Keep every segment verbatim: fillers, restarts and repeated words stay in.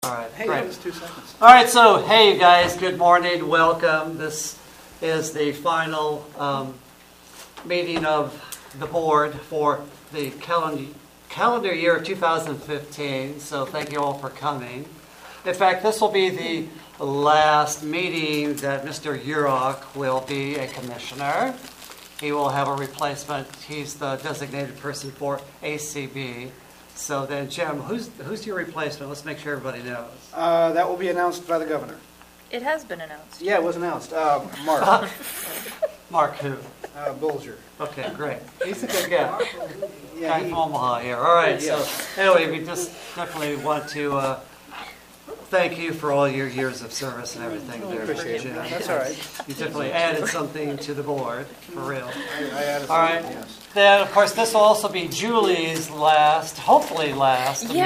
All right, Hey, great. that was two seconds. All right, so hey, you guys, good morning, welcome. This is the final um, meeting of the board for the calendar, calendar year of two thousand fifteen, so thank you all for coming. In fact, this will be the last meeting that Mister Urok will be a commissioner. He will have a replacement. He's the designated person for A C B. So then, Jim, who's who's your replacement? Let's make sure everybody knows. Uh, that will be announced by the governor. It has been announced. Yeah, it was announced. Uh, Mark Mark who? uh, Bulger. Okay, great. He's a good guy. Yeah, Guy he, from Omaha here. All right, Yeah. so anyway, we just definitely want to uh, thank you for all your years of service and everything there, appreciate Jim. it. That's all right. You definitely added something to the board, for real. I, I added All right. something, yes. Then, of course, this will also be Julie's last, hopefully last meeting.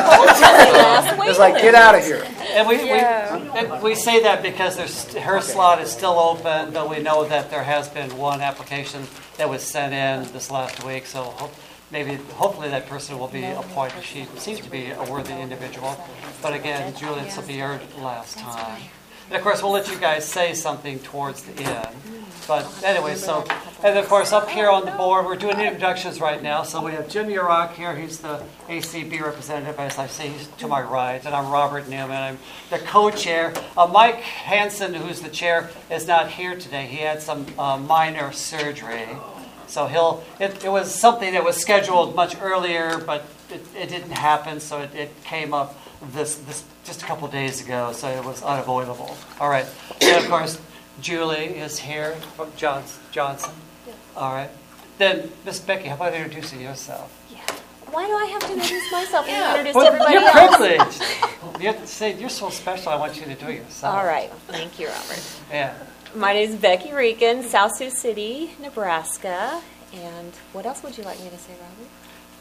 Yeah. Wait It's a like, minute. get out of here. And we, Yeah. we, and we say that because there's, her slot is still open, though we know that there has been one application that was sent in this last week, so hope, maybe, hopefully that person will be appointed. She seems to be a worthy individual. But again, Julie, this will be her last time. And of course, we'll let you guys say something towards the end. But anyway, so, and of course, up here on the board, we're doing introductions right now. So we have Jim Urok here. He's the A C B representative, as I say, he's to my right. And I'm Robert Newman. I'm the co-chair. Uh, Mike Hansen, who's the chair, is not here today. He had some uh, minor surgery. So he'll, it, it was something that was scheduled much earlier, but it, it didn't happen. So it, it came up this, this just a couple of days ago. So it was unavoidable. All right. And of course, Julie is here from Johnson. Johnson. All right. Then, Miss Becky, how about introducing yourself? Yeah. Why do I have to introduce myself Yeah. and introduce Well, everybody you're else? privileged. You have to say, you're so special, I want you to do it yourself. All right. Thank you, Robert. Yeah. My name is Becky Rican, South Sioux City, Nebraska. And what else would you like me to say, Robert?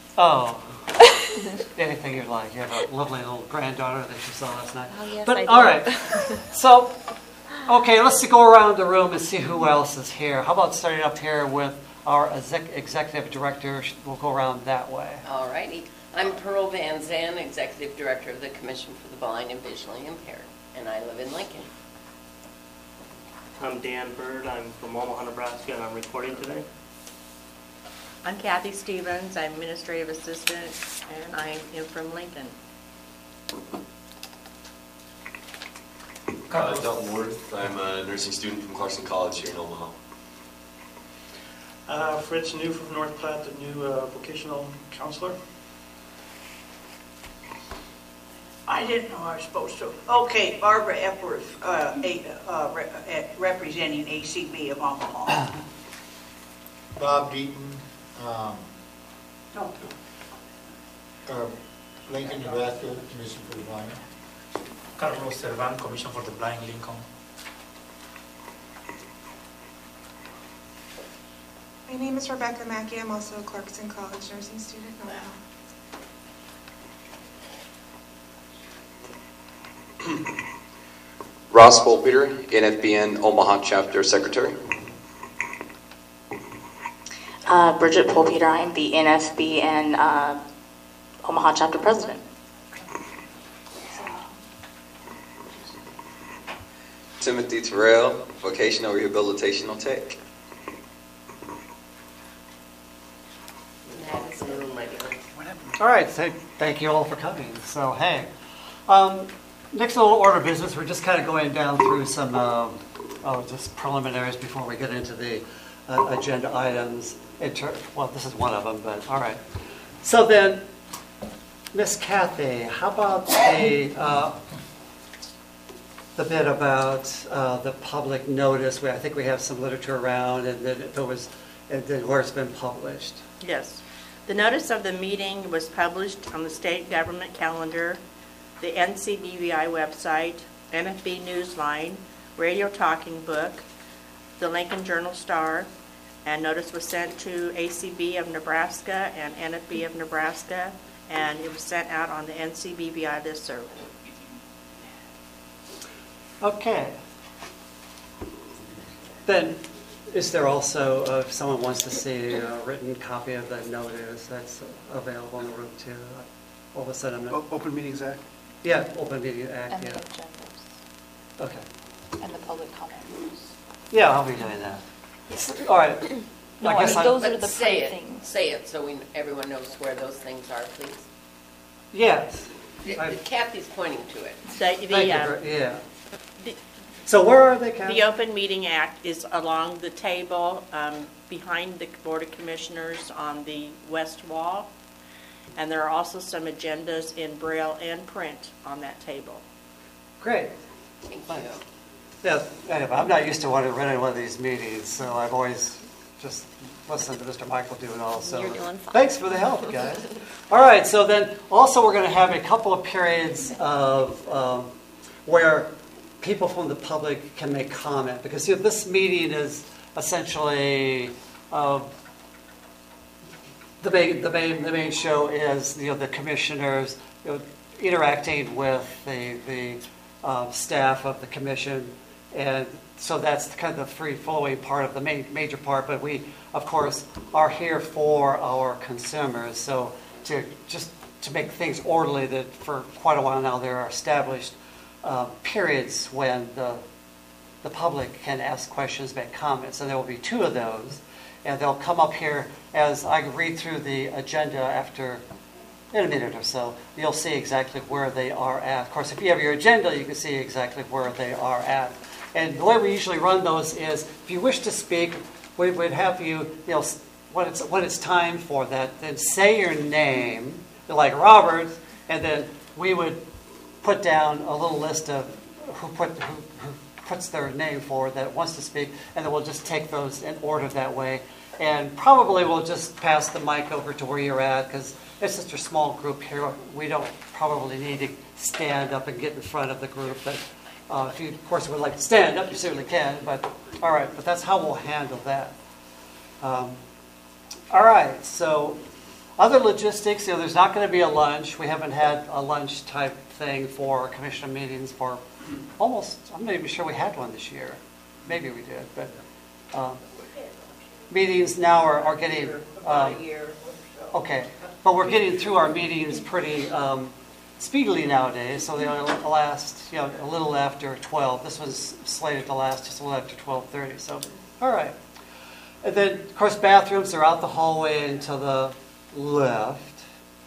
Oh, anything you'd like. You have a lovely little granddaughter that you saw last night. Oh, yes, but I do. all right. So, okay, let's go around the room and see who else is here. How about starting up here with our exec- executive director? We'll go around that way. All righty. I'm Pearl Van Zandt, Executive Director of the Commission for the Blind and Visually Impaired, and I live in Lincoln. I'm Dan Bird. I'm from Omaha, Nebraska, and I'm reporting today. I'm Kathy Stevens. I'm Administrative Assistant, and I am from Lincoln. Uh, Dalton Ward. I'm a nursing student from Clarkson College here in Omaha. Uh, Fritz New from North Platte, the new uh, vocational counselor. I didn't know I was supposed to. Okay, Barbara Epworth, uh, a, uh, re- uh, representing A C B of Omaha. Bob Deaton, um, No. uh, Lincoln, Nebraska, Commission for the Blind. Carlos Servan, Commission for the Blind, Lincoln. My name is Rebecca Mackey. I'm also a Clarkson College nursing student in Omaha. Ross Volpeter, N F B N Omaha Chapter Secretary. Uh, Bridget Polpeter, I'm the N F B N uh, Omaha Chapter President. Timothy Terrell, Vocational Rehabilitational Tech. All right, so thank you all for coming. So, hey, um, next little order of business, we're just kind of going down through some uh, oh, just preliminaries before we get into the uh, agenda items. Inter- well, this is one of them, but all right. So then, Miss Kathy, how about the, uh, the bit about uh, the public notice? We, I think we have some literature around, and then if it was, and then where it's been published. Yes. The notice of the meeting was published on the state government calendar, the N C B V I website, N F B Newsline, Radio Talking Book, the Lincoln Journal Star, and notice was sent to A C B of Nebraska and N F B of Nebraska, and it was sent out on the N C B V I listserv. Okay. Then, is there also, uh, if someone wants to see a written copy of the notice, that's available in the room too? All of a sudden, I'm not, O- Open Meetings Act. Yeah, Open Media Act, And the yeah. agendas, Okay. and the public comment rules. Yeah, I'll be doing that. All right. No, I I guess mean, I- those But are the say pretty it, things. say it so we, everyone knows where those things are, please. Yes. I- Kathy's pointing to it. The, Thank the, you, uh, ver- yeah. the- So where are they, Kathy? The Open Meeting Act is along the table um, behind the Board of Commissioners on the west wall. And there are also some agendas in Braille and print on that table. Great. Thank Thanks. you. Yeah, anyway, I'm not used to one- running one of these meetings, so I've always just listened to Mister Michael do it all. So You're doing fine. thanks for the help, guys. All right, so then also we're going to have a couple of periods of um, where people from the public can make comment, because you know, this meeting is essentially uh, the main the main the main show is you know the commissioners you know, interacting with the the uh, staff of the commission, and so that's kind of the free flowing part of the main major part. But we of course are here for our consumers, so to just to make things orderly, that for quite a while now there are established uh, periods when the the public can ask questions, make comments, and there will be two of those. And they'll come up here as I read through the agenda after, in a minute or so, you'll see exactly where they are at. Of course, if you have your agenda, you can see exactly where they are at. And the way we usually run those is, if you wish to speak, we would have you, you know, when it's, when it's time for that, then say your name, like Robert, and then we would put down a little list of who put who, who puts their name forward that wants to speak, and then we'll just take those in order that way. And probably we'll just pass the mic over to where you're at, because it's just a small group here. We don't probably need to stand up and get in front of the group. But uh, if you, of course, would like to stand up, you certainly can. But all right, but that's how we'll handle that. Um, all right, so other logistics, you know, there's not going to be a lunch. We haven't had a lunch type thing for our commission meetings for almost, I'm not even sure we had one this year. Maybe we did, but um, meetings now are, are getting, um, okay, but we're getting through our meetings pretty um, speedily nowadays, so they last, you know, a little after twelve. This was slated to last just a little after twelve thirty, so, all right. And then, of course, bathrooms are out the hallway and to the left,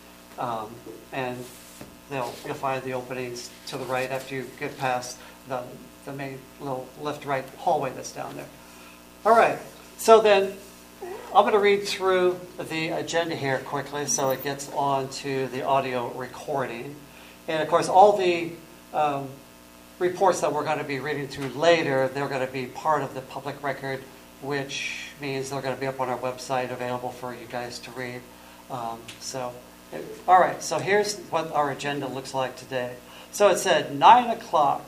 um, and they'll, you'll find the openings to the right after you get past the, the main little left-right hallway that's down there. All right, so then I'm going to read through the agenda here quickly so it gets on to the audio recording. And of course, all the um, reports that we're going to be reading through later, they're going to be part of the public record, which means they're going to be up on our website available for you guys to read. Um, so, all right, so here's what our agenda looks like today. So it said nine o'clock,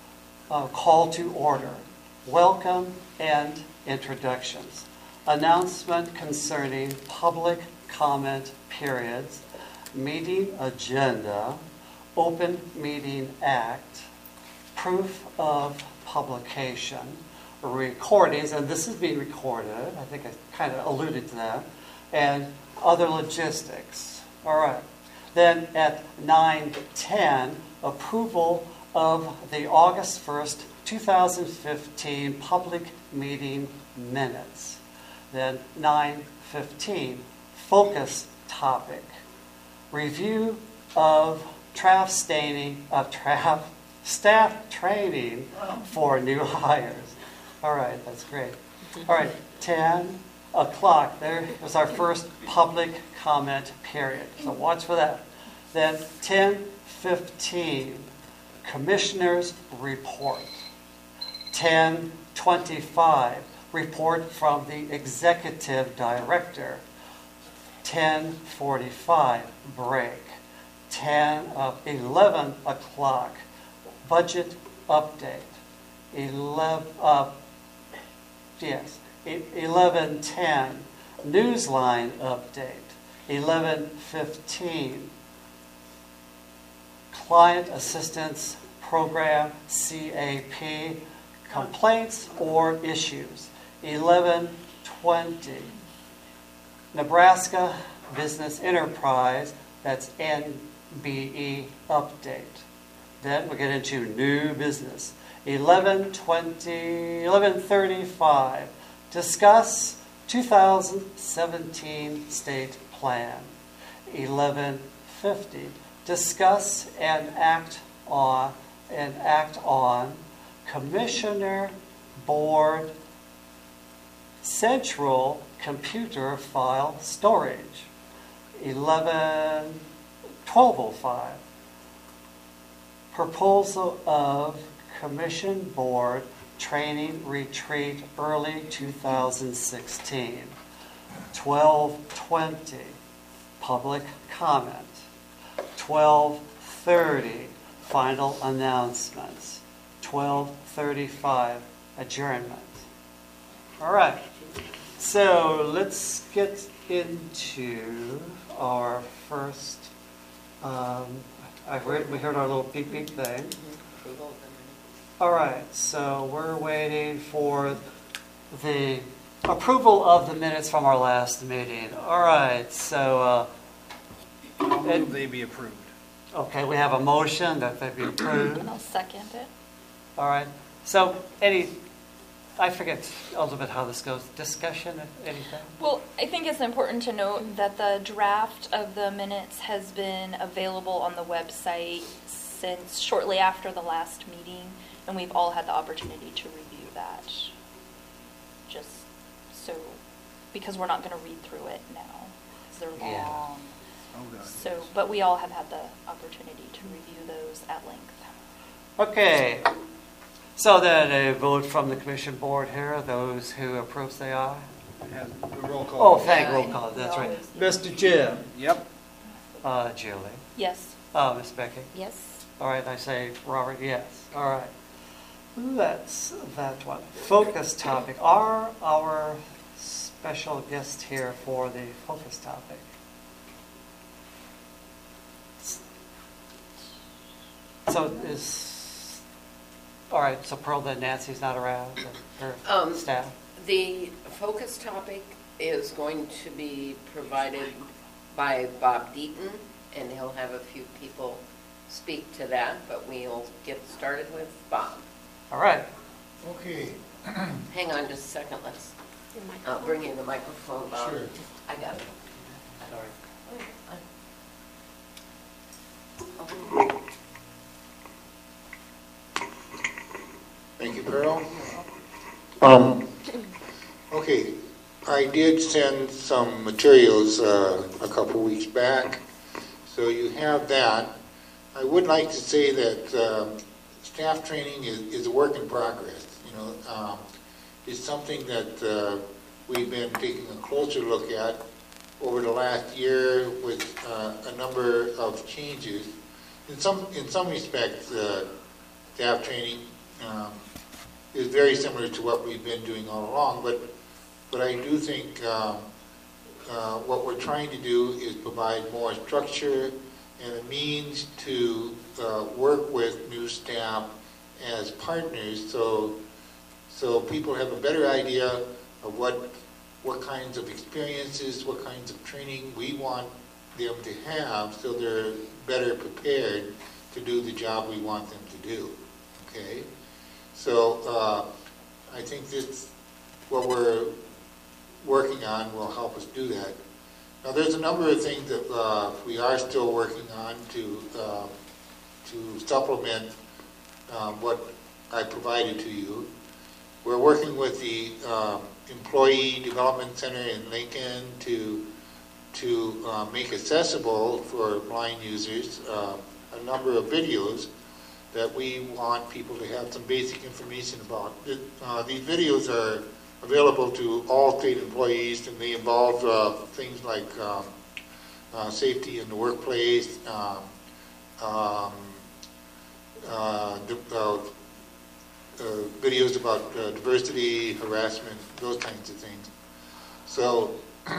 uh, call to order, welcome and introductions, announcement concerning public comment periods, meeting agenda, Open Meeting Act, proof of publication, recordings, and this is being recorded, I think I kind of alluded to that, and other logistics. All right. Then at nine ten, approval of the August first, two thousand fifteen public meeting minutes. Then nine fifteen, focus topic, review of draft staining of draft staff training for new hires. All right, that's great. All right, ten o'clock, there was our first public comment period. So watch for that. Then ten fifteen, commissioners report. ten twenty-five, report from the executive director. ten forty-five, break. ten, uh, eleven o'clock, budget update. eleven, uh, yes, eleven ten, newsline update. eleven fifteen, client assistance program, C A P, complaints or issues. eleven twenty, Nebraska Business Enterprise, that's N B E update. Then we get into new business. eleven twenty, eleven thirty-five, discuss two thousand seventeen state plan. eleven fifty, discuss and act on and act on Commissioner Board Central Computer File Storage. eleven twelve oh five, proposal of Commission Board Training Retreat early two thousand sixteen. twelve twenty, public comment. twelve thirty, final announcements. twelve thirty-five, adjournment. All right, so let's get into our first, um, I've heard, we heard our little beep beep thing. All right, so we're waiting for the approval of the minutes from our last meeting. All right, so uh, I'll move they be approved. okay, we have a motion that they be approved. And I'll second it. All right, so any, I forget a little bit how this goes. Discussion, anything? Well, I think it's important to note that the draft of the minutes has been available on the website since shortly after the last meeting, and we've all had the opportunity to review that. Just so, because we're not going to read through it now, because they're long. Yeah. Oh, God. So, but we all have had the opportunity to review those at length. Okay, so then a vote from the commission board here. Those who approve say aye. Has a roll call. Oh, thank roll call, that's right. Mister Jim? Yep. Uh, Julie? Yes. Uh, Miss Becky? Yes. All right, I say Robert, yes. All right. That's that one. Focus topic. Are our special guest here for the focus topic? So is, all right, so Pearl, then Nancy's not around, and her Um, staff? The focus topic is going to be provided by Bob Deaton, and he'll have a few people speak to that, but we'll get started with Bob. All right. Okay. Hang on just a second, let's, I'll bring you the microphone, Bob. Sure. I got it. Thank you, Pearl. Um, okay, I did send some materials uh, a couple weeks back, so you have that. I would like to say that um, staff training is, is a work in progress. You know, um, it's something that uh, we've been taking a closer look at over the last year with uh, a number of changes. In some, in some respects, uh, staff training um, is very similar to what we've been doing all along, but but I do think um, uh, what we're trying to do is provide more structure and a means to uh, work with new staff as partners, so so people have a better idea of what what kinds of experiences, what kinds of training we want them to have, so they're better prepared to do the job we want them to do. Okay, so uh, I think this what we're working on will help us do that. Now, there's a number of things that uh, we are still working on to uh, to supplement um, what I provided to you. We're working with the um, Employee Development Center in Lincoln to to uh, make accessible for blind users uh, a number of videos that we want people to have some basic information about. Uh, these videos are available to all state employees, and they involve uh, things like um, uh, safety in the workplace, um, um, uh, uh, uh, videos about uh, diversity, harassment, those kinds of things. So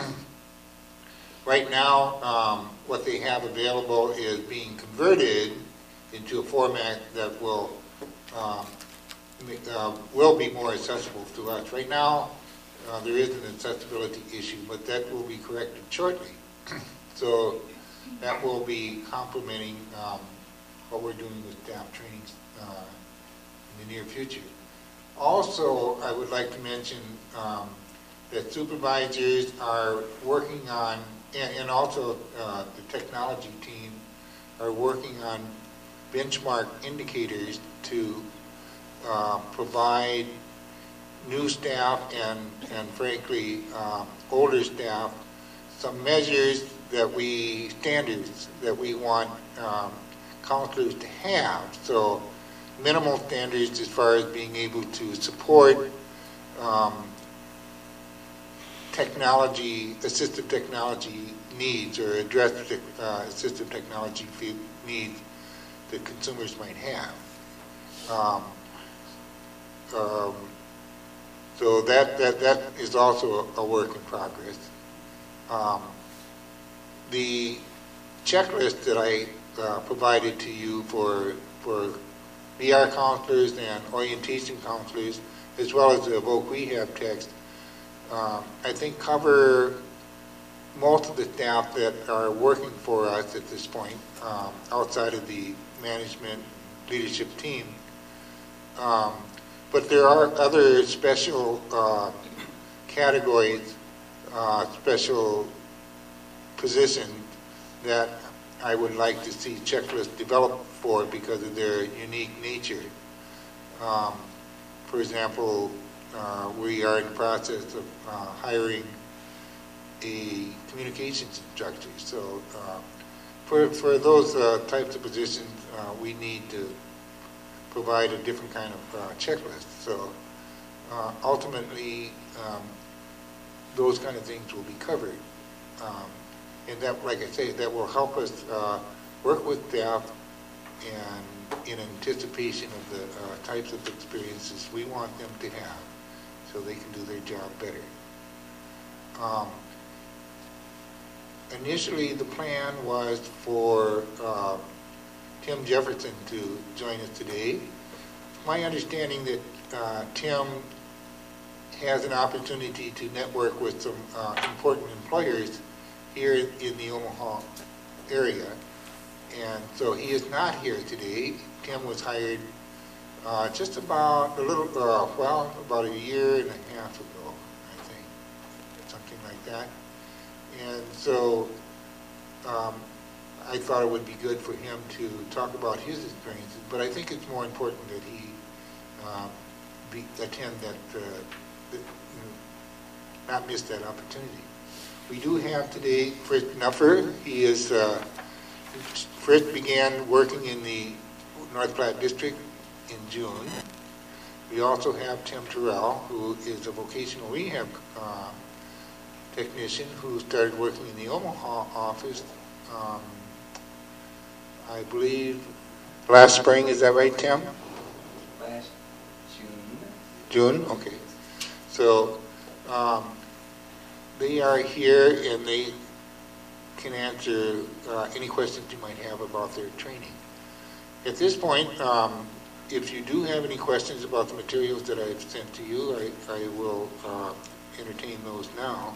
right now, um, what they have available is being converted into a format that will um, Uh, will be more accessible to us. Right now, uh, there is an accessibility issue, but that will be corrected shortly. So that will be complementing um, what we're doing with staff trainings uh, in the near future. Also, I would like to mention um, that supervisors are working on, and, and also uh, the technology team are working on benchmark indicators to uh, provide new staff and, and frankly, um, older staff some measures that we, standards that we want um, counselors to have. So minimal standards as far as being able to support um, technology, assistive technology needs or address the uh, assistive technology fe- needs that consumers might have. Um, um, so that, that, that is also a, a work in progress. Um, the checklist that I uh, provided to you for, for V R counselors and orientation counselors, as well as the voc rehab text, um, I think cover most of the staff that are working for us at this point, um, outside of the management leadership team. Um, but there are other special uh, categories, uh, special positions that I would like to see checklists developed for because of their unique nature. Um, for example, uh, we are in the process of uh, hiring a communications instructor. So uh, for, for those uh, types of positions, uh, we need to provide a different kind of uh, checklist. So uh, ultimately, um, those kind of things will be covered. Um, and that, like I say, that will help us uh, work with staff and in anticipation of the uh, types of experiences we want them to have so they can do their job better. Um, initially, the plan was for uh, Tim Jefferson to join us today. My understanding that uh, Tim has an opportunity to network with some uh, important employers here in the Omaha area. And so he is not here today. Tim was hired uh, just about a little, uh, well, about a year and a half ago, I think, something like that. And so um, I thought it would be good for him to talk about his experiences, but I think it's more important that he um, be, attend that, uh, that, you know, not miss that opportunity. We do have today Fritz Nuffer. He is, uh, Fritz began working in the North Platte District in June. We also have Tim Terrell, who is a vocational rehab uh, technician who started working in the Omaha office, um, I believe, last spring. Is that right, Tim? Last June. June? Okay. So um, they are here and they can answer uh, any questions you might have about their training. At this point, um, if you do have any questions about the materials that I've sent to you, I, I will uh, entertain those now.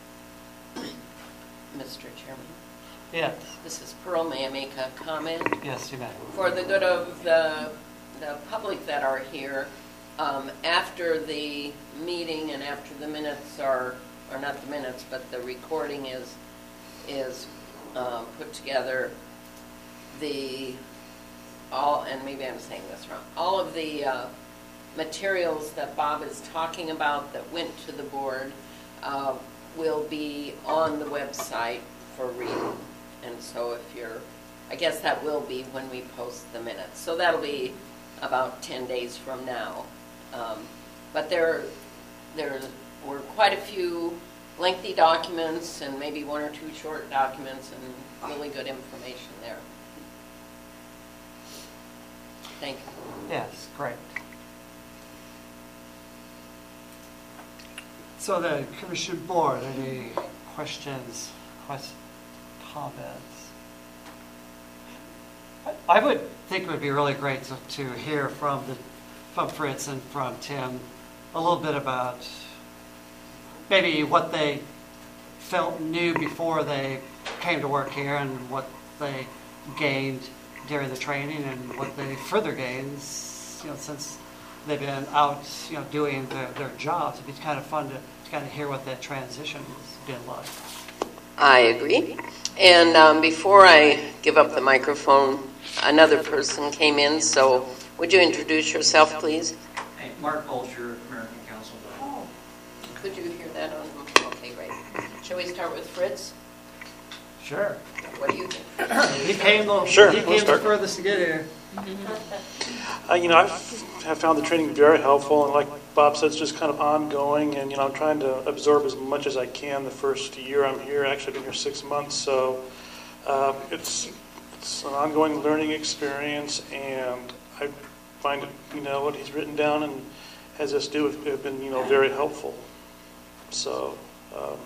Mister Chairman? Yes. This is Pearl. May I make a comment? Yes, you may. For the good of the, the public that are here, um, after the meeting and after the minutes are, or not the minutes, but the recording is, is um, put together, the, all, and maybe I'm saying this wrong, all of the uh, materials that Bob is talking about that went to the board uh, will be on the website for reading. And so if you're, I guess that will be when we post the minutes. So that'll be about ten days from now. Um, but there, there were quite a few lengthy documents and maybe one or two short documents and really good information there. Thank you. Yes, great. So the Commission Board, any questions, questions, comments? I would think it would be really great to, to hear from the from Fritz and from Tim a little bit about maybe what they felt knew before they came to work here and what they gained during the training and what the further gains, you know, since they've been out, you know, doing their, their jobs. It'd be kind of fun to, to kind of hear what that transition has been like. I agree. And um, before I give up the microphone, another person came in, so would you introduce yourself, please? Hey, Mark Bolger, American Council. Oh, could you hear that on? Okay, great. Shall we start with Fritz? Sure. What do you think? He came the, Sure, he we'll came the start. furthest to get here. Uh, you know, I've, have found the training very helpful, and like Bob said, it's just kind of ongoing, and, you know, I'm trying to absorb as much as I can the first year I'm here. Actually, I've been here six months, so uh, it's, it's an ongoing learning experience, and I find, it, you know, what he's written down and has us do have, have been, you know, very helpful. So um,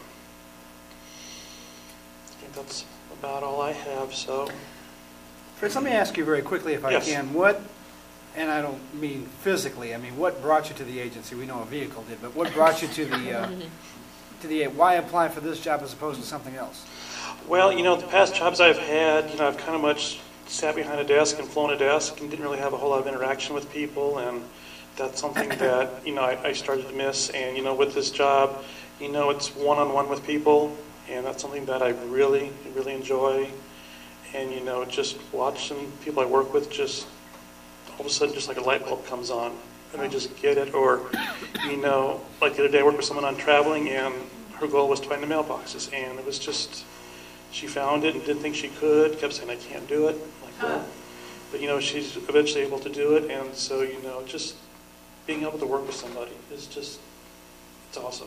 I think that's about all I have, so... Fritz, let me ask you very quickly, if I Yes. can, what, and I don't mean physically, I mean, what brought you to the agency? We know a vehicle did, but what brought you to the, uh, to the, why apply for this job as opposed to something else? Well, you know, the past jobs I've had, you know, I've kind of much sat behind a desk and flown a desk and didn't really have a whole lot of interaction with people, and that's something that, you know, I, I started to miss. And, you know, with this job, you know, it's one-on-one with people, and that's something that I really, really enjoy. And, you know, just watching people I work with, just all of a sudden just like a light bulb comes on and they just get it. Or, you know, like the other day I worked with someone on traveling, and her goal was to find the mailboxes, and it was just, she found it and didn't think she could, kept saying, I can't do it. I'm like, well, but, you know, she's eventually able to do it, and so, you know, just being able to work with somebody is just, it's awesome.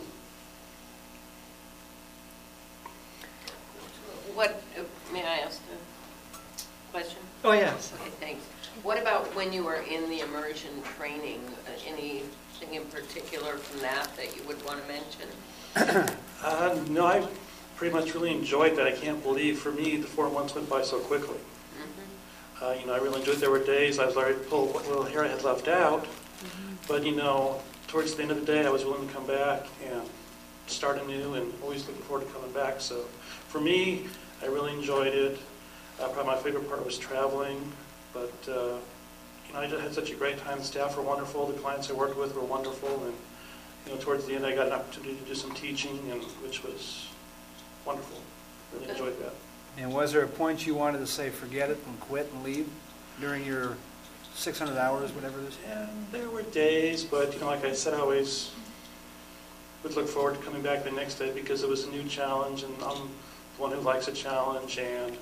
What, uh, may I ask a question? Oh, yes. Okay, thanks. What about when you were in the immersion training? Uh, anything in particular from that that you would want to mention? Uh, no, I pretty much really enjoyed that. I can't believe, for me, the four months went by so quickly. Mm-hmm. uh, you know, I really enjoyed. There were days I was already pulled what little hair I had left out, mm-hmm. but, you know, towards the end of the day, I was willing to come back and start anew, and always looking forward to coming back. So, for me, I really enjoyed it. Uh, probably my favorite part was traveling, but uh, you know, I just had such a great time. The staff were wonderful. The clients I worked with were wonderful, and you know, towards the end, I got an opportunity to do some teaching, and which was wonderful. Really enjoyed that. And was there a point you wanted to say, forget it, and quit and leave during your six hundred hours, whatever it is? And there were days, but you know, like I said, I always would look forward to coming back the next day because it was a new challenge, and I'm the one who likes a challenge, and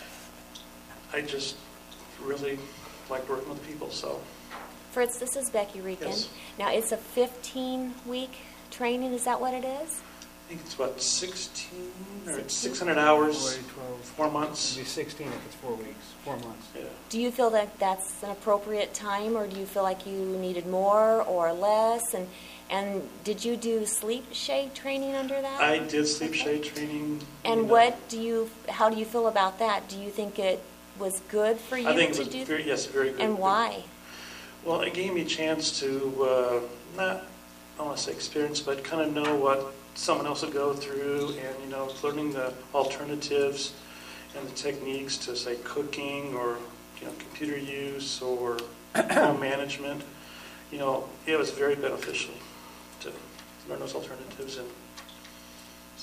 I just really like working with people. So, Fritz, this is Becky Regan. Yes. Now, it's a fifteen-week training. Is that what it is? I think it's what, sixteen or it's six hundred hours, twelve, four months. It'd be sixteen if it's four weeks, four months. Yeah. Do you feel that that's an appropriate time, or do you feel like you needed more or less? And and did you do sleep shade training under that? I did sleep shade training. And you know. what do you? How do you feel about that? Do you think it was good for you I think to it was do? very, yes, very good. And why? Well, it gave me a chance to uh, not, I don't want to say experience, but kind of know what someone else would go through, and you know, learning the alternatives and the techniques to, say, cooking or you know, computer use or home management. You know, it was very beneficial to learn those alternatives, and so.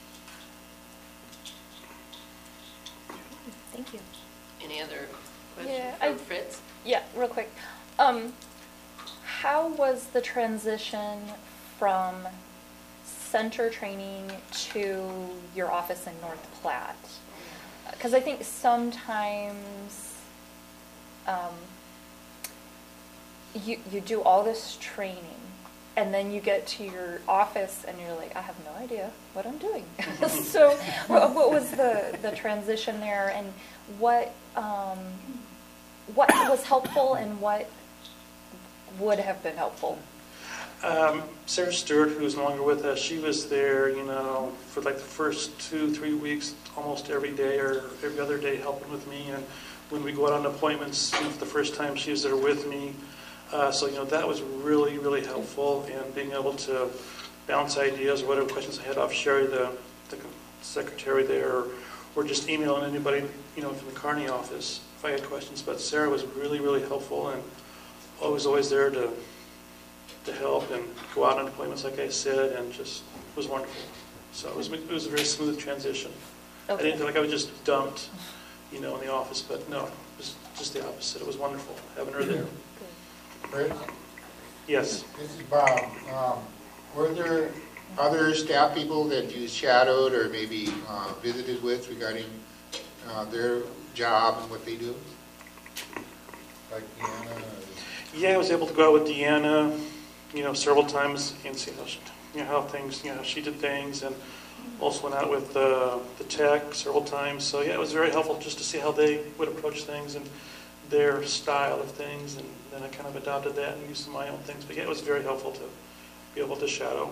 Thank you. Any other questions Yeah, for I- Fritz? Yeah, real quick. Um, how was the transition from center training to your office in North Platte? Because I think sometimes um, you you do all this training, and then you get to your office and you're like, I have no idea what I'm doing. So, what, what was the the transition there, and what um, what was helpful and what would have been helpful? Um, Sarah Stewart, who's no longer with us, she was there, you know, for like the first two, three weeks, almost every day or every other day helping with me. And when we go out on appointments, you know, for the first time, she was there with me. Uh, so, you know, that was really, really helpful in being able to bounce ideas or whatever questions I had off Sherry, the, the secretary there, or, or just emailing anybody, you know, from the Kearney office if I had questions. But Sarah was really, really helpful and always, always there to to help and go out on appointments, like I said, and just was wonderful. So it was it was a very smooth transition. Okay. I didn't feel like I was just dumped, you know, in the office, but no, it was just the opposite. It was wonderful having her there. Fritz? Yes. This is Bob. Um, were there other staff people that you shadowed or maybe uh, visited with regarding uh, their job and what they do? Like Deanna? Or... Yeah, I was able to go out with Deanna, you know, several times and see how she, you know, how things, you know, how she did things, and also went out with uh, the tech several times. So yeah, it was very helpful just to see how they would approach things and their style of things, and then I kind of adopted that and used some of my own things. But yeah, it was very helpful to be able to shadow.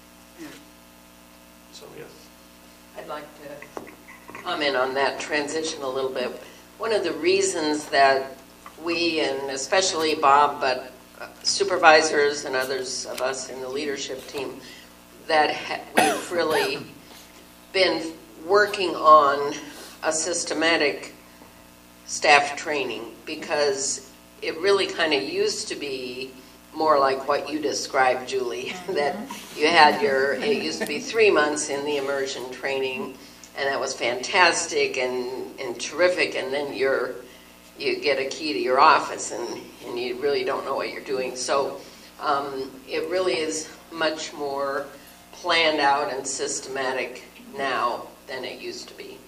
So yes. I'd like to comment on that transition a little bit. One of the reasons that we, and especially Bob, but supervisors and others of us in the leadership team, that ha- we've really been working on a systematic staff training, because it really kind of used to be more like what you described, Julie, that you had your, it used to be three months in the immersion training, and that was fantastic and, and terrific, and then you're, you get a key to your office, and, and you really don't know what you're doing. So um, it really is much more planned out and systematic now than it used to be.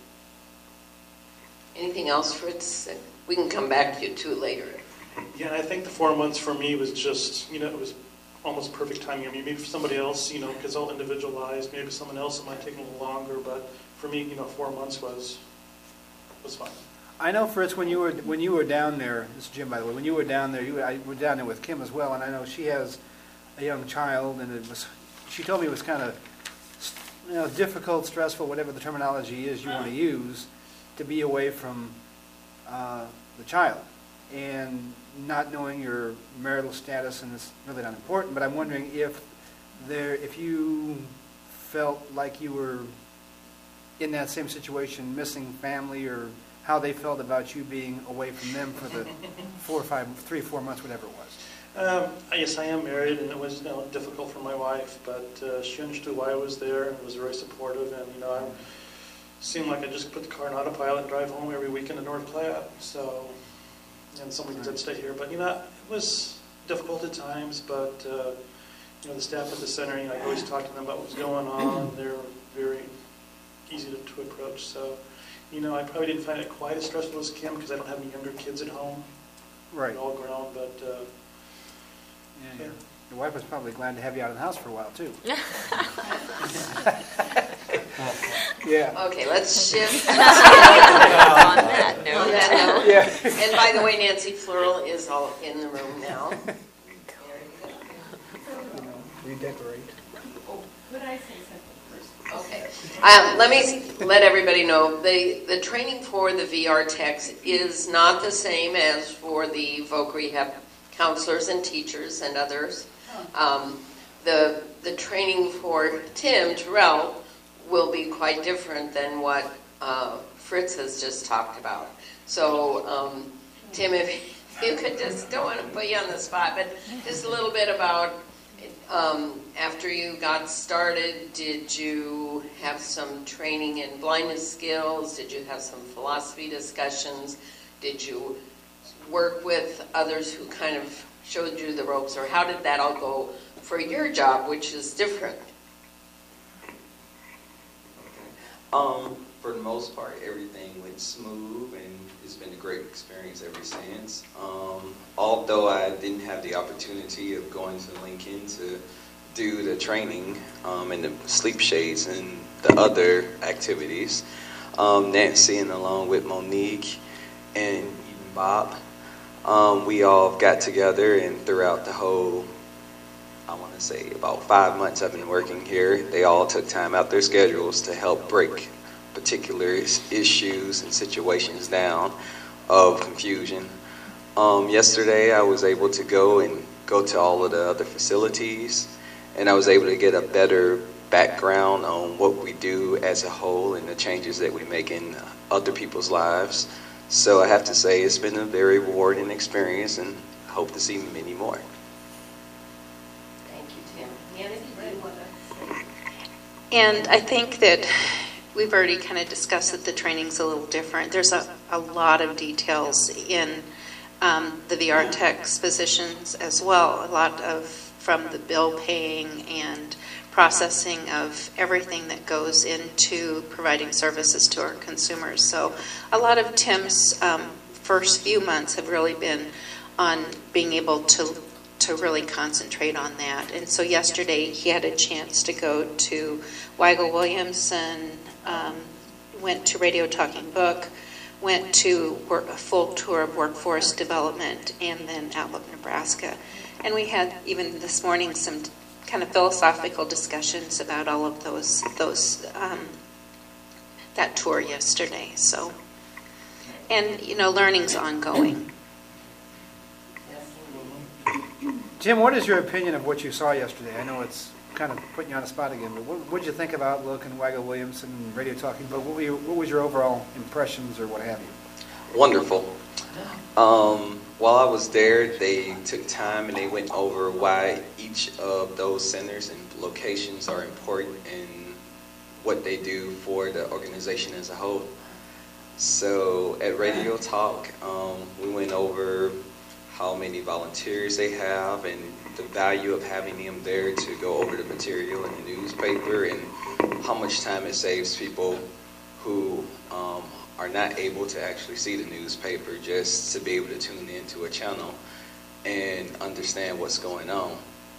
Anything else, Fritz? We can come back to you too later. Yeah, and I think the four months for me was just, you know, it was almost perfect timing. I mean, maybe for somebody else, you know, because all individualized, maybe someone else it might take a little longer, but for me, you know, four months was was fine. I know, Fritz, when you were when you were down there, this is Jim, by the way, when you were down there, you I were down there with Kim as well, and I know she has a young child, and it was, she told me it was kind of, you know, difficult, stressful, whatever the terminology is you want to use, to be away from uh, the child. And not knowing your marital status, and it's really not important, but I'm wondering if there, if you felt like you were in that same situation, missing family, or how they felt about you being away from them for the four or five, three, four months, whatever it was. Um, yes, I am married, and it was, you know, difficult for my wife, but uh, she understood why I was there and was very supportive, and, you know, I seemed like I just put the car in autopilot and drive home every weekend to North Platte, so... And some weekends I'd stay here, but you know, it was difficult at times. But uh, you know, the staff at the center, you know, I always talk to them about what's going on. They're very easy to, to approach. So, you know, I probably didn't find it quite as stressful as Kim because I don't have any younger kids at home. Right. They're all grown, but uh, yeah, your, your wife was probably glad to have you out of the house for a while too. Yeah. Okay, let's shift. on that note. On that note. Yeah. And by the way, Nancy Fleural is all in the room now. Redecorate. Oh, could I say something first? Okay. Um, let me let everybody know, the, the training for the V R techs is not the same as for the voc rehab counselors and teachers and others. Um, the, the training for Tim Terrell will be quite different than what uh, Fritz has just talked about. So, um, Tim, if you could just, don't want to put you on the spot, but just a little bit about, um, after you got started, did you have some training in blindness skills? Did you have some philosophy discussions? Did you work with others who kind of showed you the ropes? Or how did that all go for your job, which is different? Um, for the most part, everything went smooth, and it's been a great experience ever since. Um, although I didn't have the opportunity of going to Lincoln to do the training um, and the sleep shades and the other activities, um, Nancy and along with Monique and even Bob, um, we all got together, and throughout the whole, I want to say about five months I've been working here, they all took time out their schedules to help break particular issues and situations down of confusion. Um, yesterday I was able to go and go to all of the other facilities, and I was able to get a better background on what we do as a whole and the changes that we make in other people's lives So I have to say it's been a very rewarding experience, and hope to see many more. Thank you, Tim. Hannah, do you want to say? And I think that we've already kind of discussed that the training's a little different. There's a, a lot of details in um, the V R tech's positions as well, a lot of from the bill paying and processing of everything that goes into providing services to our consumers. So a lot of Tim's um, first few months have really been on being able to to really concentrate on that. And so yesterday he had a chance to go to Weigel Williamson, um, went to Radio Talking Book, went to work, a full tour of workforce development, and then Outlook, Nebraska. And we had even this morning some kind of philosophical discussions about all of those those um, that tour yesterday. So, and you know, learning's ongoing. Jim, what is your opinion of what you saw yesterday? I know it's kind of putting you on the spot again, but what what did you think of Outlook and Weigel Williamson and Radio Talking Book? What, were your, what was your overall impressions or what have you? Wonderful. Um, while I was there, they took time and they went over why each of those centers and locations are important and what they do for the organization as a whole. So at Radio Talk, um, we went over how many volunteers they have and the value of having them there to go over the material in the newspaper and how much time it saves people who um, are not able to actually see the newspaper just to be able to tune into a channel and understand what's going on.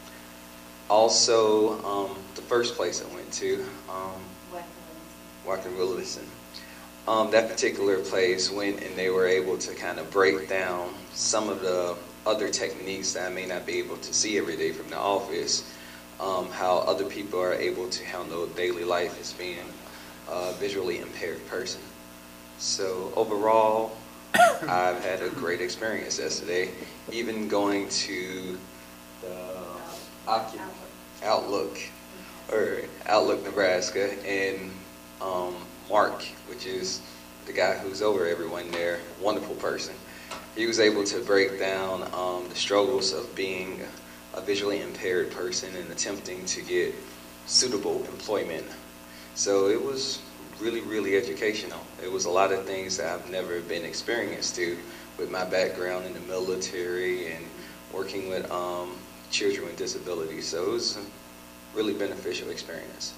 Also, um, the first place I went to, um, Weigel Williamson, um, that particular place went and they were able to kind of break down some of the other techniques that I may not be able to see every day from the office, um, how other people are able to handle daily life as being a visually impaired person. So overall, I've had a great experience yesterday, even going to the Outlook, or Outlook, Nebraska, and um, Mark, which is the guy who's over everyone there, wonderful person. He was able to break down um, the struggles of being a visually impaired person and attempting to get suitable employment. So it was really, really educational. It was a lot of things that I've never been experienced to with my background in the military and working with um, children with disabilities. So it was a really beneficial experience.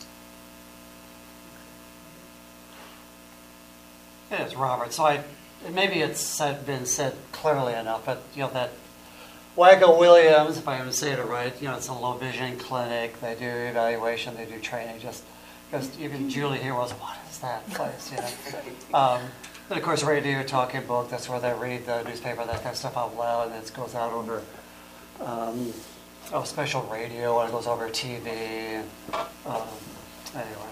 Yeah, it's Robert. So I, maybe it's said, been said clearly enough, but you know that Weigel Williams, if I'm going to say it right, you know, it's a low vision clinic. They do evaluation, they do training. Just because even Julie here was, what is that place? You know. Um, and of course, Radio Talking Book. That's where they read the newspaper, that kind of stuff out loud, and it goes out over um, oh, special radio, and it goes over T V. Um, anyway.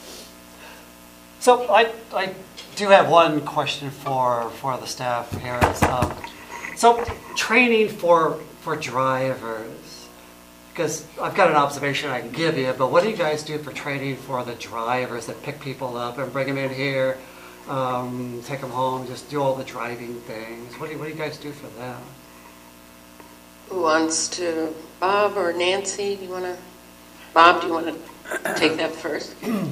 So I, I do have one question for for the staff here. Is, um, so training for for drivers, because I've got an observation I can give you, but what do you guys do for training for the drivers that pick people up and bring them in here, um, take them home, just do all the driving things? What do you, what do you guys do for them? Who wants to, Bob or Nancy, do you want to, Bob, do you want to take that first? Here.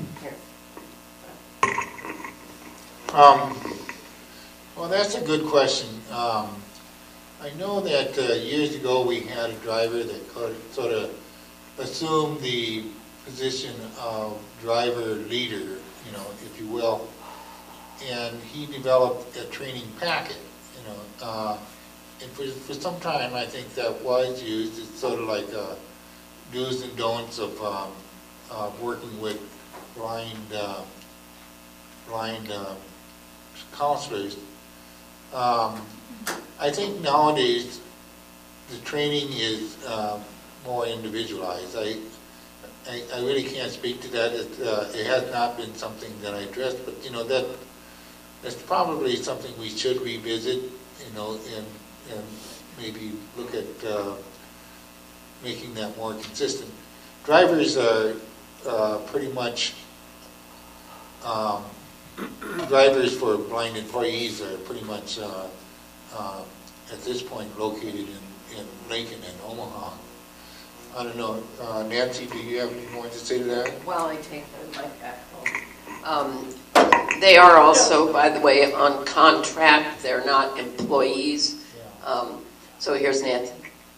Um, well, that's a good question. Um, I know that uh, years ago we had a driver that sort of assumed the position of driver leader, you know, if you will, and he developed a training packet, you know. Uh, and for, for some time, I think that was used. It's sort of like uh, do's and don'ts of um, uh, working with blind, uh, blind. Uh, counselors. Um, I think nowadays the training is uh, more individualized. I, I I really can't speak to that. It, uh, it has not been something that I addressed, but you know that that's probably something we should revisit. You know, and and maybe look at uh, making that more consistent. Drivers are uh, pretty much. Um, drivers for blind employees are pretty much, uh, uh, at this point, located in, in Lincoln and Omaha. I don't know, uh, Nancy, do you have any more to say to that? Well, I take the mic back home. Um, they are also, by the way, on contract. They're not employees. Um, so here's Nancy.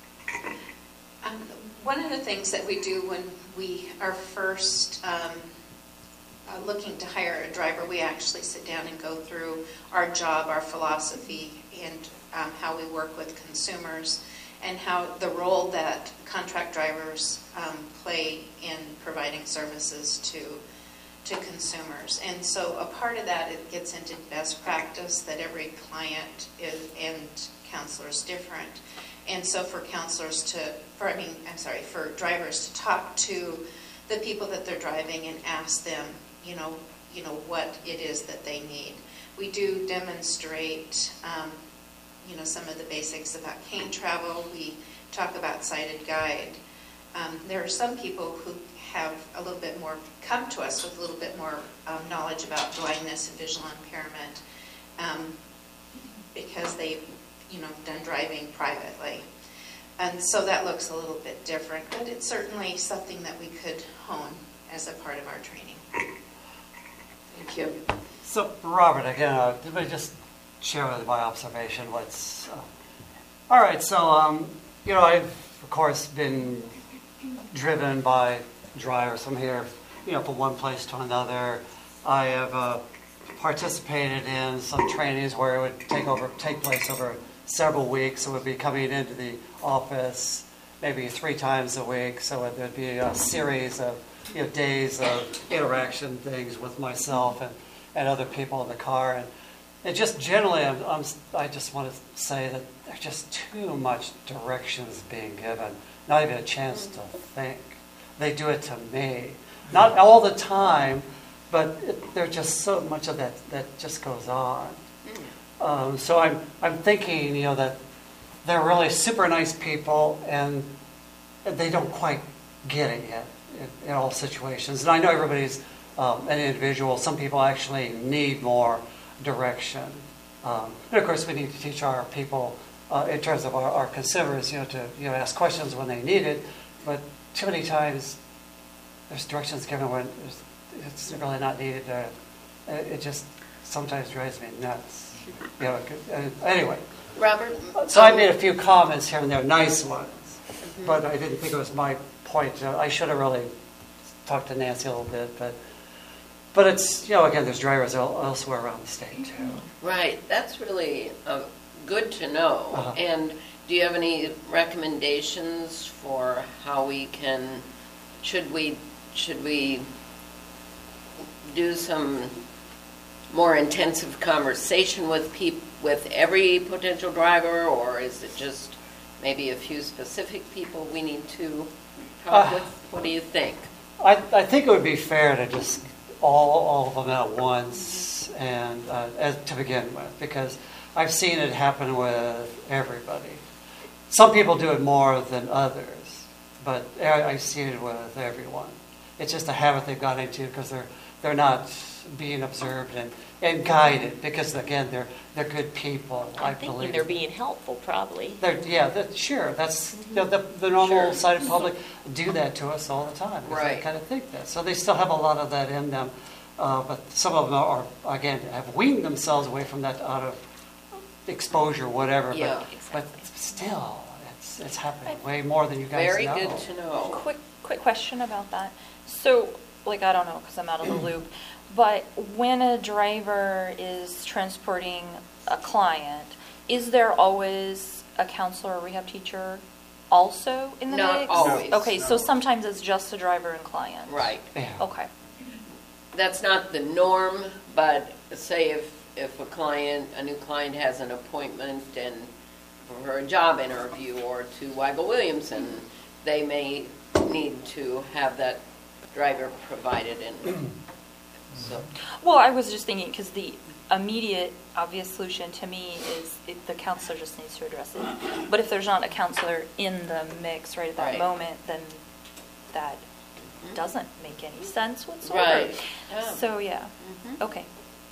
Um, one of the things that we do when we are first um, uh, looking to hire a driver, we actually sit down and go through our job, our philosophy, and um, how we work with consumers, and how the role that contract drivers um, play in providing services to to consumers. And so a part of that, it gets into best practice that every client is, and counselor is different. And so for counselors to, for I mean, I'm sorry, for drivers to talk to the people that they're driving and ask them, you know, you know what it is that they need. We do demonstrate, um, you know, some of the basics about cane travel. We talk about sighted guide. Um, there are some people who have a little bit more, come to us with a little bit more um, knowledge about blindness and visual impairment um, because they've, you know, done driving privately. And so that looks a little bit different, but it's certainly something that we could hone as a part of our training. Thank you. So, Robert, again, uh, let me just share with my observation what's... Uh, all right, so, um, you know, I've, of course, been driven by drivers from here, you know, from one place to another. I have uh, participated in some trainings where it would take over, take place over several weeks. It would be coming into the office maybe three times a week. So it would be a series of, you know, days of interaction things with myself and, and other people in the car. And, and just generally, I'm, I'm, I just want to say that there's just too much directions being given, not even a chance to think. They do it to me. Not all the time, but it, there's just so much of that that just goes on. Um, so I'm I'm thinking, you know, that they're really super nice people, and they don't quite get it yet in, in all situations. And I know everybody's um, an individual. Some people actually need more direction. Um, and of course, we need to teach our people uh, in terms of our, our consumers, you know, to you know ask questions when they need it. But too many times, there's directions given when it's really not needed. Uh, it just sometimes drives me nuts. You know, uh, anyway. Robert? So I made a few comments here and there, nice ones, mm-hmm. but I didn't think it was my point. Uh, I should have really talked to Nancy a little bit, but but it's, you know, again, there's drivers el- elsewhere around the state, too. Right. That's really uh, good to know. Uh-huh. And do you have any recommendations for how we can, should we, should we do some more intensive conversation with peop- with every potential driver, or is it just maybe a few specific people we need to talk uh, with? What do you think? I, I think it would be fair to just all all of them at once, and uh, as, to begin with, because I've seen it happen with everybody. Some people do it more than others, but I've seen it with everyone. It's just a habit they've got into because they're they're not being observed and, and guided, because again they're they're good people. I'm I thinking believe they're being helpful, probably. They're, yeah, that, sure. That's you know, the the normal Sure. sighted public do that to us all the time. Right. They kind of think that, so they still have a lot of that in them. Uh, but some of them are, again, have weaned themselves away from that out of exposure, whatever. Yeah, but, but still, it's it's happening way more than you guys Very know. good to know. Quick, quick question about that. So, like, I don't know because I'm out of the loop, but when a driver is transporting a client, is there always a counselor or rehab teacher also in the Not mix? always. Okay, No. so sometimes it's just a driver and client. Right. Yeah. Okay. That's not the norm, but say if, if a client, a new client has an appointment and for a job interview or to Weigel Williamson, they may need to have that driver provided in. So. Well, I was just thinking because the immediate obvious solution to me is if the counselor just needs to address it. But if there's not a counselor in the mix right at that Right. moment, then that doesn't make any sense whatsoever. Right. Yeah. So yeah. Mm-hmm. Okay.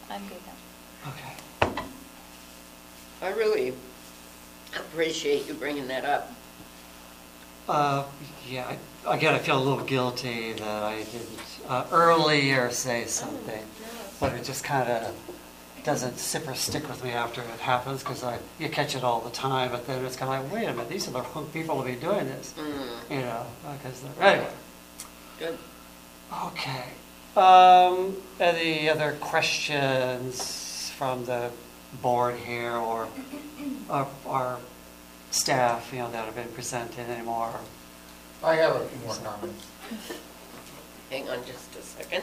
I'm good now. Okay. I really appreciate you bringing that up. Uh, yeah, I, again, I feel a little guilty that I didn't uh, earlier say something, but it just kind of doesn't sip or stick with me after it happens, because I you catch it all the time, but then it's kind of like, wait a minute, these are the wrong people to be doing this, Mm. you know, because they're, anyway. Good. Okay. Um, any other questions from the board here or our, our staff, you know, that have been presented anymore? I have a few more comments. Hang on just a second.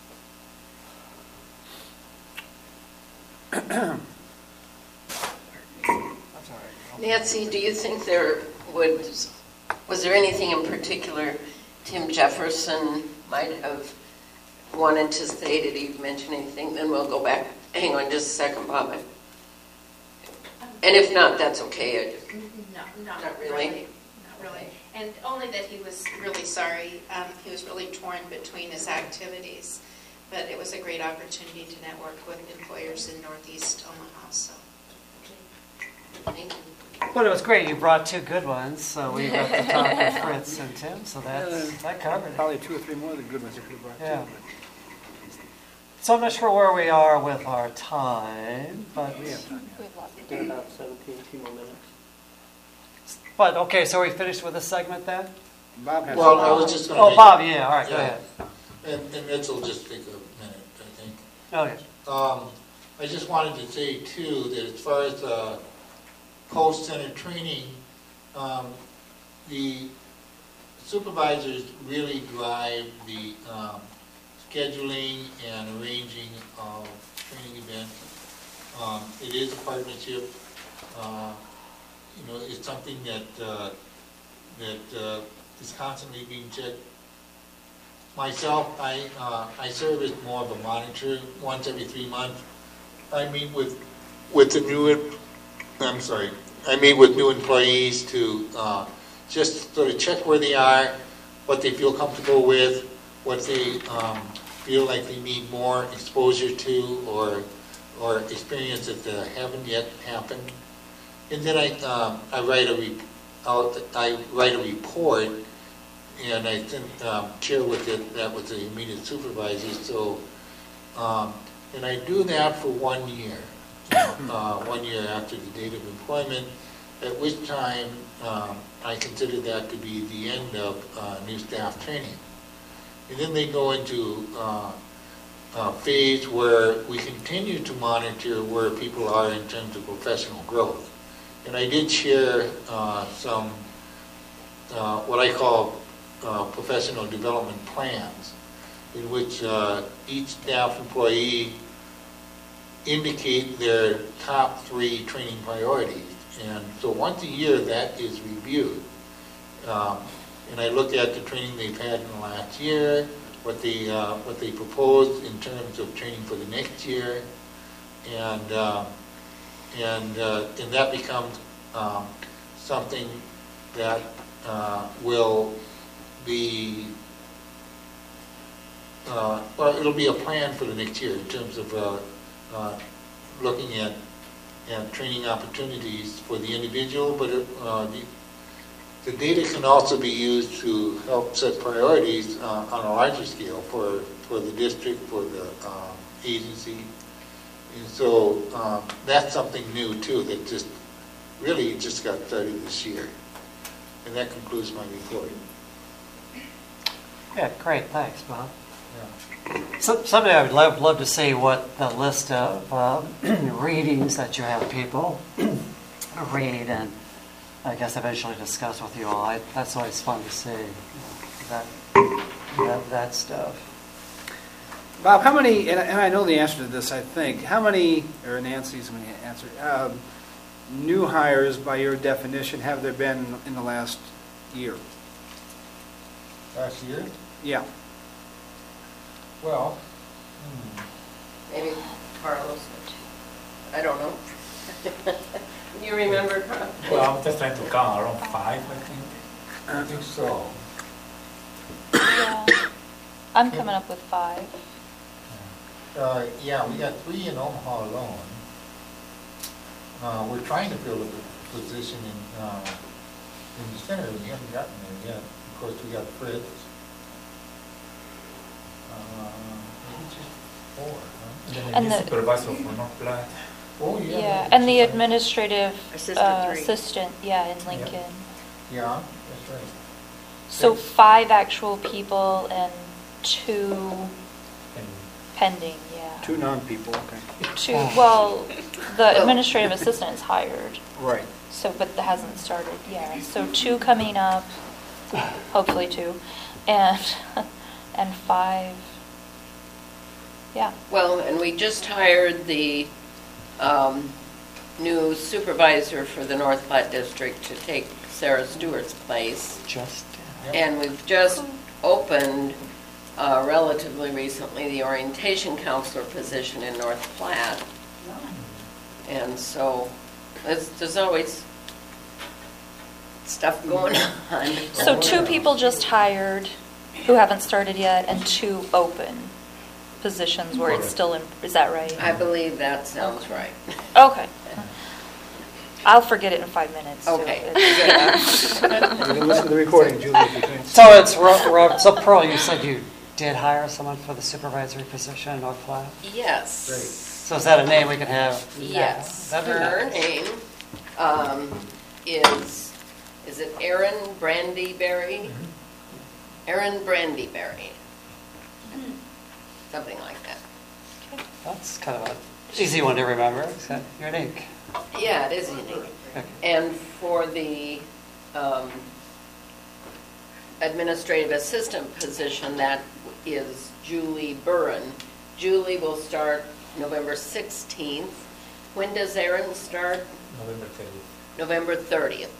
Nancy, do you think there would, was there anything in particular Tim Jefferson might have wanted to say? Did he mention anything? Then we'll go back. Hang on just a second, Bob. And if not, that's okay. I just, No, not, Not really? really. Not really. And only that he was really sorry. Um, he was really torn between his activities. But it was a great opportunity to network with employers in Northeast Omaha. So, thank you. But it was great. You brought two good ones, so we got to talk with Fritz and Tim, so that's, that covered it. Probably two or three more of the good ones you could have brought Yeah. too. So I'm not sure where we are with our time, but We have time, We have lots of Got about seventeen, eighteen more minutes. but okay. So are we finished with this segment then? Bob has. Well, I was just going to. Oh, Bob. Yeah. All right. Go Yeah. ahead. And, and this will just take a minute, I think. Okay. Um, I just wanted to say too, that as far as, uh, post-center training, um, the supervisors really drive the, um, scheduling and arranging of training events. Um, it is a partnership, uh, you know, it's something that, uh, that, uh, is constantly being checked. Myself, I, uh, I serve as more of a monitor once every three months. I meet with, with the new, em- I'm sorry, I meet with new employees to, uh, just sort of check where they are, what they feel comfortable with, what they, um, feel like they need more exposure to or, or experience that uh, haven't yet happened. And then I, um, I write a, re- I'll, I write a report and I think, um, share with it, that with the immediate supervisors, so, um, and I do that for one year, uh, one year after the date of employment, at which time, um, I consider that to be the end of, uh, new staff training. And then they go into, uh, a phase where we continue to monitor where people are in terms of professional growth. And I did share, uh, some, uh, what I call Uh, professional development plans, in which uh, each staff employee indicate their top three training priorities. And so once a year, that is reviewed. Um, and I look at the training they've had in the last year, what they, uh, what they proposed in terms of training for the next year, and, uh, and, uh, and that becomes um, something that uh, will be, uh, well, it'll be a plan for the next year in terms of uh, uh, looking at, at training opportunities for the individual, but uh, the, the data can also be used to help set priorities uh, on a larger scale for, for the district, for the um, agency. And so um, that's something new too that just really just got started this year. And that concludes my report. Yeah, great. Thanks, Bob. Yeah. So, someday I would love, love to see what the list of uh, readings that you have people read and I guess eventually discuss with you all. I, that's always fun to see, that, that, that stuff. Bob, how many, and I and I know the answer to this, I think, how many, or Nancy's going to answer, um, new hires by your definition have there been in the last year? Last year? Yeah. Well, Maybe Carlos. I don't know. You remember, Carlos? Well, I'm just trying to count, around five, I think. I think so. Yeah. I'm coming up with five. Uh, yeah, we got three in Omaha alone. Uh, we're trying to fill a position in, uh, in the center. We haven't gotten there yet. Of course, we got Fritz. Uh, maybe just four, huh? And the the- supervisor for North Platte. Oh, yeah. Yeah, and the administrative Assistant uh, three. assistant, yeah, in Lincoln. Yeah, that's right. So five actual people and two pending, yeah. Two non-people, okay. Two, well, the administrative assistant is hired. Right. So, but that hasn't started, yeah. So two coming up, hopefully two, and, and five, yeah. Well, and we just hired the um, new supervisor for the North Platte District to take Sarah Stewart's place. Just. And we've just opened uh, relatively recently the orientation counselor position in North Platte. And so there's, there's always stuff going on. So two people just hired who haven't started yet, and two open positions where it's still in, is that right? I believe that sounds right. Okay. I'll forget it in five minutes. too. Okay. It's- You can listen to the recording, Julie, if you think. So it's, Ro- Ro- so Pearl, you said you did hire someone for the supervisory position in North Platte? Yes. So is that a name we can have? Yes. That'd be Her nice. name um, is, is it Erin Brandyberry? Erin Brandyberry. Something like that. That's kind of an easy one to remember. Is that unique? Yeah, it is unique. Okay. And for the um, administrative assistant position, that is Julie Burren. Julie will start November sixteenth. When does Erin start? November thirtieth. November thirtieth.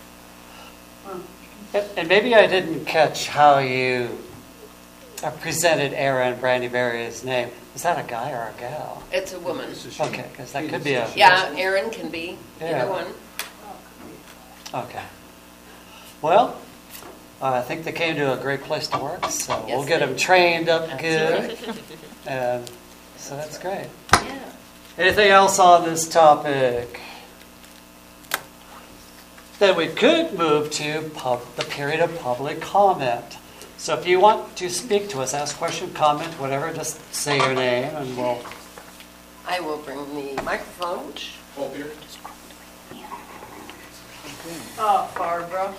And and maybe I didn't catch how you uh, presented Aaron Brandyberry's name. Is that a guy or a gal? It's a woman. Okay, because that could be a... Yeah, Erin can be Yeah. either one. Okay. Well, I think they came to a great place to work, so we'll Yes, get they- them trained up That's good. right. And so that's great. Yeah. Anything else on this topic? Then we could move to pub, the period of public comment. So if you want to speak to us, ask question, comment, whatever, just say your name and we'll... I will bring the microphone. Paul Peter. Oh, Barbara.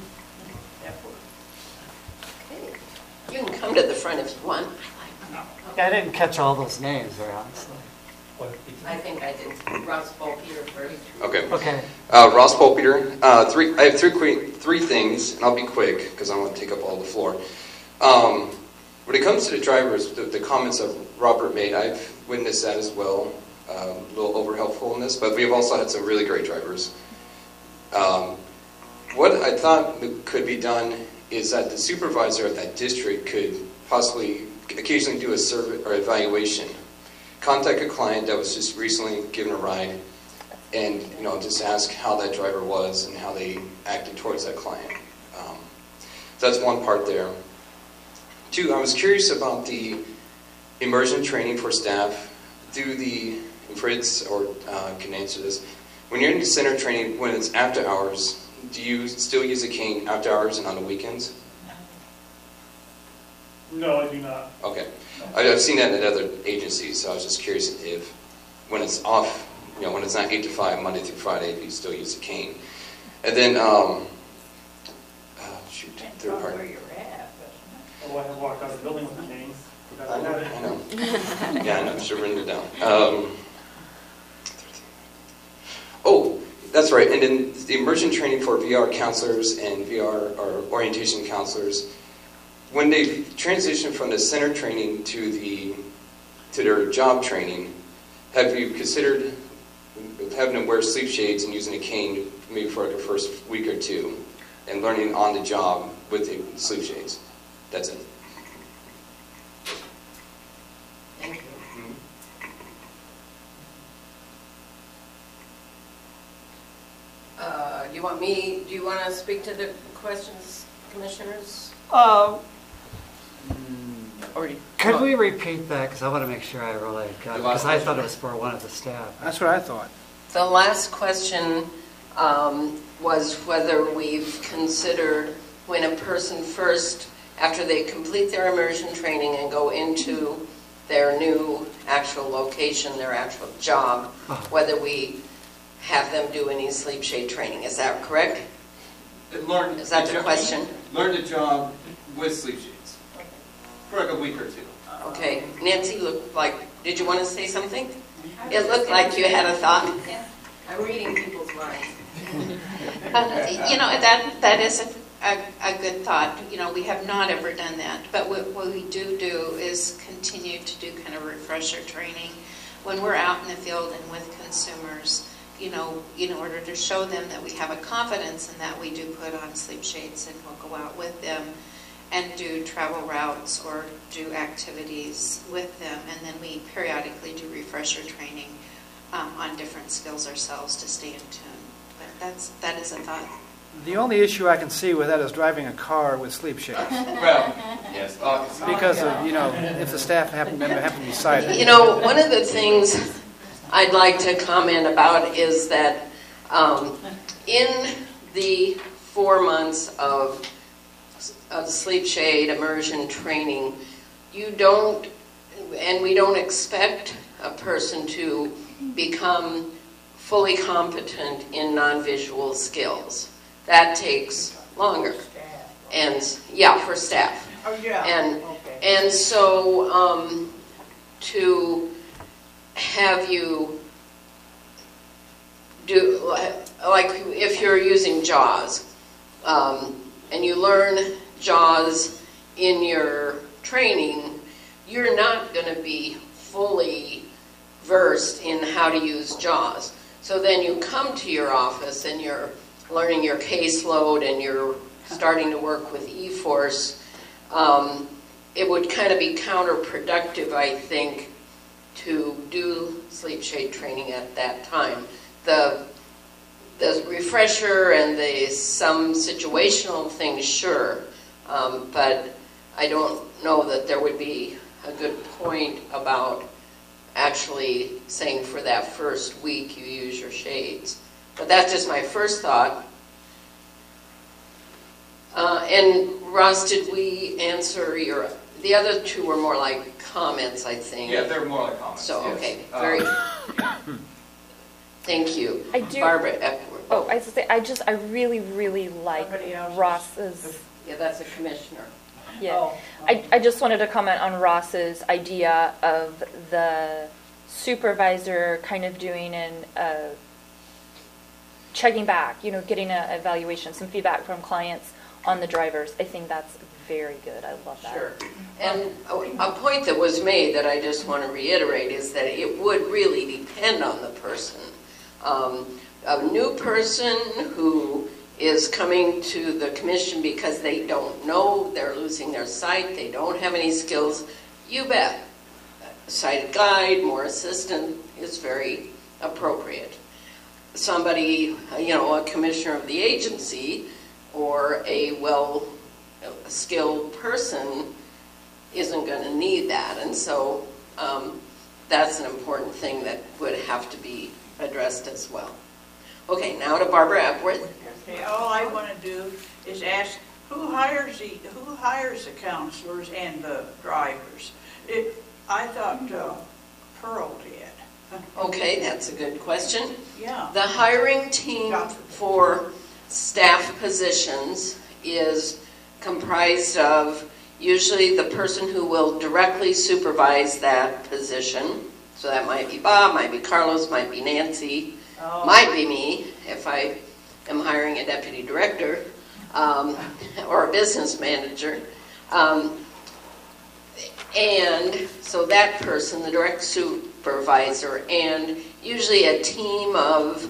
Okay. You can come to the front if you want. I didn't catch all those names very honestly. I think I did. Ross Paul Peter first. Okay. Okay. Uh, Ross Polpeter. Uh, three. I have three quick, three things, and I'll be quick because I don't want to take up all the floor. Um, when it comes to the drivers, the, the comments that Robert made, I've witnessed that as well. Um, a little over helpfulness, but we've also had some really great drivers. Um, what I thought could be done is that the supervisor of that district could possibly occasionally do a survey or evaluation. Contact a client that was just recently given a ride, and you know just ask how that driver was and how they acted towards that client. Um, so that's one part there. Two, I was curious about the immersion training for staff. Do the Fritz or uh, can answer this. When you're in the center training, when it's after hours, do you still use a cane after hours and on the weekends? No, I do not. Okay. I- I've seen that at other agencies, so I was just curious if, when it's off, you know, when it's not eight to five, Monday through Friday, if you still use a cane. And then, um, oh, shoot, third part. Where you're at. Oh, I have walked out of the building with a cane. I know, I know. Yeah, I know, I should have written it down. Um, oh, that's right, and then the immersion training for V R counselors and V R or orientation counselors, when they transition from the center training to the to their job training, have you considered having them wear sleep shades and using a cane maybe for like the first week or two, and learning on the job with the sleep shades? That's it. Thank you. Uh, do you want me, do you want to speak to the questions, commissioners? Um, or you- Could we repeat that, because I want to make sure I really got it, The last because I thought question. it was for one of the staff. That's what I thought. The last question um, was whether we've considered when a person first, after they complete their immersion training and go into their new actual location, their actual job, whether we have them do any sleep shade training. Is that correct? Learn, Is that the job- question? Learn the job with sleep shades for like a week or two. Okay. Nancy looked like, did you want to say something? It looked like you had a thought. I'm reading people's minds. Uh, You know, that, that is a, a, a good thought. You know, we have not ever done that. But what, what we do do is continue to do kind of refresher training. When we're out in the field and with consumers, you know, in order to show them that we have a confidence in that, we do put on sleep shades and we'll go out with them and do travel routes or do activities with them. And then we periodically do refresher training um, on different skills ourselves to stay in tune. But that's, that is a thought. The only issue I can see with that is driving a car with sleep shades. Well, yes, obviously. Because of, you know, if the staff happen, member happen to be sighted. You know, one of the things I'd like to comment about is that um, in the four months of, of sleep shade immersion training, you don't, and we don't expect a person to become fully competent in non-visual skills. That takes longer. And, yeah, for staff. Oh, yeah. And, Okay. and so um, to have you do, like if you're using JAWS, um, and you learn JAWS in your training, you're not going to be fully versed in how to use JAWS. So then you come to your office and you're learning your caseload and you're starting to work with E-Force. Um, it would kind of be counterproductive, I think, to do sleep shade training at that time. The the refresher and the some situational things, sure, um, but I don't know that there would be a good point about actually saying for that first week you use your shades. But that's just my first thought. Uh, and Ross, did we answer your? The other two were more like comments, I think. Yeah, they're more like comments. So yes. okay, Uh, very. Thank you, I do- Barbara Epworth. Oh, I was gonna say, I just, I really, really like Ross's, Yeah, that's a commissioner. yeah. Oh, I, I just wanted to comment on Ross's idea of the supervisor kind of doing an, uh, checking back, you know, getting an evaluation, some feedback from clients on the drivers. I think that's very good. I love that. Sure. And a, a point that was made that I just want to reiterate is that it would really depend on the person. Um, a new person who is coming to the commission because they don't know, they're losing their sight, they don't have any skills, you bet. A sighted guide, more assistant is very appropriate. Somebody, you know, a commissioner of the agency or a well-skilled person isn't going to need that. And so um, that's an important thing that would have to be addressed as well. Okay, now to Barbara Epworth. Okay, all I want to do is ask, who hires the, who hires the counselors and the drivers? It, I thought uh, Pearl did. Okay, that's a good question. Yeah. The hiring team for staff positions is comprised of usually the person who will directly supervise that position. So that might be Bob, might be Carlos, might be Nancy, Oh. might be me if I am hiring a deputy director um, or a business manager. Um, and so that person, the direct supervisor, and usually a team of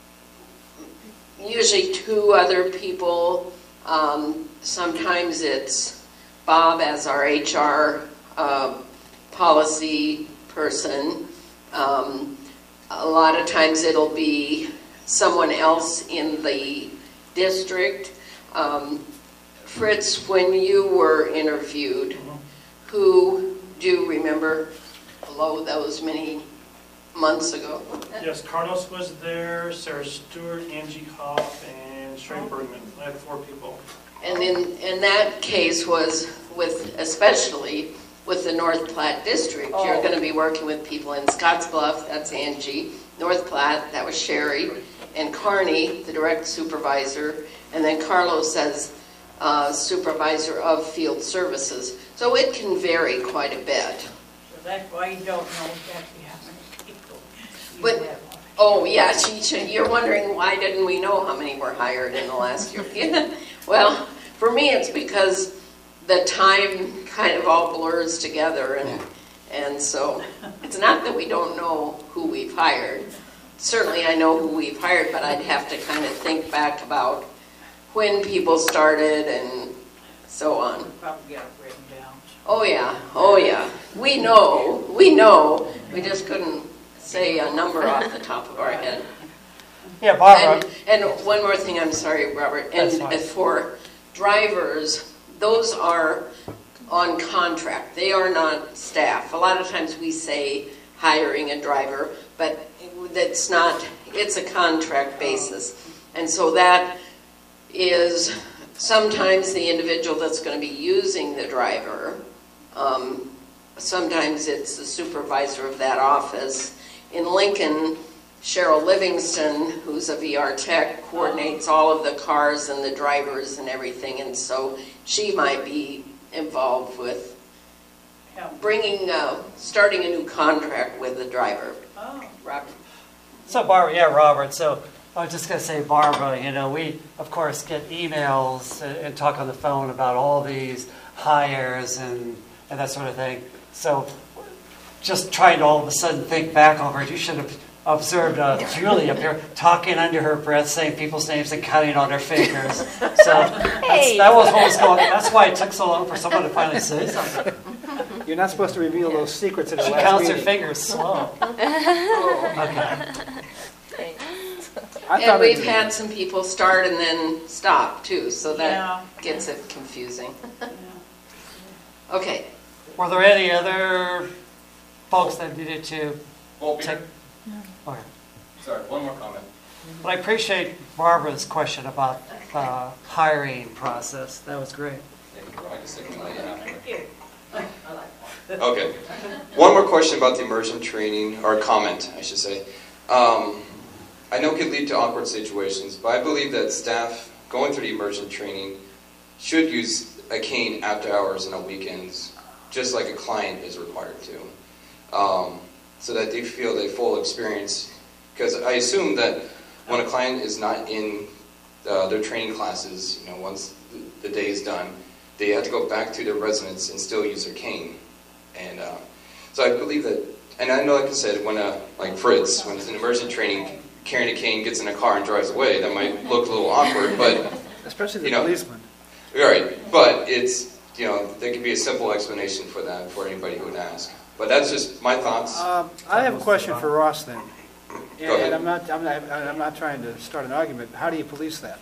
usually two other people. Um, sometimes it's Bob as our H R uh, policy person. Um, a lot of times it'll be someone else in the district. Um, Fritz, when you were interviewed, who, do you remember below those many months ago? Yes, Carlos was there, Sarah Stewart, Angie Hoff, and Sherry Bergman. I had four people. And in, in that case was with, especially with the North Platte District. Oh. You're going to be working with people in Scottsbluff, that's Angie, North Platte, that was Sherry, and Kearney, the direct supervisor, and then Carlos as uh, supervisor of field services. So it can vary quite a bit. So that's why you don't know exactly how many people you But, have. oh yeah, she, she, you're wondering why didn't we know how many were hired in the last year? Yeah. Well, for me it's because the time kind of all blurs together, and and so it's not that we don't know who we've hired. Certainly I know who we've hired, but I'd have to kind of think back about when people started and so on. Probably got it written down. Oh yeah, oh yeah. We know, we know. We just couldn't say a number off the top of our head. Yeah, Barbara. And, and one more thing, I'm sorry, Robert. And That's fine. for drivers, those are on contract. They are not staff. A lot of times we say hiring a driver, but that's not, it's a contract basis. And so that is sometimes the individual that's going to be using the driver. Um, sometimes it's the supervisor of that office. In Lincoln, Cheryl Livingston, who's a V R tech, coordinates all of the cars and the drivers and everything, and so she might be involved with bringing, uh, starting a new contract with the driver. Oh. Robert. So Barbara, yeah, Robert. So I was just going to say, Barbara, you know, we, of course, get emails and, and talk on the phone about all these hires and, and that sort of thing. So just trying to all of a sudden think back over it, you should have observed uh, Julie up here talking under her breath, saying people's names and counting on her fingers. So that's, that was what was going on. That's why it took so long for someone to finally say something. You're not supposed to reveal those secrets in the She last counts meeting. her fingers slow. Okay. And we've had some people start and then stop too, so that Yeah. gets it confusing. Okay. Were there any other folks that needed to Well, take? Peter, Okay. sorry, one more comment. But I appreciate Barbara's question about the hiring process. That was great. I guess I can let you know. Thank you. Okay. One more question about the immersion training, or comment, I should say. Um, I know it could lead to awkward situations, but I believe that staff going through the immersion training should use a cane after hours and on weekends, just like a client is required to, um, so that they feel the full experience. Because I assume that when a client is not in uh, their training classes, you know, once the, the day is done, they have to go back to their residence and still use their cane. And uh, so I believe that, and I know, like I said, when a, like Fritz, when it's an immersion training, carrying a cane, gets in a car and drives away, that might look a little awkward, but... Especially the you know, policeman. Right, but it's, you know, there could be a simple explanation for that for anybody who would ask. But that's just my thoughts. Um, I have a question for Ross then. And, Go ahead. and I'm not, I'm not, I'm not trying to start an argument. How do you police that?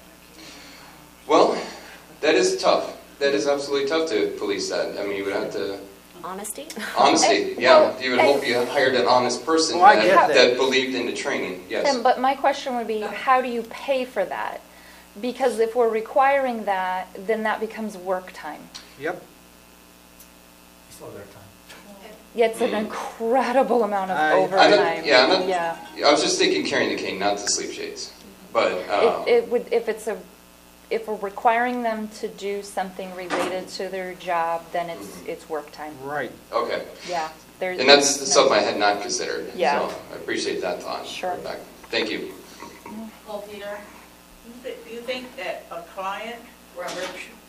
Well, that is tough. That is absolutely tough to police that. I mean, you would have to... Honesty? Honesty, yeah. You would hope you hired an honest person Oh, I that, get that. that believed in the training, yes. And, but my question would be, how do you pay for that? Because if we're requiring that, then that becomes work time. Yep. It's all their time. Yeah, it's an incredible amount of I- I'm overtime. not, yeah, I'm not, Yeah. I was just thinking carrying the cane, not the sleep shades. But, uh, It, it would, if it's a, if we're requiring them to do something related to their job, then it's, it's work time. Right. okay. Yeah. There's And that's no- something I had not considered. Yeah. So I appreciate that thought. Sure. Rebecca. Thank you. Well, Peter, you thi- do you think that a client, Robert,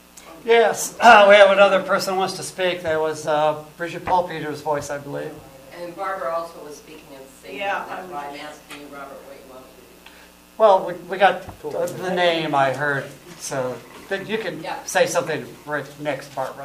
Yes, uh, we have another person who wants to speak. That was uh, Bridget Paul Peters' voice, I believe. And Barbara also was speaking at the same Yeah, time. That's I why I'm asking you, Robert, what you want me to do. Well, we, we got the, the name I heard, so but you can Yeah. say something right next, Barbara.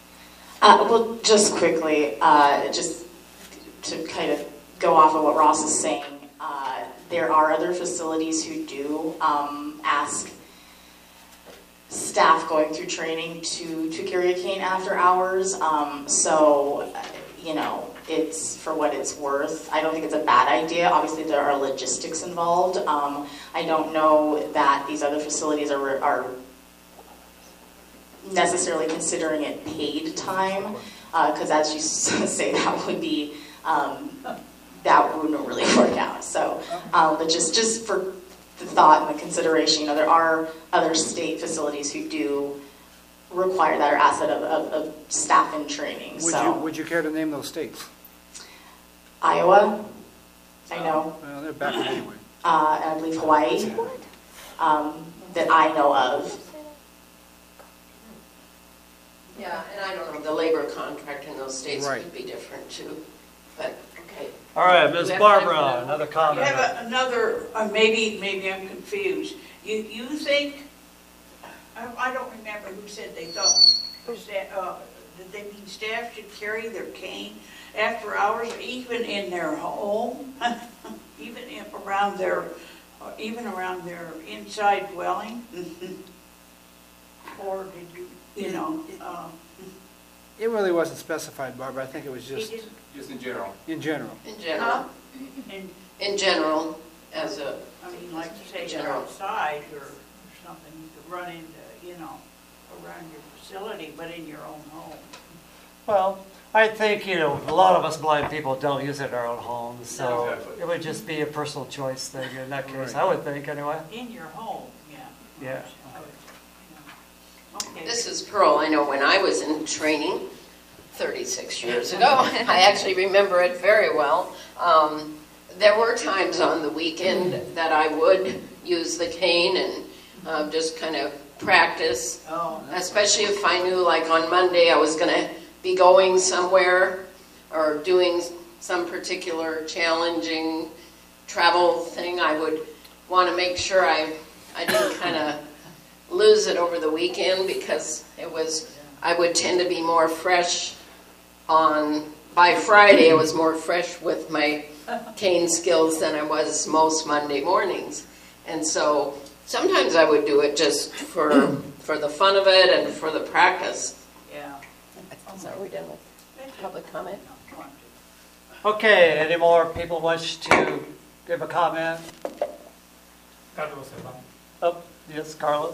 Uh, well, just quickly, uh, just to kind of go off of what Ross is saying, uh, there are other facilities who do um, ask staff going through training to, to carry a cane after hours. Um, so, you know, it's for what it's worth. I don't think it's a bad idea. Obviously, there are logistics involved. Um, I don't know that these other facilities are, are necessarily considering it paid time, because uh, as you say, that would be, um, that wouldn't really work out. So, um, but just, just for the thought and the consideration, you know, there are other state facilities who do require that or asset of, of, of staff in training. Would So, you, would you care to name those states? Iowa, I know, Well, they're back anyway. uh, and I believe Hawaii, um, that I know of. Yeah, and I don't know, the labor contract in those states Right. could be different too, but, okay. All right, Do Miz we have time for Barbara, that? another You comment. have a- another, uh, maybe, maybe I'm confused. You, you think, I, I don't remember who said they thought, sta- uh, did they mean staff should carry their cane after hours, even in their home, even in, around their, uh, even around their inside dwelling? Or did you, you know, uh, It really wasn't specified, Barbara. I think it was he just didn't, Just in general. in general. In huh? general, And, in general, as a, I mean, like say you're General. outside or or something, you could run into, you know, around your facility, but in your own home. Well, I think, you know, a lot of us blind people don't use it in our own homes, so Exactly. it would just be a personal choice thing in that case, Right. I would think, anyway. In your home, yeah. Yeah. Okay. this is Pearl, I know when I was in training thirty-six years ago, I actually remember it very well. Um, there were times on the weekend that I would use the cane and uh, just kind of practice, Oh, especially if I knew like on Monday I was going to be going somewhere or doing some particular challenging travel thing. I would want to make sure I, I didn't kind of lose it over the weekend, because it was, I would tend to be more fresh on, by Friday I was more fresh with my cane skills than I was most Monday mornings. And so sometimes I would do it just for, for the fun of it and for the practice. yeah. So are we done with public comment? Okay, any more people wish to give a comment? Carlos Serrano. Oh, yes, Carlos?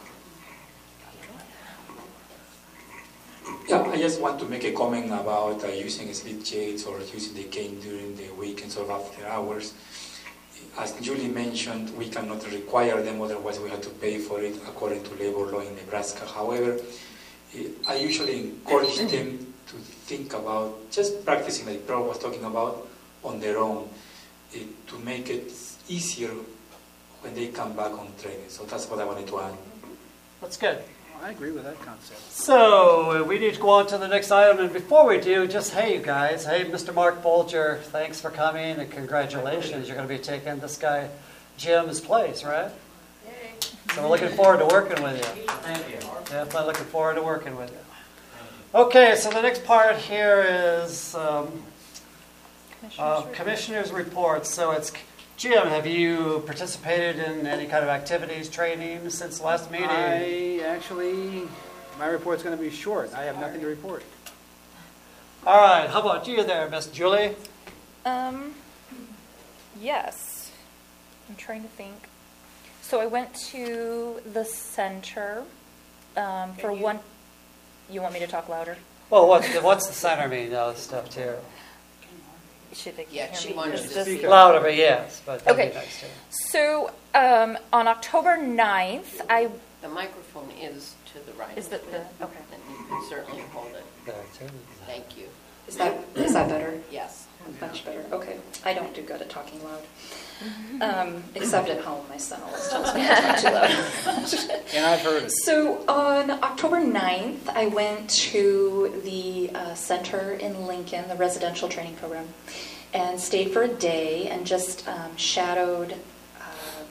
Yeah, I just want to make a comment about uh, using sleep shades or using the cane during the weekends or after hours. As Julie mentioned, we cannot require them, otherwise we have to pay for it according to labor law in Nebraska. However, I usually encourage them to think about just practicing, like Pearl was talking about, on their own, uh, to make it easier when they come back on training. So that's what I wanted to add. That's good. I agree with that concept. So uh, we need to go on to the next item, and before we do, just hey, you guys, hey, Mister Mark Bolger, thanks for coming and congratulations. You're going to be taking this guy Jim's place, right? Yay. So we're looking forward to working with you. Thank you. Definitely looking forward to working with you. Okay, so the next part here is um, uh, commissioners' reports. So it's Jim. Have you participated in any kind of activities, training since the last meeting? I actually, my report's going to be short. I have nothing to report. All right. How about you there, Miss Julie? Um, yes. I'm trying to think. So I went to the center um, for one. You want me to talk louder? Well, what's the, what's the center mean? All this stuff too. Should they Yeah, hear she me? wanted Is to this- speak Louder, but yes. But that'd Okay. be nice too. So um, on October ninth, I The microphone is to the right. is that the okay. And you can certainly hold it. There too. Thank you. Is that is that better? Yes. Much better. Okay. I don't do good at talking loud. Um, except at home, my son always tells me I talk too loud. And I've heard it. So on October ninth, I went to the uh, center in Lincoln, the residential training program, and stayed for a day and just um, shadowed uh,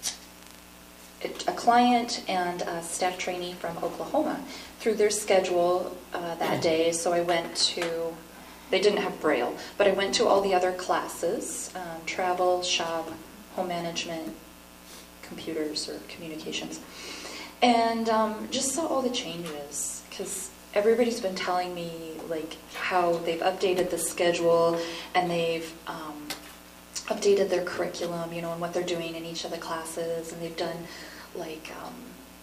a client and a staff trainee from Oklahoma through their schedule uh, that day. So I went to, they didn't have Braille, but I went to all the other classes, um, travel, shop, home management, computers or communications. and um, just saw all the changes, because everybody's been telling me like how they've updated the schedule and they've um, updated their curriculum, you know, and what they're doing in each of the classes, and they've done like um,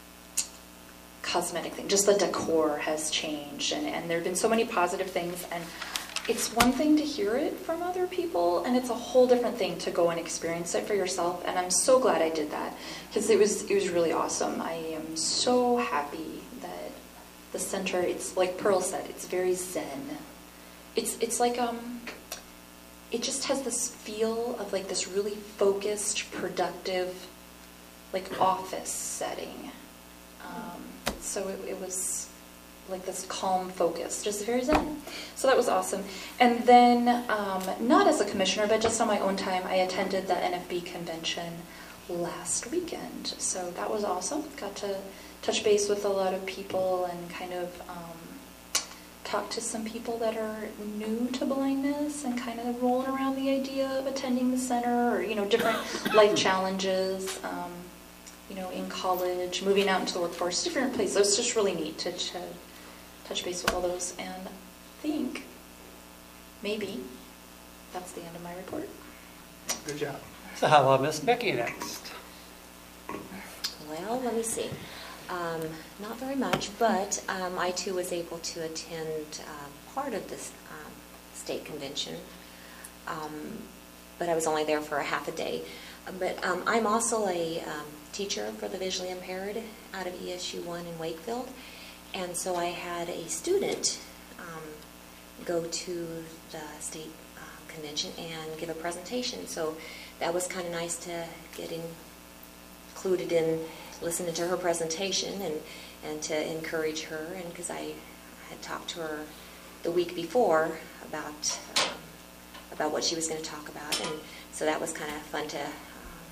cosmetic things. Just the decor has changed, and, and there have been so many positive things, and it's one thing to hear it from other people, and it's a whole different thing to go and experience it for yourself, and I'm so glad I did that, because it was, it was really awesome. I am so happy that the center, it's like Pearl said, it's very zen. It's, it's like, um, it just has this feel of like this really focused, productive, like office setting. Um, so it, it was like this calm focus, just very zen. So that was awesome. And then, um, not as a commissioner, but just on my own time, I attended the N F B convention last weekend. So that was awesome. Got to touch base with a lot of people and kind of um, talk to some people that are new to blindness and kind of rolling around the idea of attending the center, or, you know, different life challenges, um, you know, in college, moving out into the workforce, different places. It was just really neat to, to touch base with all those, and I think maybe that's the end of my report. Good job. So how about Miss Becky next? Well, let me see. Um, not very much, but um, I too was able to attend uh, part of this um, state convention, um, but I was only there for a half a day. But um, I'm also a um, teacher for the visually impaired out of E S U one in Wakefield, and so I had a student um, go to the state uh, convention and give a presentation. So that was kind of nice to get in, included in listening to her presentation and, and to encourage her. And because I had talked to her the week before about um, about what she was going to talk about, and so that was kind of fun to um,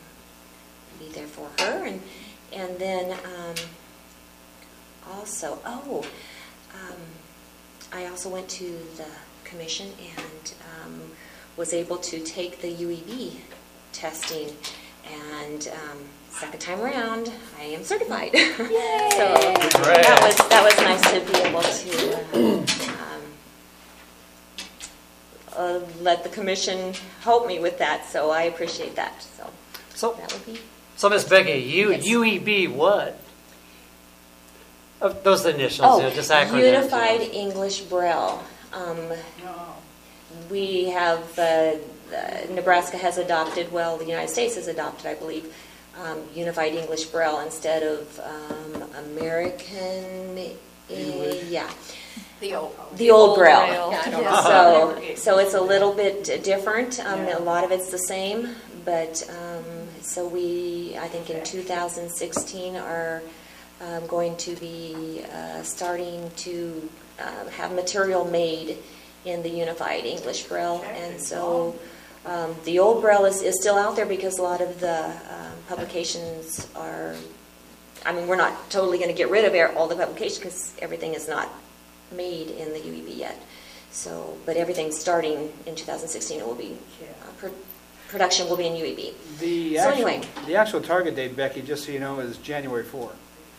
be there for her. And and then um, also, oh, um, I also went to the commission and um, was able to take the U E B testing, and um, second time around, I am certified. Yay! So that was that was nice to be able to um, uh, let the commission help me with that. So I appreciate that. So, so that would be. So Miss Becky, you Yes. U E B what? Oh, those are the initials, Oh, yeah, just acronyms. Unified English Braille. Um, we have, uh, uh, Nebraska has adopted, well, the United States has adopted, I believe, um, Unified English Braille instead of um, American, uh, yeah. The old. The old Braille. Braille. Yeah, I don't know. So, so it's a little bit different. Um, a lot of it's the same, but um, so we, I think in two thousand sixteen, are um, going to be uh, starting to uh, have material made in the Unified English Braille, and so um, the old Braille is, is still out there because a lot of the uh, publications are. I mean, we're not totally going to get rid of all the publications because everything is not made in the U E B yet. So, but everything's starting in two thousand sixteen. It will be uh, pr production will be in U E B. The so actual, anyway, the actual target date, Becky, just so you know, is January fourth.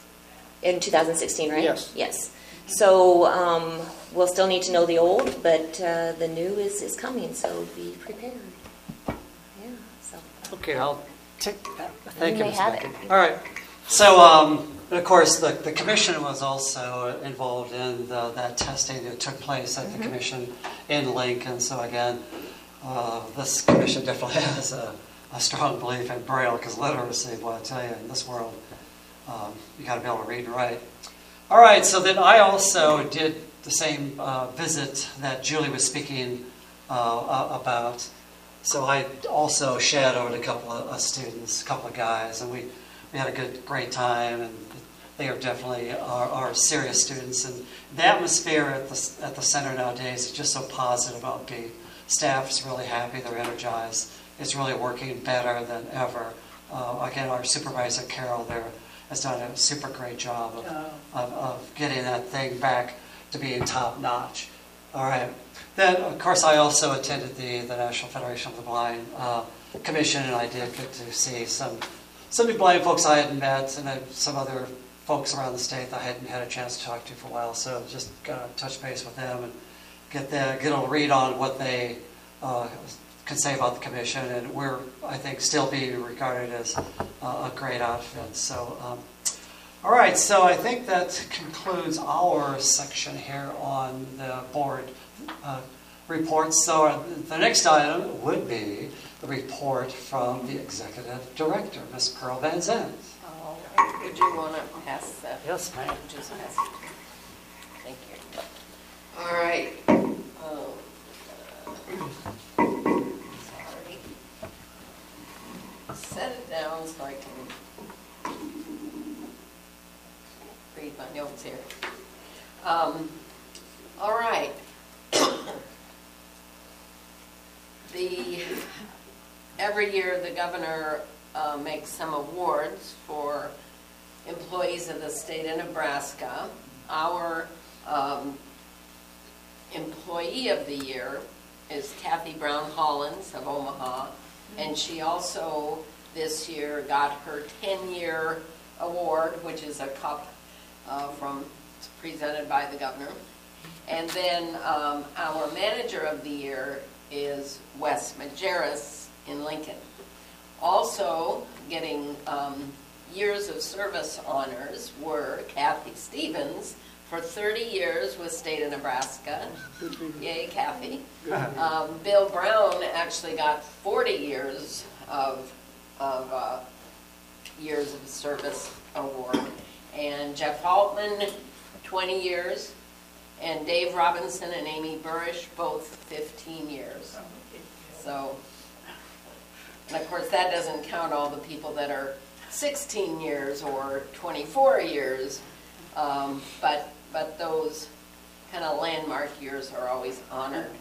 In two thousand sixteen, right? Yes. Yes. So um, we'll still need to know the old, but uh, the new is is coming. So be prepared. Yeah. So. Okay, I'll take that. Thank You you, may Miz have Becky. it. All right. So, um, and of course, the, the commission was also involved in the, that testing that took place at the Mm-hmm. commission in Lincoln. So again, uh, this commission definitely has a, a strong belief in Braille, because literacy, well, I tell you, in this world, um, you got to be able to read and write. All right, so then I also did the same uh, visit that Julie was speaking uh, about. So I also shadowed a couple of uh, students, a couple of guys, and we We had a good, great time, and they are definitely our, our serious students. And the atmosphere at the at the center nowadays is just so positive, upbeat. Staff is really happy; they're energized. It's really working better than ever. Uh, again, our supervisor Carol there has done a super great job of, of, of getting that thing back to being top notch. All right. Then, of course, I also attended the the National Federation of the Blind uh, Commission, and I did get to see some. Some new blind folks I had met, and I, some other folks around the state that I hadn't had a chance to talk to for a while. So just gonna touch base with them and get the, get a read on what they uh, can say about the commission. And we're, I think, still being regarded as uh, a great outfit. So, um, all right. So I think that concludes our section here on the board uh, reports. So the next item would be the report from the executive director, Miz Pearl Van Zandt. Oh, would you want to pass that? Yes, ma'am. Just pass it. Thank you. All right. Um, sorry. Set it down so I can read my notes here. Um, all right. The every year the governor uh, makes some awards for employees of the state of Nebraska. Our um, employee of the year is Kathy Brown Hollins of Omaha, and she also this year got her ten-year award, which is a cup uh, from presented by the governor. And then um, our manager of the year is Wes Majerus in Lincoln. Also getting um, years of service honors were Kathy Stevens for thirty years with state of Nebraska. Yay, Kathy. Um, Bill Brown actually got forty years of, of uh, years of service award. And Jeff Altman, twenty years. And Dave Robinson and Amy Burrish, both fifteen years. So, and of course that doesn't count all the people that are sixteen years or twenty-four years, um, but, but those kind of landmark years are always honored.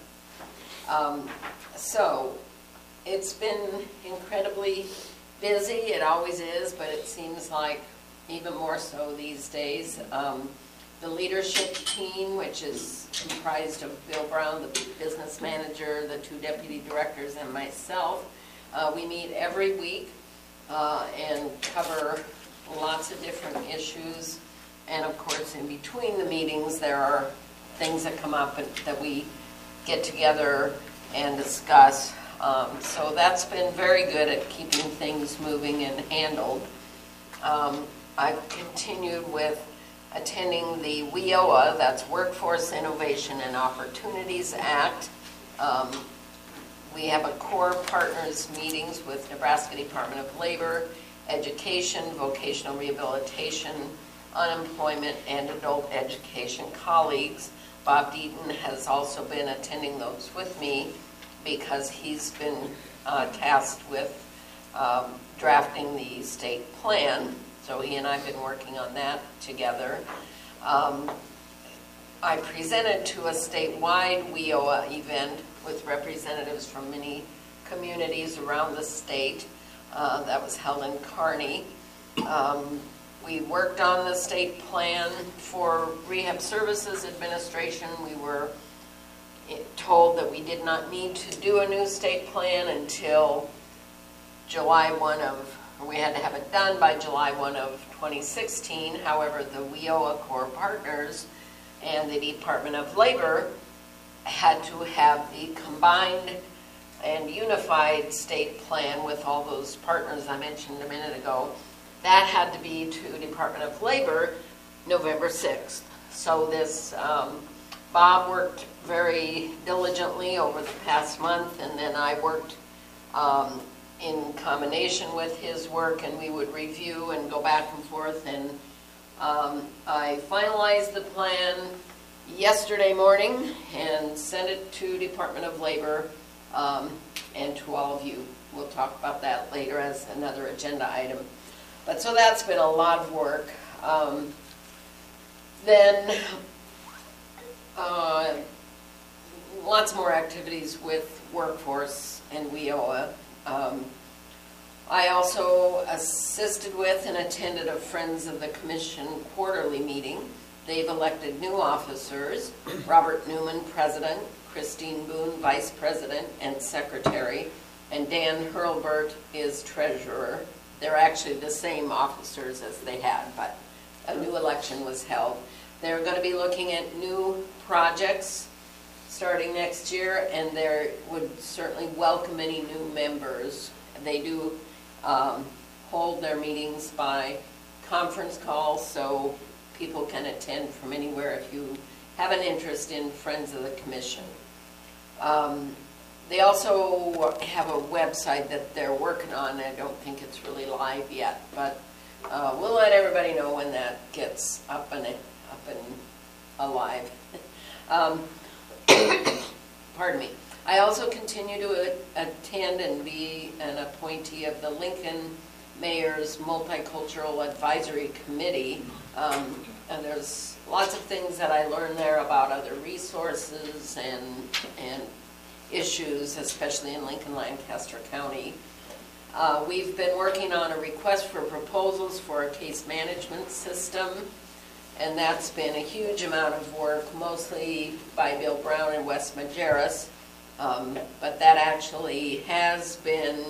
Um, so, it's been incredibly busy, it always is, but it seems like even more so these days. Um, The leadership team, which is comprised of Bill Brown, the business manager, the two deputy directors, and myself, uh, we meet every week uh, and cover lots of different issues. And of course, in between the meetings, there are things that come up that we get together and discuss. Um, so that's been very good at keeping things moving and handled. Um, I've continued with attending the W I O A, that's Workforce Innovation and Opportunities Act. Um, we have a core partners meetings with Nebraska Department of Labor, Education, Vocational Rehabilitation, Unemployment, and Adult Education colleagues. Bob Deaton has also been attending those with me because he's been uh, tasked with um, drafting the state plan. So he and I have been working on that together. Um, I presented to a statewide W I O A event with representatives from many communities around the state. Uh, that was held in Kearney. Um, we worked on the state plan for Rehab Services Administration. We were told that we did not need to do a new state plan until July first of We had to have it done by July first of twenty sixteen. However, the W I O A core partners and the Department of Labor had to have the combined and unified state plan with all those partners I mentioned a minute ago. That had to be to Department of Labor November sixth. So this, um, Bob worked very diligently over the past month, and then I worked um, in combination with his work, and we would review and go back and forth. And um, I finalized the plan yesterday morning and sent it to Department of Labor um, and to all of you. We'll talk about that later as another agenda item. But so that's been a lot of work. Um, then uh, lots more activities with workforce and W I O A. Um, I also assisted with and attended a Friends of the Commission quarterly meeting. They've elected new officers, Robert Newman, President, Christine Boone, Vice President and Secretary, and Dan Hurlbert is Treasurer. They're actually the same officers as they had, but a new election was held. They're going to be looking at new projects starting next year, and they would certainly welcome any new members. They do um, hold their meetings by conference call, so people can attend from anywhere if you have an interest in Friends of the Commission. Um, they also have a website that they're working on. I don't think it's really live yet, but uh, we'll let everybody know when that gets up and up and alive. um, pardon me. I also continue to attend and be an appointee of the Lincoln Mayor's Multicultural Advisory Committee. Um, and there's lots of things that I learned there about other resources and, and issues, especially in Lincoln, Lancaster County. Uh, we've been working on a request for proposals for a case management system, and that's been a huge amount of work, mostly by Bill Brown and Wes Majerus. Um, but that actually has been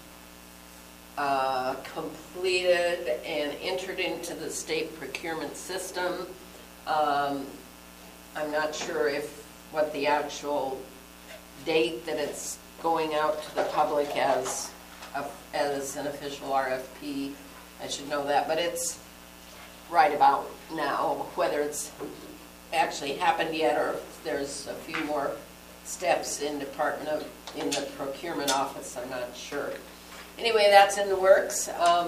uh, completed and entered into the state procurement system. Um, I'm not sure if what the actual date that it's going out to the public as a, as an official R F P. I should know that, but it's right about now. Whether it's actually happened yet or if there's a few more steps in Department of in the procurement office, I'm not sure. Anyway, that's in the works. Um,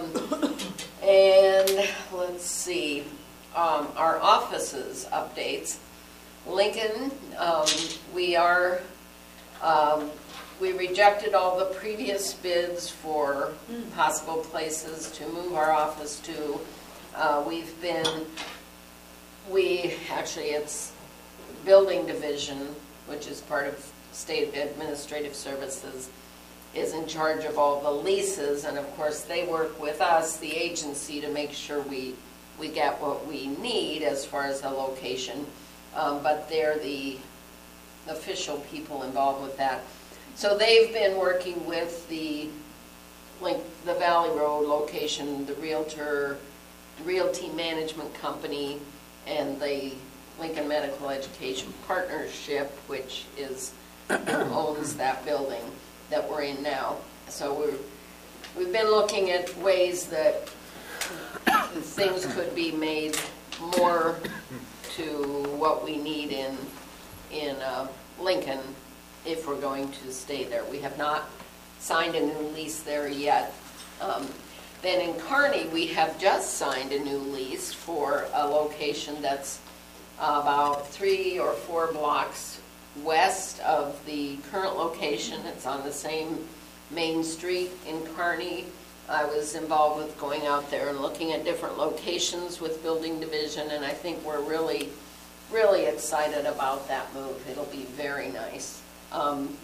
and let's see, um, our offices updates. Lincoln, um, we are um, we rejected all the previous bids for possible places to move our office to. Uh, we've been we actually it's building division, which is part of State Administrative Services, is in charge of all the leases, and of course they work with us, the agency, to make sure we we get what we need as far as a location, um, but they're the official people involved with that. So they've been working with the like the Valley Road location, the Realtor, Realty Management Company, and the Lincoln Medical Education Partnership, which is owns that building that we're in now. So we're, we've been looking at ways that things could be made more to what we need in in uh, Lincoln if we're going to stay there. We have not signed a new lease there yet. Um, then in Kearney, we have just signed a new lease for a location that's about three or four blocks west of the current location. It's on the same main street in Kearney. I was involved with going out there and looking at different locations with building division, and I think we're really, really excited about that move. It'll be very nice. Um,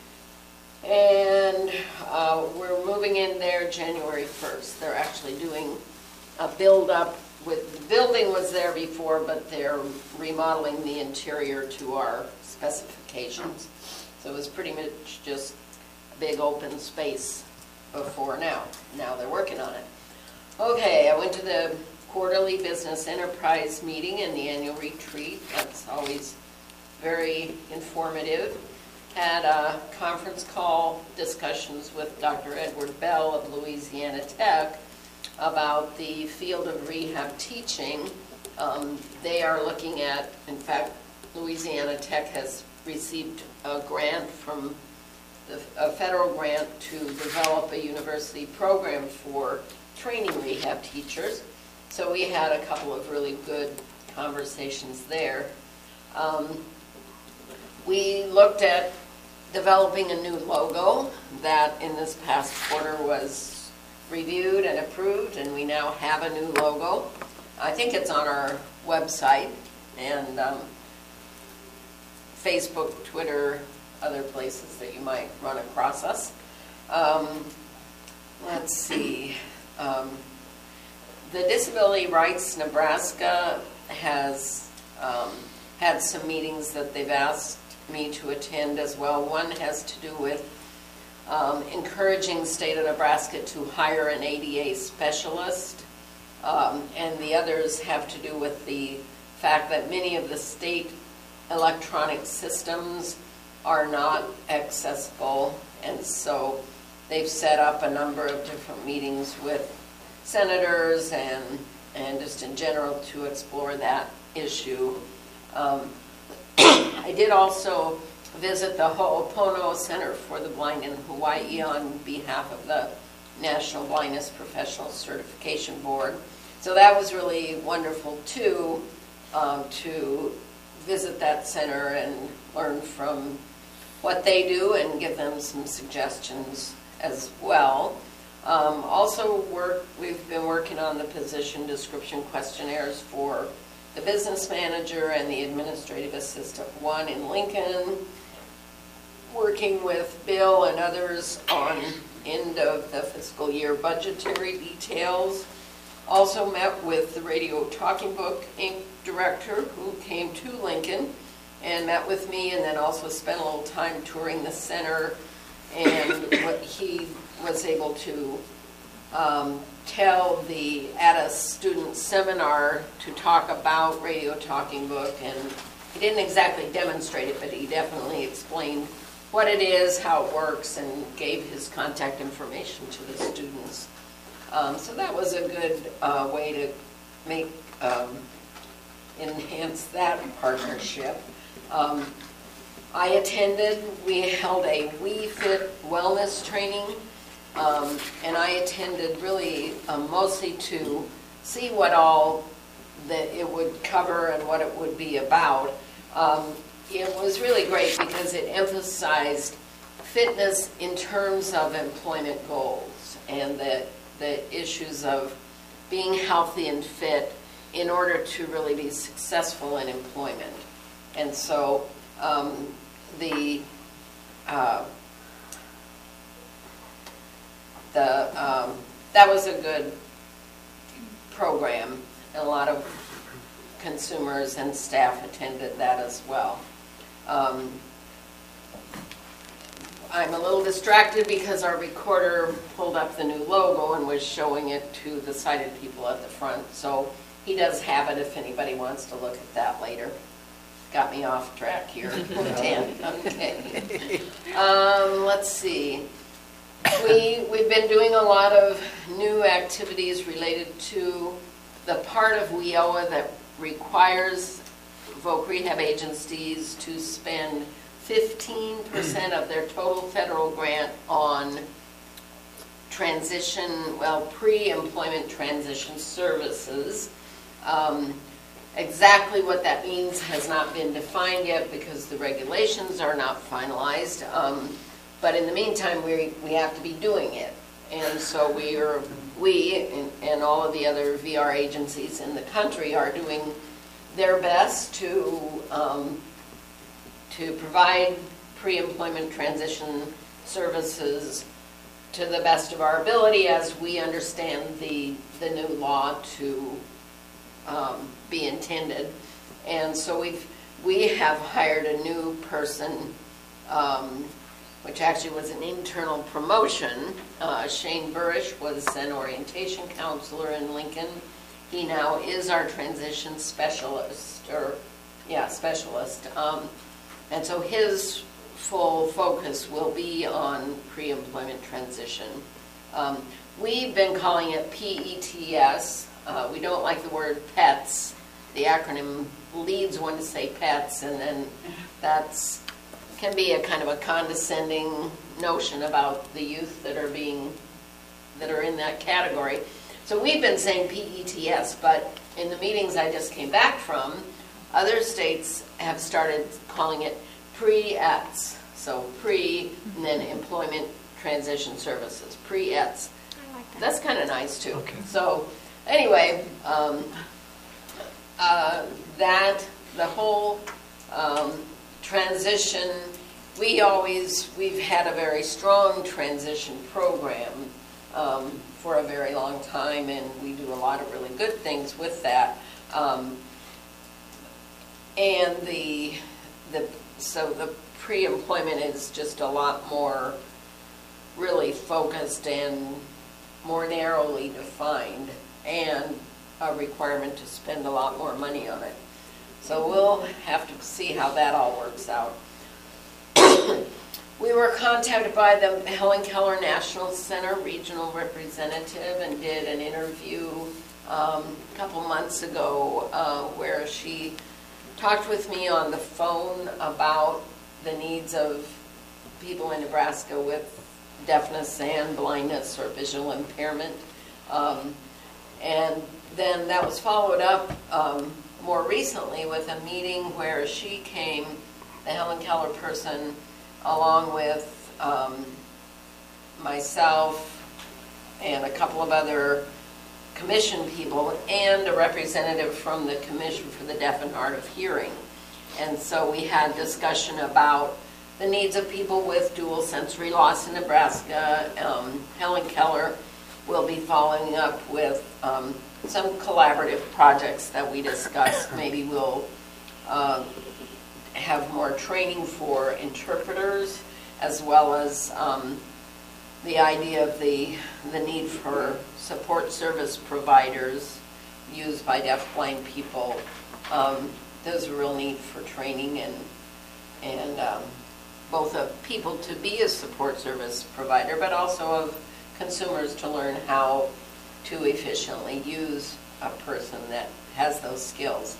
and uh, we're moving in there January first. They're actually doing a build-up. With the building was there before, but they're remodeling the interior to our specifications. So it was pretty much just a big open space before now. Now they're working on it. Okay, I went to the quarterly business enterprise meeting and the annual retreat. That's always very informative. Had a conference call discussions with Doctor Edward Bell of Louisiana Tech about the field of rehab teaching. Um, they are looking at, in fact, Louisiana Tech has received a grant from the, a federal grant to develop a university program for training rehab teachers. So we had a couple of really good conversations there. Um, we looked at developing a new logo that in this past quarter was reviewed and approved, and we now have a new logo. I think it's on our website and um, Facebook, Twitter, other places that you might run across us. Um, let's see. Um, the Disability Rights Nebraska has um, had some meetings that they've asked me to attend as well. One has to do with um, encouraging the state of Nebraska to hire an A D A specialist. Um, and the others have to do with the fact that many of the state electronic systems are not accessible, and so they've set up a number of different meetings with senators and and just in general to explore that issue. Um, I did also visit the Ho'opono Center for the Blind in Hawaii on behalf of the National Blindness Professional Certification Board. So that was really wonderful too, um, to visit that center and learn from what they do and give them some suggestions as well. Um, also, work, we've been working on the position description questionnaires for the business manager and the administrative assistant one in Lincoln, working with Bill and others on end of the fiscal year budgetary details. Also met with the Radio Talking Book Incorporated director who came to Lincoln and met with me, and then also spent a little time touring the center, and what he was able to um, tell the at a student seminar to talk about Radio Talking Book, and he didn't exactly demonstrate it, but he definitely explained what it is, how it works, and gave his contact information to the students. Um, so that was a good uh, way to make um, enhance that partnership. Um, I attended, we held a We Fit wellness training, um, and I attended really um, mostly to see what all that it would cover and what it would be about. Um, it was really great because it emphasized fitness in terms of employment goals and the, the issues of being healthy and fit in order to really be successful in employment. And so um, the uh, the um, that was a good program, and a lot of consumers and staff attended that as well. Um, I'm a little distracted because our recorder pulled up the new logo and was showing it to the sighted people at the front. So he does have it if anybody wants to look at that later. Got me off track here. ten. Okay. Um, let's see. We, we've been doing a lot of new activities related to the part of W I O A that requires voc rehab agencies to spend fifteen percent of their total federal grant on transition, well, pre-employment transition services. Um, exactly what that means has not been defined yet because the regulations are not finalized. Um, but in the meantime, we, we have to be doing it. And so we, are, we and, and all of the other V R agencies in the country are doing their best to um, to provide pre-employment transition services to the best of our ability as we understand the, the new law to um, be intended. And so we've, we have hired a new person, um, which actually was an internal promotion. Uh, Shane Burrish was an orientation counselor in Lincoln. He now is our transition specialist, or yeah, specialist. Um, And so his full focus will be on pre-employment transition. Um, we've been calling it P E T S. Uh, we don't like the word PETS. The acronym leads one to say PETS, and then that's can be a kind of a condescending notion about the youth that are being that are in that category. So we've been saying P E T S, but in the meetings I just came back from, other states have started calling it pre-E T S, so pre and then employment transition services, pre-E T S. I like that. That's kind of nice too. Okay. So anyway, um, uh, that, the whole um, transition, we always, we've had a very strong transition program um, for a very long time, and we do a lot of really good things with that. Um, And the, the so the pre-employment is just a lot more really focused and more narrowly defined. And a requirement to spend a lot more money on it. So we'll have to see how that all works out. We were contacted by the Helen Keller National Center regional representative and did an interview um, a couple months ago uh, where she talked with me on the phone about the needs of people in Nebraska with deafness and blindness or visual impairment. Um, and then that was followed up um, more recently with a meeting where she came, the Helen Keller person, along with um, myself and a couple of other commission people and a representative from the Commission for the Deaf and Hard of Hearing. And so we had discussion about the needs of people with dual sensory loss in Nebraska. Um, Helen Keller will be following up with um, some collaborative projects that we discussed. Maybe we'll uh, have more training for interpreters, as well as um, the idea of the, the need for support service providers used by deafblind people. Um, there's a real need for training and, and um, both of people to be a support service provider, but also of consumers to learn how to efficiently use a person that has those skills.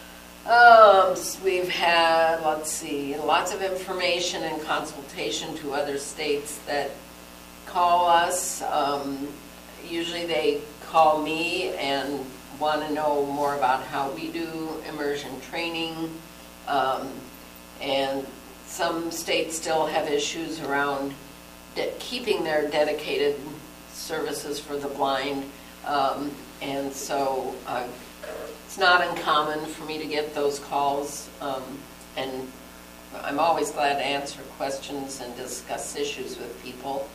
Um, so we've had, let's see, lots of information and consultation to other states that call us. Um, usually they call me and want to know more about how we do immersion training. Um, and some states still have issues around de- keeping their dedicated services for the blind. Um, and so uh, it's not uncommon for me to get those calls, um, and I'm always glad to answer questions and discuss issues with people.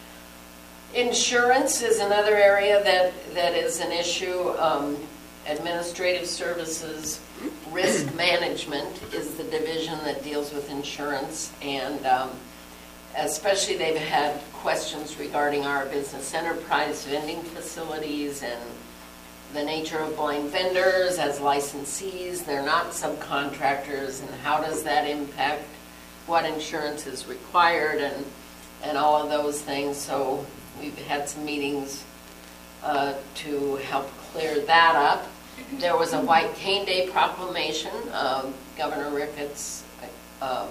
Insurance is another area that, that is an issue. Um, administrative services, risk management is the division that deals with insurance, and um, especially they've had questions regarding our business enterprise vending facilities and the nature of blind vendors as licensees. They're not subcontractors, and how does that impact what insurance is required and, and all of those things. So we've had some meetings uh, to help clear that up. There was a White Cane Day proclamation. Um, Governor Ricketts um,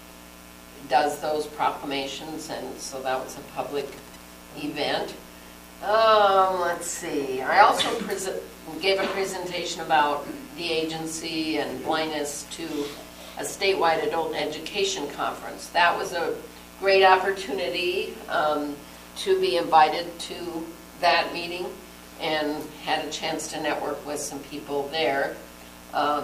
does those proclamations, and so that was a public event. Um, let's see. I also pre- gave a presentation about the agency and blindness to a statewide adult education conference. That was a great opportunity um, to be invited to that meeting, and had a chance to network with some people there. Um,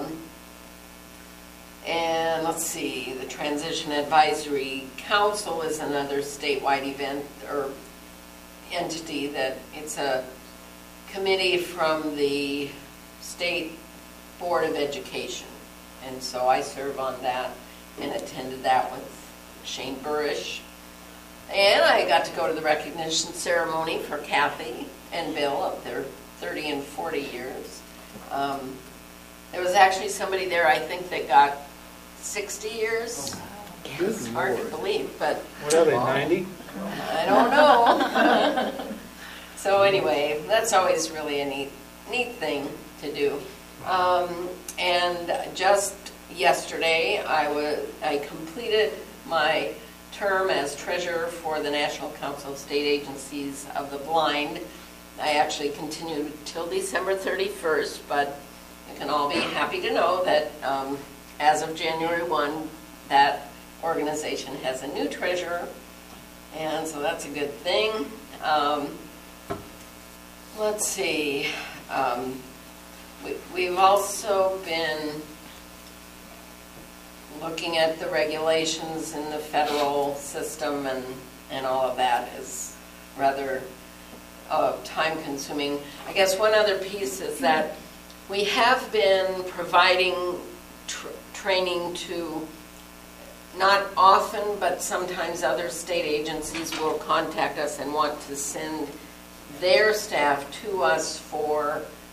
and let's see, the Transition Advisory Council is another statewide event or entity that it's a committee from the State Board of Education. And so I serve on that and attended that with Shane Burrish. And I got to go to the recognition ceremony for Kathy and Bill of their thirty and forty years. Um, there was actually somebody there, I think, that got sixty years. It's hard to believe, but... What are they, ninety? I don't know. So anyway, that's always really a neat, neat thing to do. Um, and just yesterday, I was I completed my term as treasurer for the National Council of State Agencies of the Blind. I actually continued till December thirty-first, but you can all be happy to know that um, as of January first, that organization has a new treasurer, and so that's a good thing. Um, let's see. Um, we, we've also been looking at the regulations in the federal system, and, and all of that is rather uh, time-consuming. I guess one other piece is that we have been providing tr- training to, not often, but sometimes other state agencies will contact us and want to send their staff to us for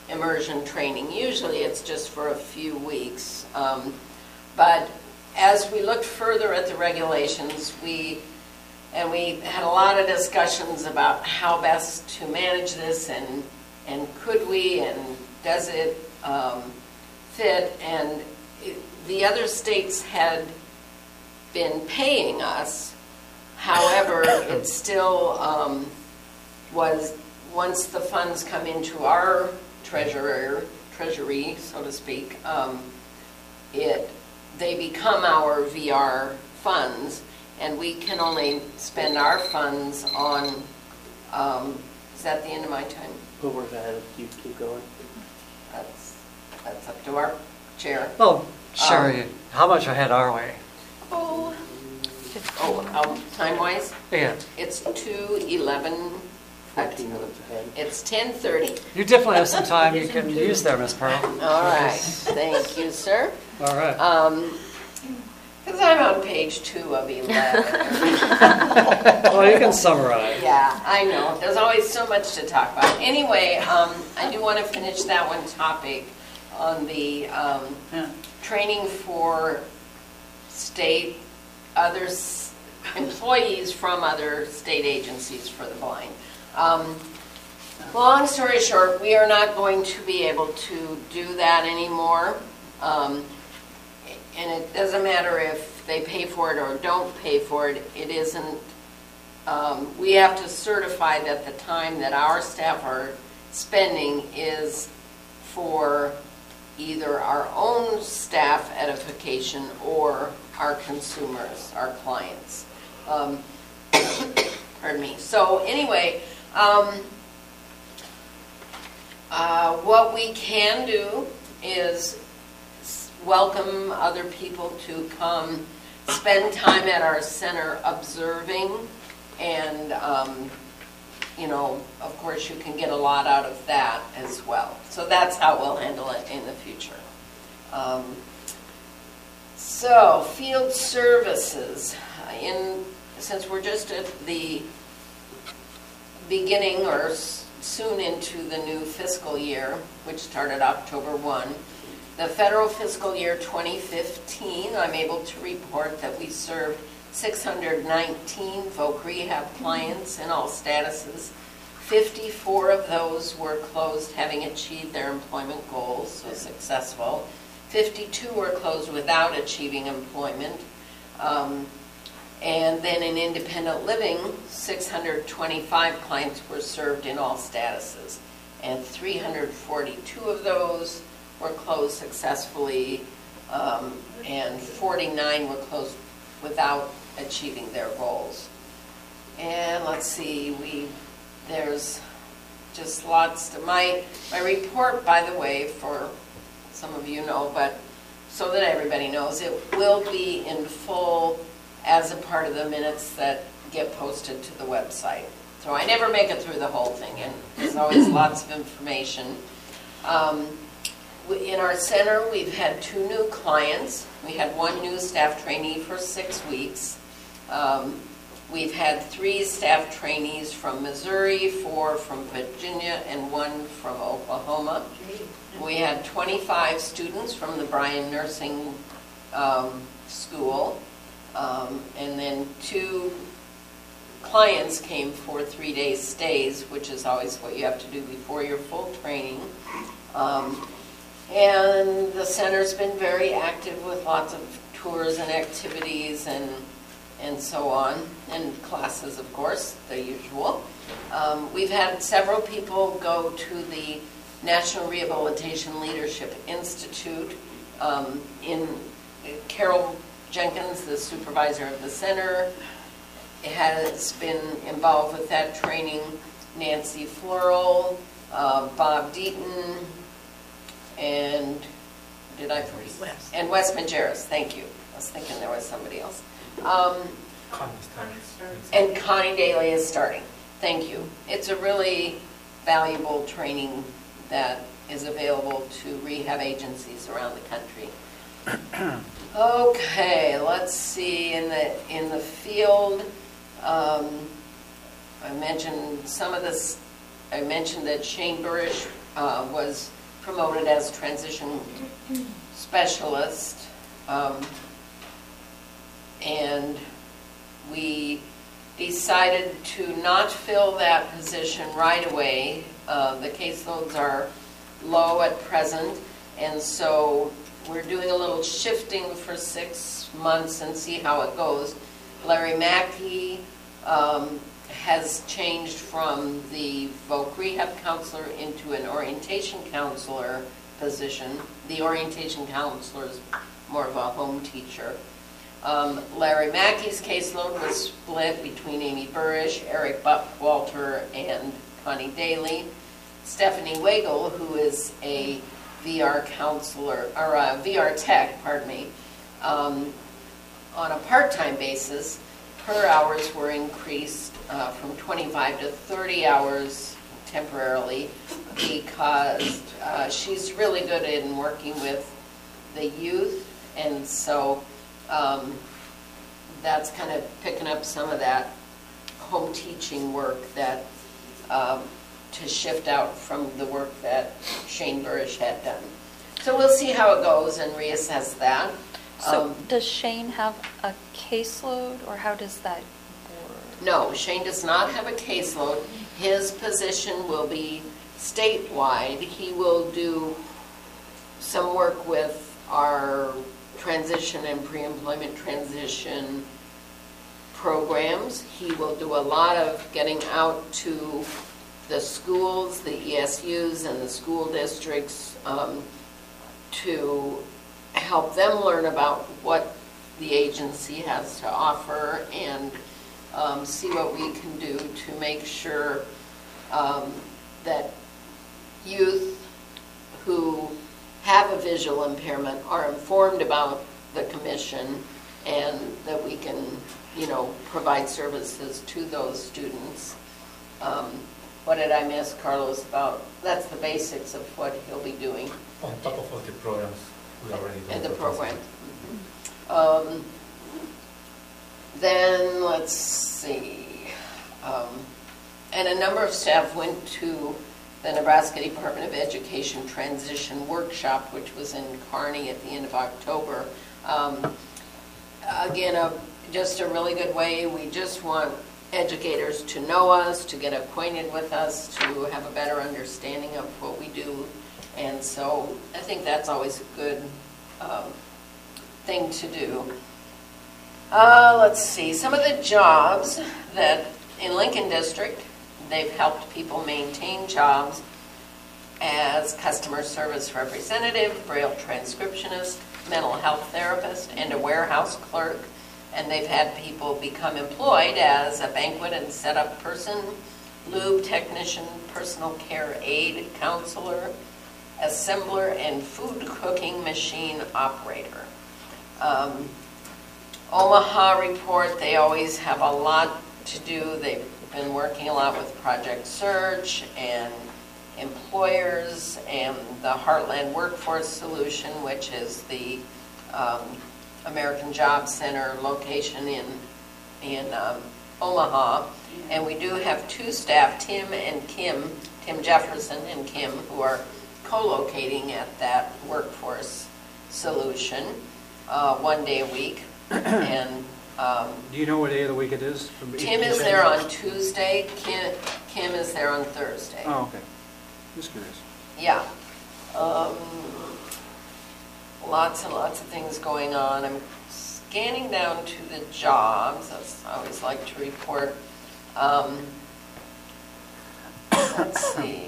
immersion training. Usually it's just for a few weeks. Um, but as we looked further at the regulations, we and we had a lot of discussions about how best to manage this, and and could we, and does it um, fit? And it, the other states had been paying us. However, it still um, was, once the funds come into our treasurer, treasury, so to speak, um, it they become our V R funds, and we can only spend our funds on, um, is that the end of my time? Who works ahead? You keep going. That's, that's up to our chair. Oh, Sherry, Um, how much ahead are we? Oh, oh, um, time-wise? Yeah. It's two eleven. fourteen minutes ahead. It's ten thirty. You definitely have some time you can use there, Miss Pearl. All right, thank you, sir. All right. Um, because I'm on page two of eleven. Well, you can summarize. Yeah, I know. There's always so much to talk about. Anyway, um, I do want to finish that one topic on the um, training for state, other s- employees from other state agencies for the blind. Um, long story short, we are not going to be able to do that anymore. Um, and it doesn't matter if they pay for it or don't pay for it. It isn't, um, we have to certify that the time that our staff are spending is for either our own staff edification or our consumers, our clients. Um, pardon me. So anyway, um, uh, what we can do is welcome other people to come spend time at our center observing, and um, you know, of course you can get a lot out of that as well. So that's how we'll handle it in the future. Um, so field services, in since we're just at the beginning or s- soon into the new fiscal year, which started October first, the federal fiscal year twenty fifteen, I'm able to report that we served six hundred nineteen voc rehab clients in all statuses. fifty-four of those were closed having achieved their employment goals, so successful. fifty-two were closed without achieving employment. Um, and then in independent living, six hundred twenty-five clients were served in all statuses. And three hundred forty-two of those were closed successfully, um, and forty-nine were closed without achieving their goals. And let's see, we there's just lots to my my report, by the way, for some of you know, but so that everybody knows, it will be in full as a part of the minutes that get posted to the website. So I never make it through the whole thing, and there's always lots of information. Um, In our center, we've had two new clients. We had one new staff trainee for six weeks. Um, we've had three staff trainees from Missouri, four from Virginia, and one from Oklahoma. We had twenty-five students from the Bryan Nursing um, School, um, and then two clients came for three-day stays, which is always what you have to do before your full training. Um, And the center's been very active with lots of tours and activities and and so on, and classes, of course, the usual. Um, we've had several people go to the National Rehabilitation Leadership Institute. Um, in Carol Jenkins, the supervisor of the center, has been involved with that training. Nancy Floral, uh, Bob Deaton, and did I forget? Wes. And Wes Majerus, thank you. I was thinking there was somebody else. Um, and Connie Daly is starting. Thank you. It's a really valuable training that is available to rehab agencies around the country. Okay, let's see. In the in the field, um, I mentioned some of this. I mentioned that Shane Burish uh, was promoted as transition specialist. Um, and we decided to not fill that position right away. Uh, the caseloads are low at present, and so we're doing a little shifting for six months and see how it goes. Larry Mackey um, has changed from the voc rehab counselor into an orientation counselor position. The orientation counselor is more of a home teacher. Um, Larry Mackey's caseload was split between Amy Burrish, Eric Buckwalter, and Connie Daly. Stephanie Wagle, who is a V R counselor, or a V R tech, pardon me, um, on a part-time basis, her hours were increased uh, from twenty-five to thirty hours temporarily because uh, she's really good in working with the youth, and so um, that's kind of picking up some of that home teaching work that um, to shift out from the work that Shane Burrish had done. So we'll see how it goes and reassess that. So Um, does Shane have a caseload, or how does that work? No, Shane does not have a caseload. His position will be statewide. He will do some work with our transition and pre-employment transition programs. He will do a lot of getting out to the schools, the E S Us, and the school districts um, to help them learn about what the agency has to offer and um, see what we can do to make sure um, that youth who have a visual impairment are informed about the commission and that we can, you know, provide services to those students. Um, what did I miss, Carlos, about? That's the basics of what he'll be doing. On top of all the programs we already do. In the program. Um, then, let's see. Um, and a number of staff went to the Nebraska Department of Education Transition Workshop, which was in Kearney at the end of October. Um, again, a, just a really good way. We just want educators to know us, to get acquainted with us, to have a better understanding of what we do. And so I think that's always a good um, thing to do. Uh, let's see, some of the jobs that in Lincoln District, they've helped people maintain jobs as customer service representative, Braille transcriptionist, mental health therapist, and a warehouse clerk. And they've had people become employed as a banquet and setup person, lube technician, personal care aide, counselor, assembler, and food cooking machine operator. Um, Omaha report, they always have a lot to do. They've been working a lot with Project Search and employers and the Heartland Workforce Solution, which is the um, American Job Center location in, in um, Omaha. And we do have two staff, Tim and Kim, Tim Jefferson and Kim, who are co-locating at that workforce solution uh, one day a week. And um, do you know what day of the week it is? From Tim is there on Tuesday. Kim, Kim is there on Thursday. Oh, okay. Just curious. Yeah. Um, lots and lots of things going on. I'm scanning down to the jobs. As I always like to report. Um, let's see.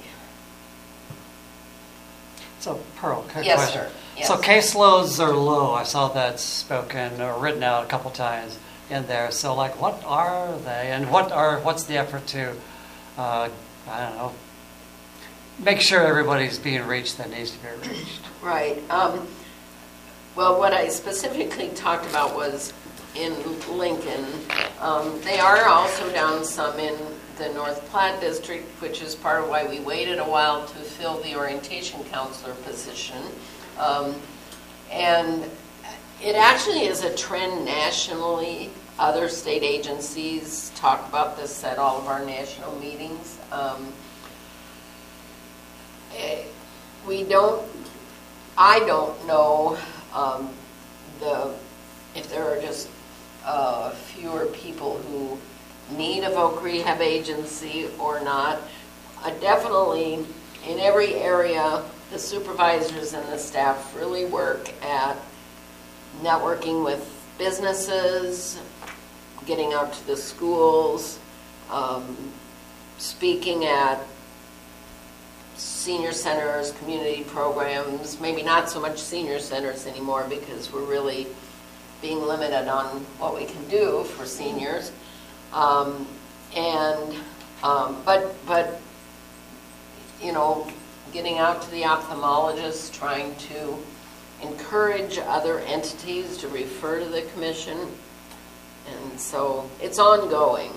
So, Pearl, quick yes, question. Sir. Yes. So caseloads are low. I saw that spoken or written out a couple times in there. So, like, what are they, and what are what's the effort to, uh, I don't know, make sure everybody's being reached that needs to be reached? Right. Um, well, what I specifically talked about was in Lincoln. Um, they are also down some in the North Platte District, which is part of why we waited a while to fill the orientation counselor position. Um, and it actually is a trend nationally. Other state agencies talk about this at all of our national meetings. Um, eh, we don't, I don't know um, the if there are just uh, fewer people who need a voc rehab agency or not. Uh, definitely, in every area, the supervisors and the staff really work at networking with businesses, getting out to the schools, um, speaking at senior centers, community programs, maybe not so much senior centers anymore because we're really being limited on what we can do for seniors. Um, and, um, but, but, you know, getting out to the ophthalmologist, trying to encourage other entities to refer to the commission. And so it's ongoing.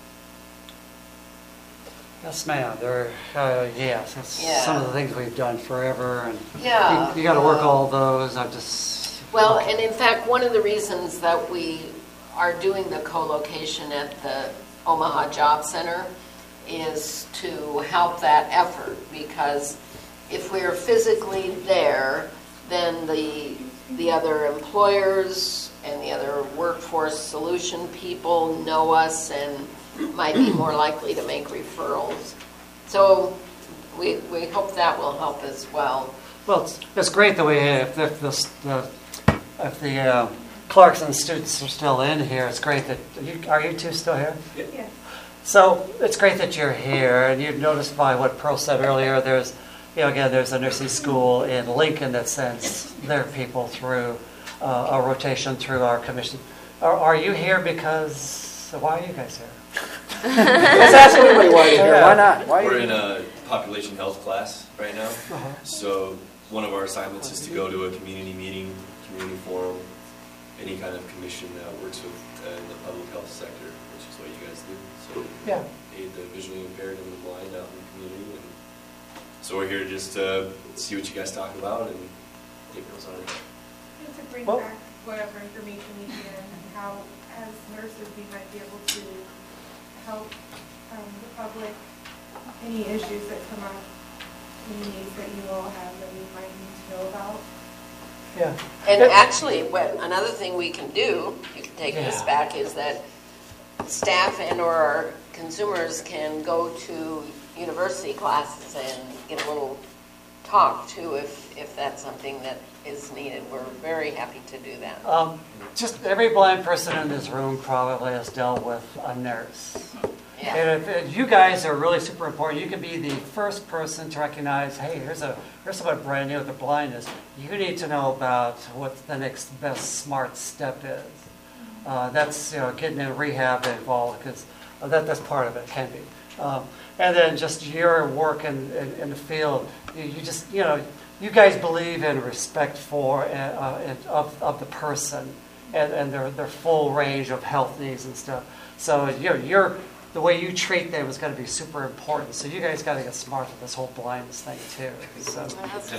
Yes, ma'am. There, uh, yes, it's Yeah. some of the things we've done forever, and Yeah. you, you got to work all those. I'm just Well, and in fact, one of the reasons that we are doing the co-location at the Omaha Job Center is to help that effort, because if we're physically there, then the the other employers and the other workforce solution people know us and might be more likely to make referrals. So we, we hope that will help as well. well. It's, it's great that we if, if the the if the uh, Clarkson students are still in here. It's great that you are you two still here? Yes. So it's great that you're here, and you've noticed by what Pearl said earlier. There's you know again there's a nursing school in Lincoln that sends their people through uh, a rotation through our commission. Are, are you here because why are you guys here? Let's ask everybody why you're here. Why not? Why We're you in a population health class right now. Uh-huh. So one of our assignments is to go to a community meeting, community forum, any kind of commission that works with uh, the public health sector, which is what you guys do. So Yeah. aid the visually impaired and the blind out in the community. And so we're here just to see what you guys talk about and take notes on it. And to bring Well- back whatever information we can, how as nurses we might be able to help um, the public, any issues that come up, any needs that you all have that we might need to know about. Yeah. And actually, what another thing we can do, you can take this Yeah. back, is that staff and or our consumers can go to university classes and get a little talk too, if, if that's something that is needed. We're very happy to do that. Um, just every blind person in this room probably has dealt with a nurse. Yeah. And if, if you guys are really super important, you can be the first person to recognize, hey, here's a here's someone brand new with their blindness. You need to know about what the next best smart step is. Uh, that's you know getting in rehab involved because that that's part of it, can be. Um, and then just your work in, in, in the field, you, you just you know you guys believe in respect for uh, and of of the person and, and their their full range of health needs and stuff. So you know, you're the way you treat them is going to be super important. So you guys got to get smart with this whole blindness thing too. So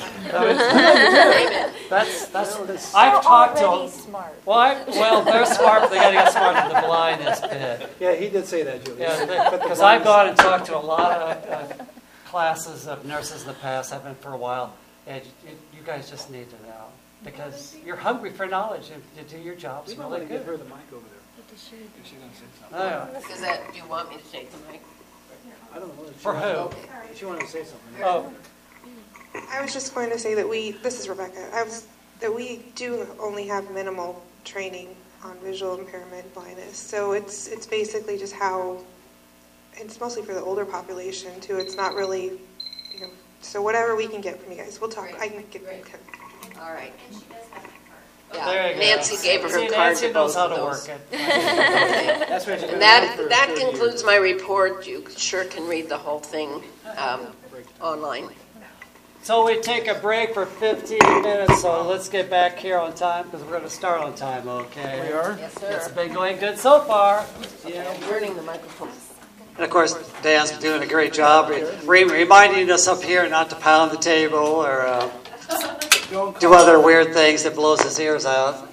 that's that's I've talked to smart. Well, I, well, they're smart, but they got to get smart in the blindness bit. Yeah, he did say that, Julie. Yeah, because I've gone and talked to a lot of uh, classes of nurses in the past. I've been for a while, and you, you guys just need to know because you're hungry for knowledge and to do your jobs We might really want to get good. her the mic over there. Is she gonna say something? Oh, yeah. Is that, do you want me to take the mic? I don't know. She For wanted- who? okay. She wanted to say something. Oh. I was just going to say that we, this is Rebecca, I was, that we do only have minimal training on visual impairment blindness. So it's it's basically just how, it's mostly for the older population too. It's not really, you know, so whatever we can get from you guys, we'll talk. I can get. Great. All right. And she does have a card. Yeah, There you go. Nancy gave her her See, card Nancy to knows both how of to those. work it. Okay. That's what you're And gonna that, do for that thirty concludes years. my report. You sure can read the whole thing um, online. So we take a break for fifteen minutes, so let's get back here on time because we're going to start on time, okay? We are? Yes, sir. It's been going good so far. Yeah, I'm burning the microphone. And of course, Dan's doing a great job re- reminding us up here not to pound the table or uh, do other weird things that blows his ears out.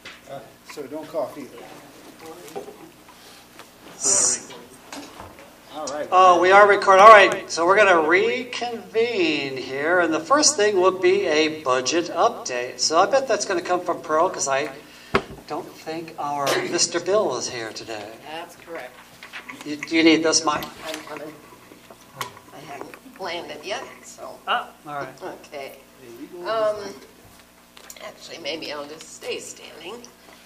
So don't cough either. All right. Oh, we are recording. All right, so we're going to reconvene here, and the first thing will be a budget update. So I bet that's going to come from Pearl, because I don't think our Mister Bill is here today. That's correct. You, do you need this mic? I'm coming. I haven't landed yet, so. Ah, all right. Okay. Um, actually, maybe I'll just stay standing.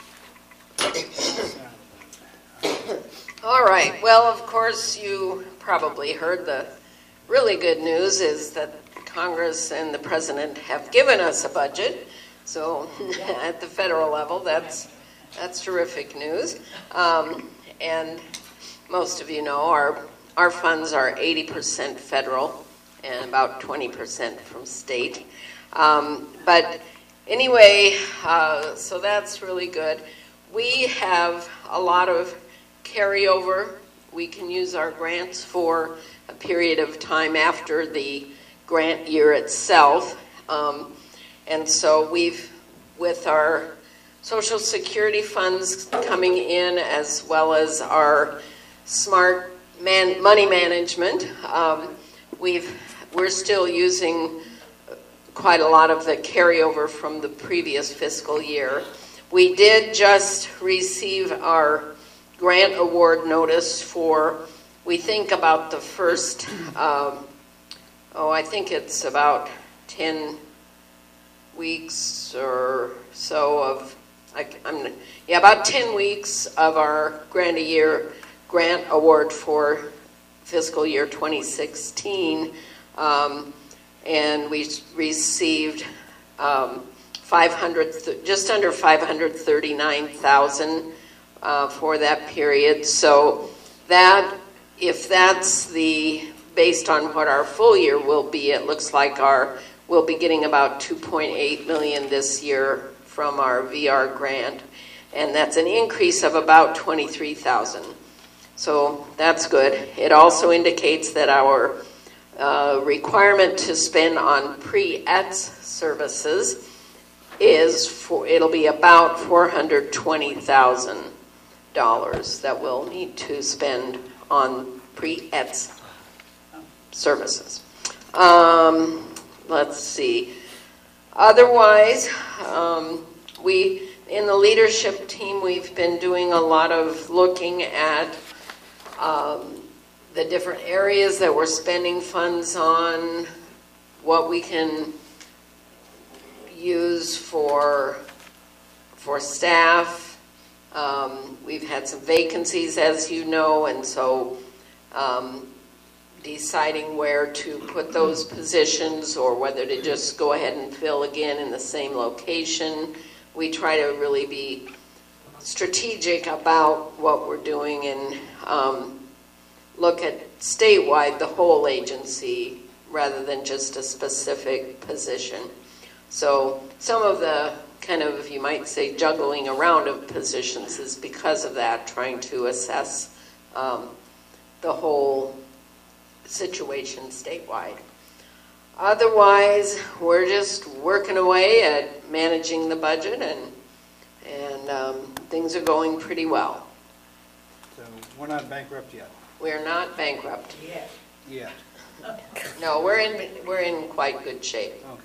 All right. Well, of course, you probably heard the really good news is that Congress and the President have given us a budget. So at the federal level, that's that's terrific news. Um, and most of you know our our funds are eighty percent federal and about twenty percent from state. Um, but anyway, uh, so that's really good. We have a lot of carryover. We can use our grants for a period of time after the grant year itself. Um, and so we've, with our Social Security funds coming in as well as our smart man, money management, um, we've, we're still using quite a lot of the carryover from the previous fiscal year. We did just receive our grant award notice for, we think about the first, um, oh, I think it's about ten weeks or so of, I, I'm, yeah, about ten weeks of our grant a year grant award for fiscal year twenty sixteen. Um, and we received um, five hundred, just under five hundred thirty-nine thousand uh, for that period. So that, if that's the, based on what our full year will be, it looks like our, we'll be getting about two point eight million this year from our V R grant. And that's an increase of about twenty-three thousand. So that's good. It also indicates that our uh, requirement to spend on pre-E T S services is for, it'll be about four hundred twenty thousand dollars that we'll need to spend on pre-E T S services. Um, let's see. Otherwise, um, we, in the leadership team, we've been doing a lot of looking at um, the different areas that we're spending funds on, what we can use for for staff. Um, we've had some vacancies, as you know, and so um, deciding where to put those positions or whether to just go ahead and fill again in the same location. We try to really be strategic about what we're doing and um, look at statewide, the whole agency, rather than just a specific position. So some of the kind of, you might say, juggling around of positions is because of that, trying to assess um, the whole situation statewide. Otherwise, we're just working away at managing the budget, and and um, things are going pretty well. So we're not bankrupt yet. We're not bankrupt Yes. Yet. No, we're in we're in quite good shape. Okay.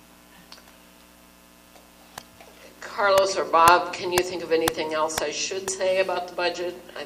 Carlos or Bob, can you think of anything else I should say about the budget? I,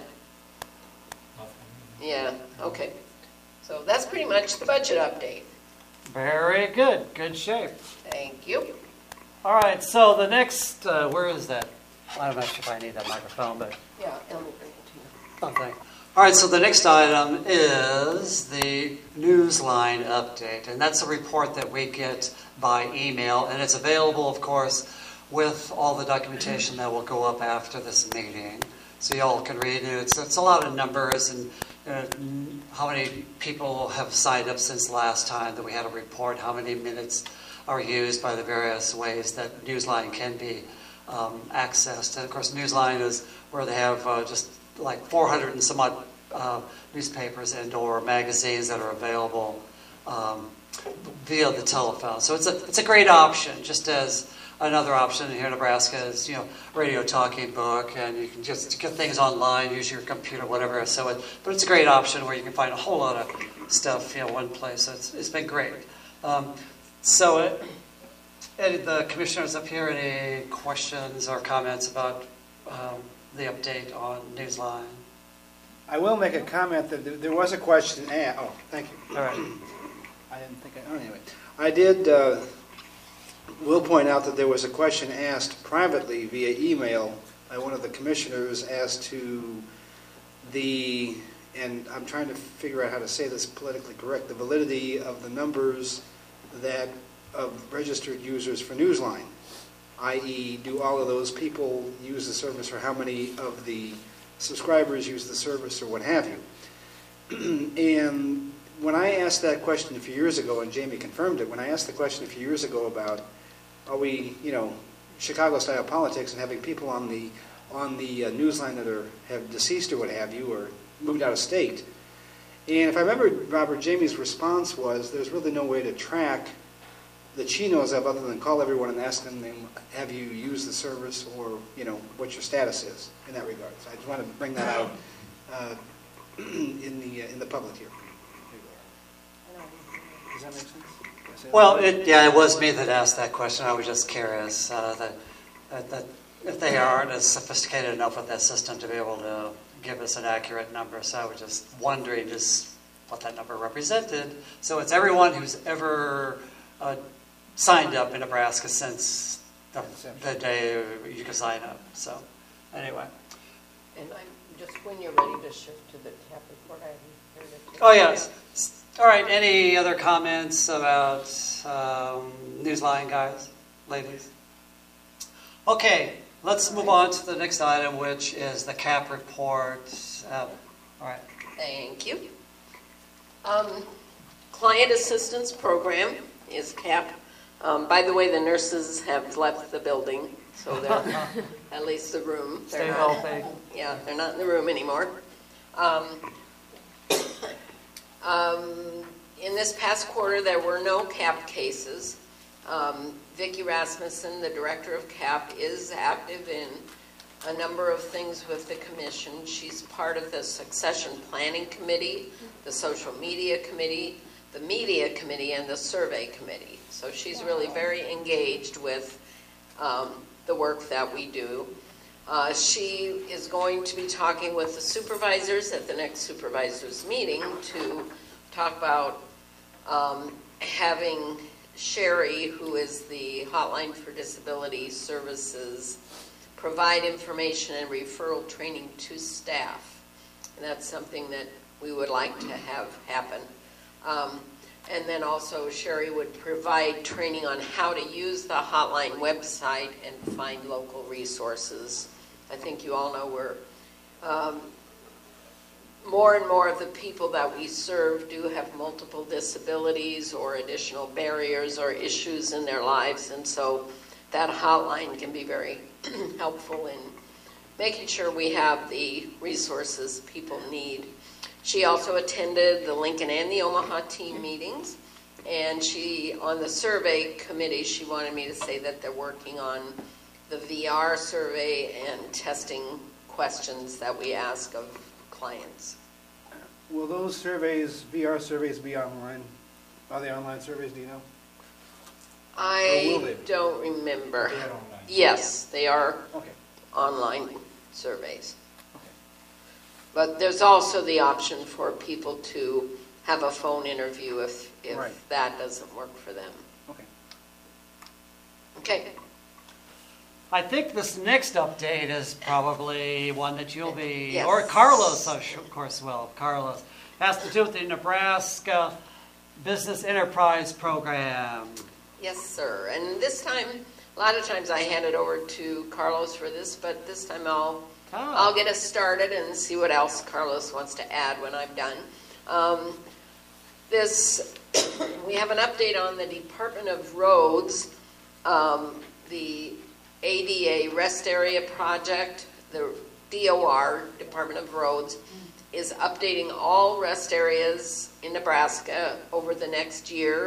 yeah. Okay. So that's pretty much the budget update. Very good. Good shape. Thank you. All right, so the next, uh, where is that? I'm not sure if I need that microphone, but... Yeah, let me bring it to you. Okay. All right, so the next item is the Newsline update, and that's a report that we get by email, and it's available, of course, with all the documentation that will go up after this meeting, so y'all can read it. It's, it's a lot of numbers and uh, how many people have signed up since last time that we had a report, how many minutes are used by the various ways that Newsline can be um, accessed. And of course, Newsline is where they have uh, just like four hundred and some odd uh, newspapers and or magazines that are available um, via the telephone. So it's a it's a great option, just as another option here in Nebraska is, you know, radio talking book, and you can just get things online, use your computer, whatever. So, it, but it's a great option where you can find a whole lot of stuff, you know, one place. So it's, it's been great. Um, so, it, any of the commissioners up here, any questions or comments about um, the update on Newsline? I will make a comment that there- there was a question asked. Oh, thank you. All right. I didn't think I, oh, anyway. I did, uh, will point out that there was a question asked privately via email by one of the commissioners as to the, and I'm trying to figure out how to say this politically correct, the validity of the numbers that, of registered users for Newsline, that is, do all of those people use the service, or how many of the subscribers use the service, or what have you. And when I asked that question a few years ago, and Jamie confirmed it, when I asked the question a few years ago about, are we, you know, Chicago-style politics and having people on the on the uh, Newsline that are have deceased or what have you, or moved out of state. And if I remember, Robert, Jamie's response was, there's really no way to track that she knows of other than call everyone and ask them, have you used the service, or, you know, what your status is in that regard. So I just wanted to bring that out uh, in the uh, in the public here. Does that make sense? Well, it, yeah, it was me that asked that question. I was just curious uh, that, that, that if they aren't as sophisticated enough with that system to be able to give us an accurate number. So I was just wondering just what that number represented. So it's everyone who's ever uh, signed up in Nebraska since the, the day you could sign up. So anyway. And I'm just, when you're ready to shift to the TAP report, I haven't heard it. Oh, yes. All right, any other comments about um, Newsline, guys, ladies? Okay, let's move on to the next item, which is the CAP report. Uh, all right. Thank you. Um, Client Assistance Program is CAP. Um, by the way, the nurses have left the building, so they're at least the room. Stay They're not, healthy. Yeah, they're not in the room anymore. Um, Um, in this past quarter, there were no CAP cases. Um, Vicki Rasmussen, the director of CAP, is active in a number of things with the commission. She's part of the succession planning committee, the social media committee, the media committee, and the survey committee. So she's really very engaged with um, the work that we do. Uh, she is going to be talking with the supervisors at the next supervisors meeting to talk about um, having Sherry, who is the Hotline for Disability Services, provide information and referral training to staff. And that's something that we would like to have happen. Um, and then also Sherry would provide training on how to use the Hotline website and find local resources. I think you all know we're um, more and more of the people that we serve do have multiple disabilities or additional barriers or issues in their lives, and so that hotline can be very helpful in making sure we have the resources people need. She also attended the Lincoln and the Omaha team meetings, and she, on the survey committee, she wanted me to say that they're working on the V R survey and testing questions that we ask of clients. Will those surveys, V R surveys, be online? Are they online surveys, do you know? I don't remember. They are online. Yes, they are okay. online surveys. Okay. But there's also the option for people to have a phone interview if, if right. that doesn't work for them. Okay. Okay. I think this next update is probably one that you'll be, yes. or Carlos, of course, will. Carlos has to do with the Nebraska Business Enterprise Program. Yes, sir. And this time, a lot of times I hand it over to Carlos for this, but this time I'll oh. I'll get us started and see what else Carlos wants to add when I'm done. Um, this we have an update on the Department of Roads, um, the A D A Rest Area Project. The D O R, Department of Roads, is updating all rest areas in Nebraska over the next year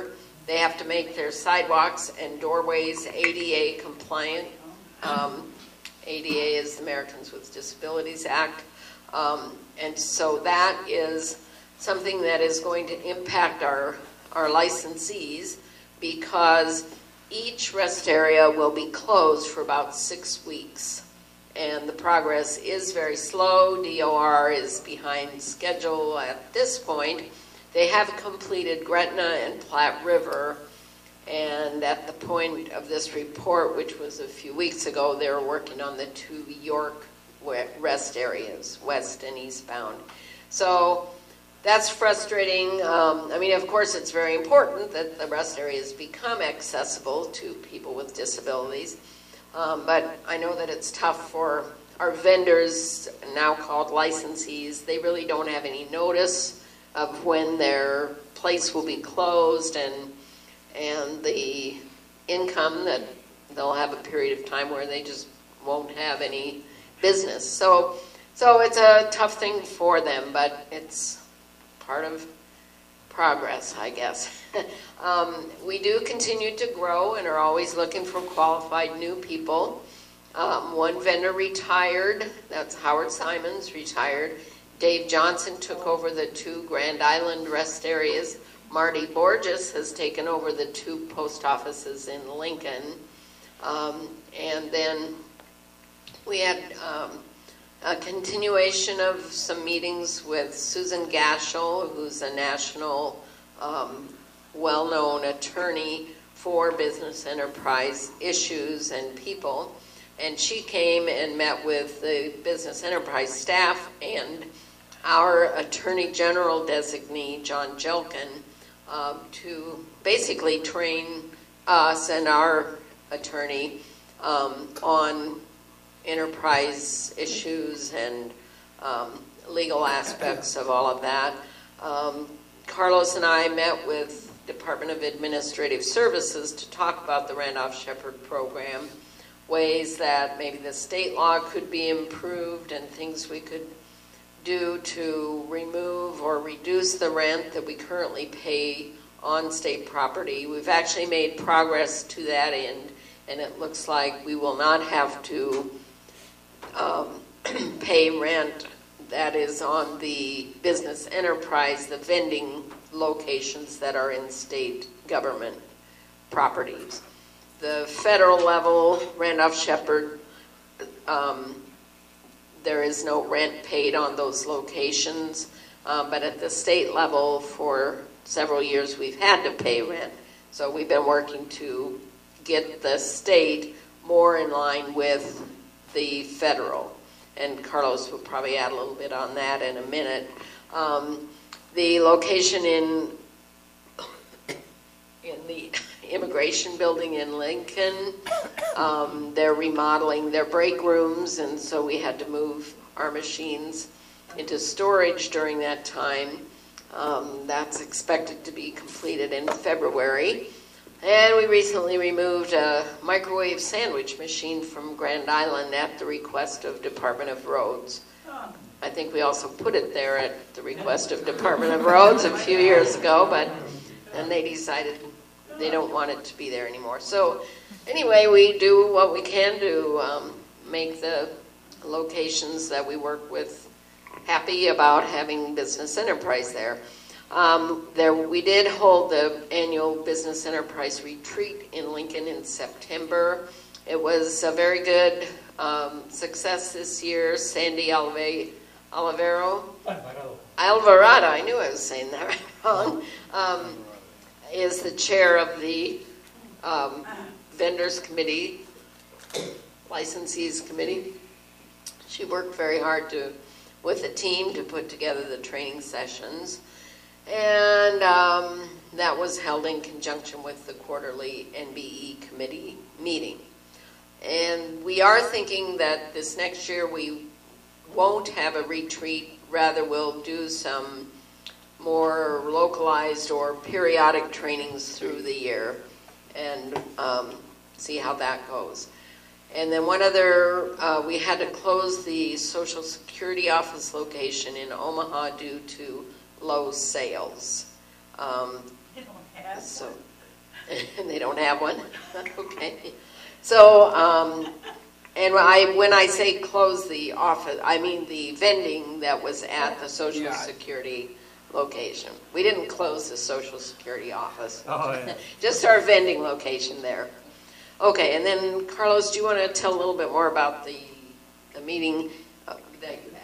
They have to make their sidewalks and doorways A D A compliant. Um, A D A is the Americans with Disabilities Act. Um, and so that is something that is going to impact our, our licensees, because each rest area will be closed for about six weeks. And the progress is very slow. D O R is behind schedule at this point. They have completed Gretna and Platte River, and at the point of this report, which was a few weeks ago, they were working on the two York rest areas, west and eastbound. So that's frustrating. Um, I mean, of course, it's very important that the rest areas become accessible to people with disabilities. Um, but I know that it's tough for our vendors, now called licensees. They really don't have any notice of when their place will be closed, and and the income that they'll have a period of time where they just won't have any business. So, so it's a tough thing for them, but it's part of progress, I guess. um, we do continue to grow and are always looking for qualified new people. Um, one vendor retired, that's Howard Simons, retired. Dave Johnson took over the two Grand Island rest areas. Marty Borges has taken over the two post offices in Lincoln. Um, and then we had um, a continuation of some meetings with Susan Gashel, who's a national um, well-known attorney for business enterprise issues and people. And she came and met with the business enterprise staff and our Attorney General designee, John Jelkin, um, to basically train us and our attorney um, on enterprise issues and um, legal aspects of all of that. Um, Carlos and I met with Department of Administrative Services to talk about the Randolph-Shepherd program, ways that maybe the state law could be improved and things we could do to remove or reduce the rent that we currently pay on state property. We've actually made progress to that end, and it looks like we will not have to um, pay rent that is on the business enterprise, the vending locations that are in state government properties. The federal level, Randolph-Shepherd, um, there is no rent paid on those locations, um, but at the state level for several years we've had to pay rent. So we've been working to get the state more in line with the federal. And Carlos will probably add a little bit on that in a minute. Um, the location in in the immigration building in Lincoln, um, they're remodeling their break rooms, and so we had to move our machines into storage during that time. Um, that's expected to be completed in February. And we recently removed a microwave sandwich machine from Grand Island at the request of Department of Roads. I think we also put it there at the request of Department of Roads a few years ago, but then they decided they don't want it to be there anymore. So anyway, we do what we can to um, make the locations that we work with happy about having business enterprise there. Um, there, we did hold the annual Business Enterprise Retreat in Lincoln in September. It was a very good um, success this year. Sandy Alve, Olivero? Alvarado. Alvarado, I knew I was saying that right wrong, um, is the chair of the um, Vendors Committee, Licensees Committee. She worked very hard to, with the team to put together the training sessions. And um, that was held in conjunction with the quarterly N B E committee meeting. And we are thinking that this next year we won't have a retreat, rather we'll do some more localized or periodic trainings through the year and um, see how that goes. And then one other, uh, we had to close the Social Security office location in Omaha due to low sales. Um, so and they don't have one. Okay. So, um, and I, when I say close the office, I mean the vending that was at the Social Yeah. Security location. We didn't close the Social Security office. Oh, yeah. Just our vending location there. Okay, and then Carlos, do you want to tell a little bit more about the, the meeting uh, that you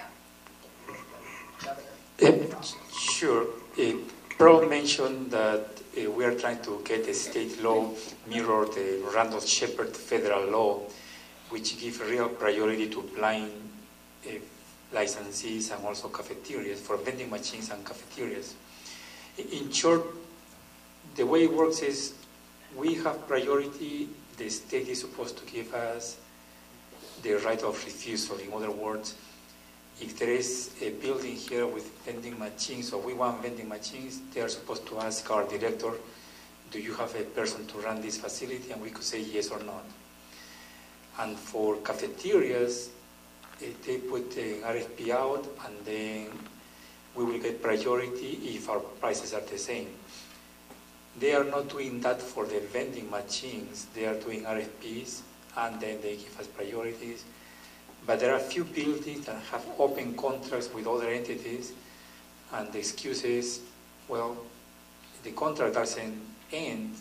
have? Uh, Sure. Uh, Pro mentioned that uh, we are trying to get the state law mirror the Randolph-Shepard federal law, which gives real priority to blind uh, licensees and also cafeterias, for vending machines and cafeterias. In short, the way it works is we have priority. The state is supposed to give us the right of refusal. In other words, if there is a building here with vending machines, or we want vending machines, they are supposed to ask our director, do you have a person to run this facility? And we could say yes or not. And for cafeterias, eh, they put an R F P out, and then we will get priority if our prices are the same. They are not doing that for the vending machines. They are doing R F Ps, and then they give us priorities. But there are a few buildings that have open contracts with other entities, and the excuse is, well, the contract doesn't end,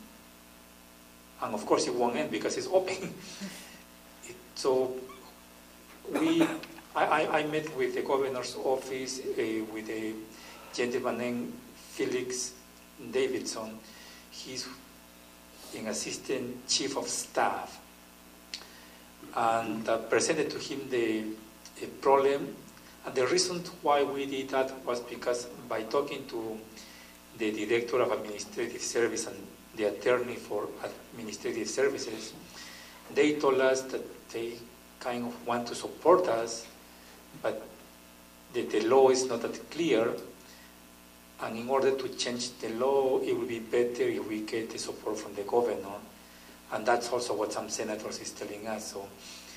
and of course it won't end because it's open. it, so we, I, I, I met with the governor's office uh, with a gentleman named Felix Davidson. He's an assistant chief of staff, and uh, presented to him the uh, problem. And the reason why we did that was because by talking to the director of administrative service and the attorney for administrative services, they told us that they kind of want to support us, but that the law is not that clear. And in order to change the law, it would be better if we get the support from the governor. And that's also what some senators is telling us. So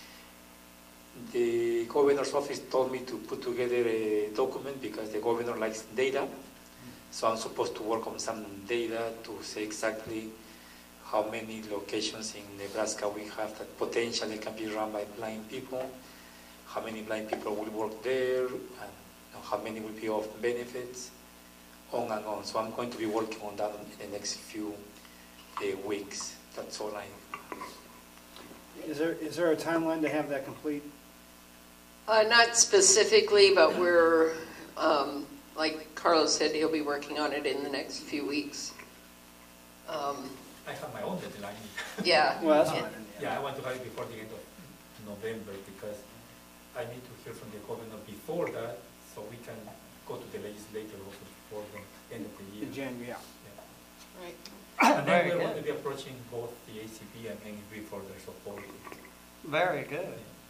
the governor's office told me to put together a document because the governor likes data. So I'm supposed to work on some data to say exactly how many locations in Nebraska we have that potentially can be run by blind people, how many blind people will work there, and how many will be off benefits, on and on. So I'm going to be working on that in the next few uh, weeks. That's all I. Is there, is there a timeline to have that complete? Uh, not specifically, but we're, um, like Carlos said, he'll be working on it in the next few weeks. Um, I have my own deadline. Yeah. Well, that's yeah. fine. Yeah, I want to have it before the end of November because I need to hear from the governor before that, so we can go to the legislature also before the end of the year. In January, yeah. yeah. Right. And then Very we're good. going to be approaching both the A C B and N E B for their support. Very good.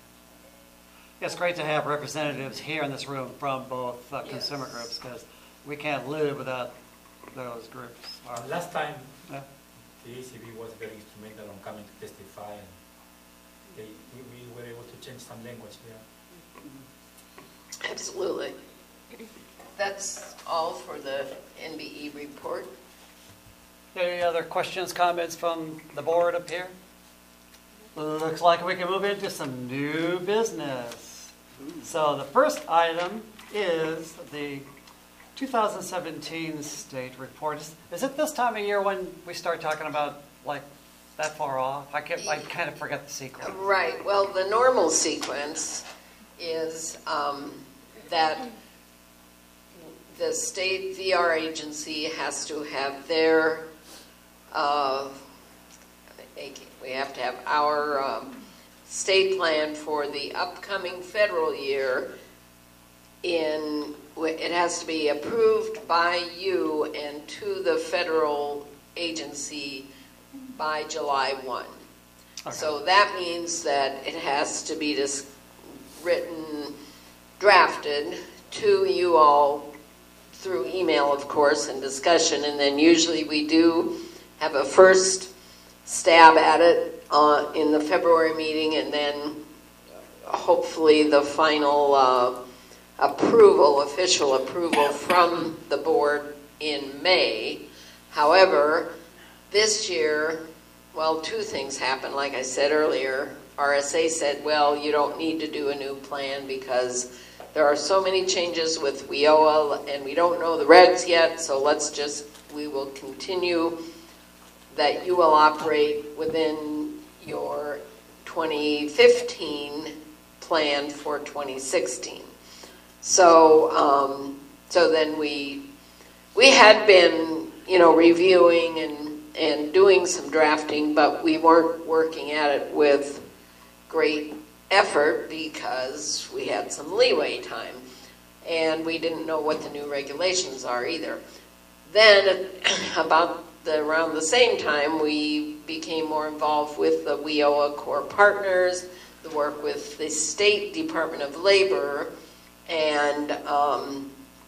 It's great to have representatives here in this room from both uh, consumer Yes. groups, because we can't live without those groups. Uh, last time, Yeah. the A C B was very instrumental on coming to testify, and they, we, we were able to change some language there. Absolutely. That's all for the N B E report. Any other questions, comments from the board up here? Looks like we can move into some new business. So the first item is the two thousand seventeen state report. Is, is it this time of year when we start talking about like that far off? I can't, I kind of forget the sequence. Right. Well, the normal sequence is um, that the state V R agency has to have their, uh, we have to have our um, state plan for the upcoming federal year in, it has to be approved by you and to the federal agency by July first. Okay. So that means that it has to be dis- written, drafted to you all through email, of course, and discussion, and then usually we do have a first stab at it uh, in the February meeting, and then hopefully the final uh, approval, official approval from the board in May. However, This year, well, two things happened. Like I said earlier, R S A said, well, you don't need to do a new plan because there are so many changes with W I O A and we don't know the regs yet, so let's just, we will continue that you will operate within your twenty fifteen plan for twenty sixteen. So, um, so then we, we had been, you know, reviewing and, and doing some drafting, but we weren't working at it with great effort because we had some leeway time and we didn't know what the new regulations are either. Then about the, around the same time we became more involved with the W I O A core partners, the work with the State Department of Labor, and um,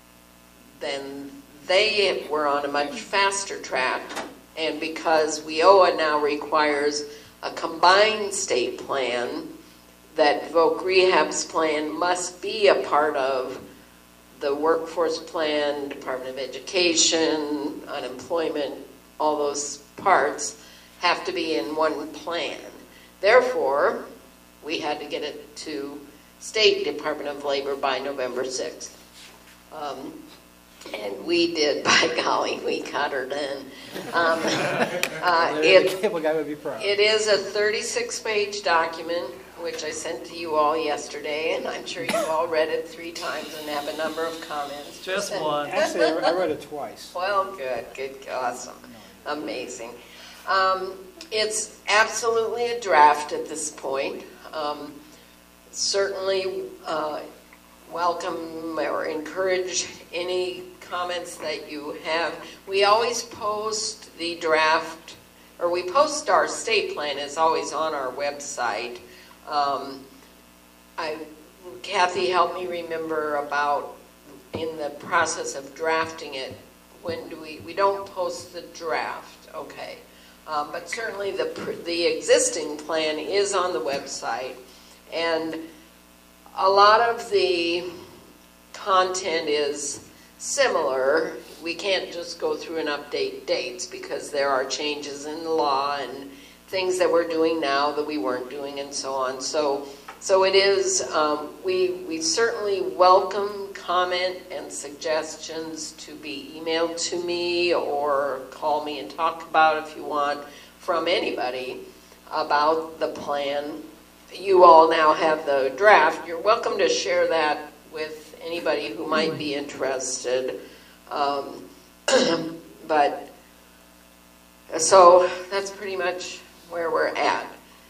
then they were on a much faster track, and because W I O A now requires a combined state plan, that Voc Rehab's plan must be a part of the workforce plan, Department of Education, unemployment, all those parts have to be in one plan. Therefore, we had to get it to State Department of Labor by November sixth. Um, and we did, by golly, we got her done. Um, uh, it, Cable guy would be proud. it is a thirty-six page document, which I sent to you all yesterday, and I'm sure you've all read it three times and have a number of comments. Just one. Actually, I read it twice. Well, good, good, awesome, amazing. Um, it's absolutely a draft at this point. Um, certainly uh, welcome or encourage any comments that you have. We always post the draft, or we post our state plan is always on our website. Um, I, Kathy helped me remember about in the process of drafting it, when do we, we don't post the draft, okay. Um, but certainly the, the existing plan is on the website, and a lot of the content is similar. We can't just go through and update dates because there are changes in the law and things that we're doing now that we weren't doing and so on. So, so it is, um, we, we certainly welcome comment and suggestions to be emailed to me or call me and talk about if you want from anybody about the plan. You all now have the draft. You're welcome to share that with anybody who might be interested. Um, but, so that's pretty much where we're at.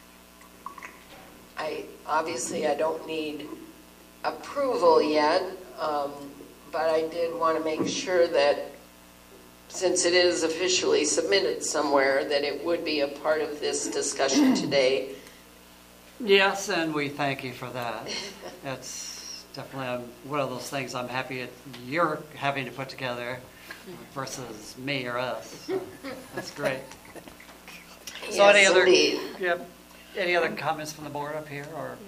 I obviously I don't need approval yet, um, but I did want to make sure that since it is officially submitted somewhere, that it would be a part of this discussion today. Yes, and we thank you for that. That's definitely um, one of those things I'm happy that you're having to put together versus me or us. So that's great. So Yes, any other, indeed. yep, any other comments from the board up here, or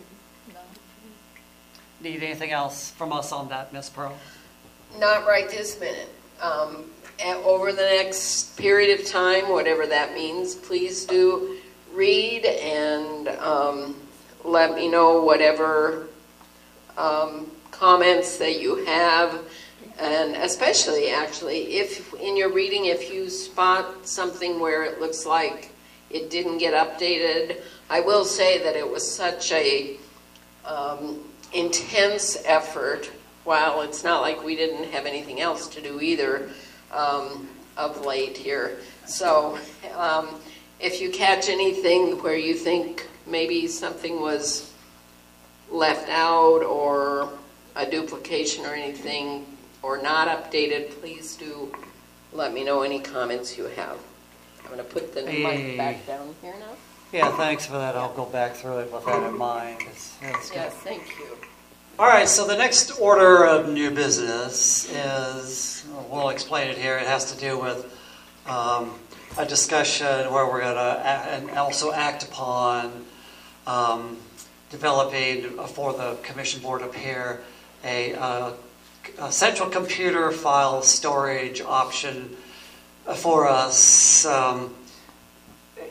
need anything else from us on that, Miz Pearl? Not right this minute. Um, and over the next period of time, whatever that means, please do read and um, let me know whatever um, comments that you have. And especially, actually, if in your reading, if you spot something where it looks like it didn't get updated, I will say that it was such a um, intense effort, while it's not like we didn't have anything else to do either um, of late here. So um, if you catch anything where you think maybe something was left out or a duplication or anything, or not updated, please do let me know any comments you have. I'm going to put the Hey. mic back down here now. Yeah, thanks for that. I'll go back through it with that in mind. It's, it's good. Yes, thank you. All right, so the next order of new business is, we'll explain it here, it has to do with um, a discussion where we're going to and also act upon um, developing for the commission board up here a, uh, a central computer file storage option for us. Um,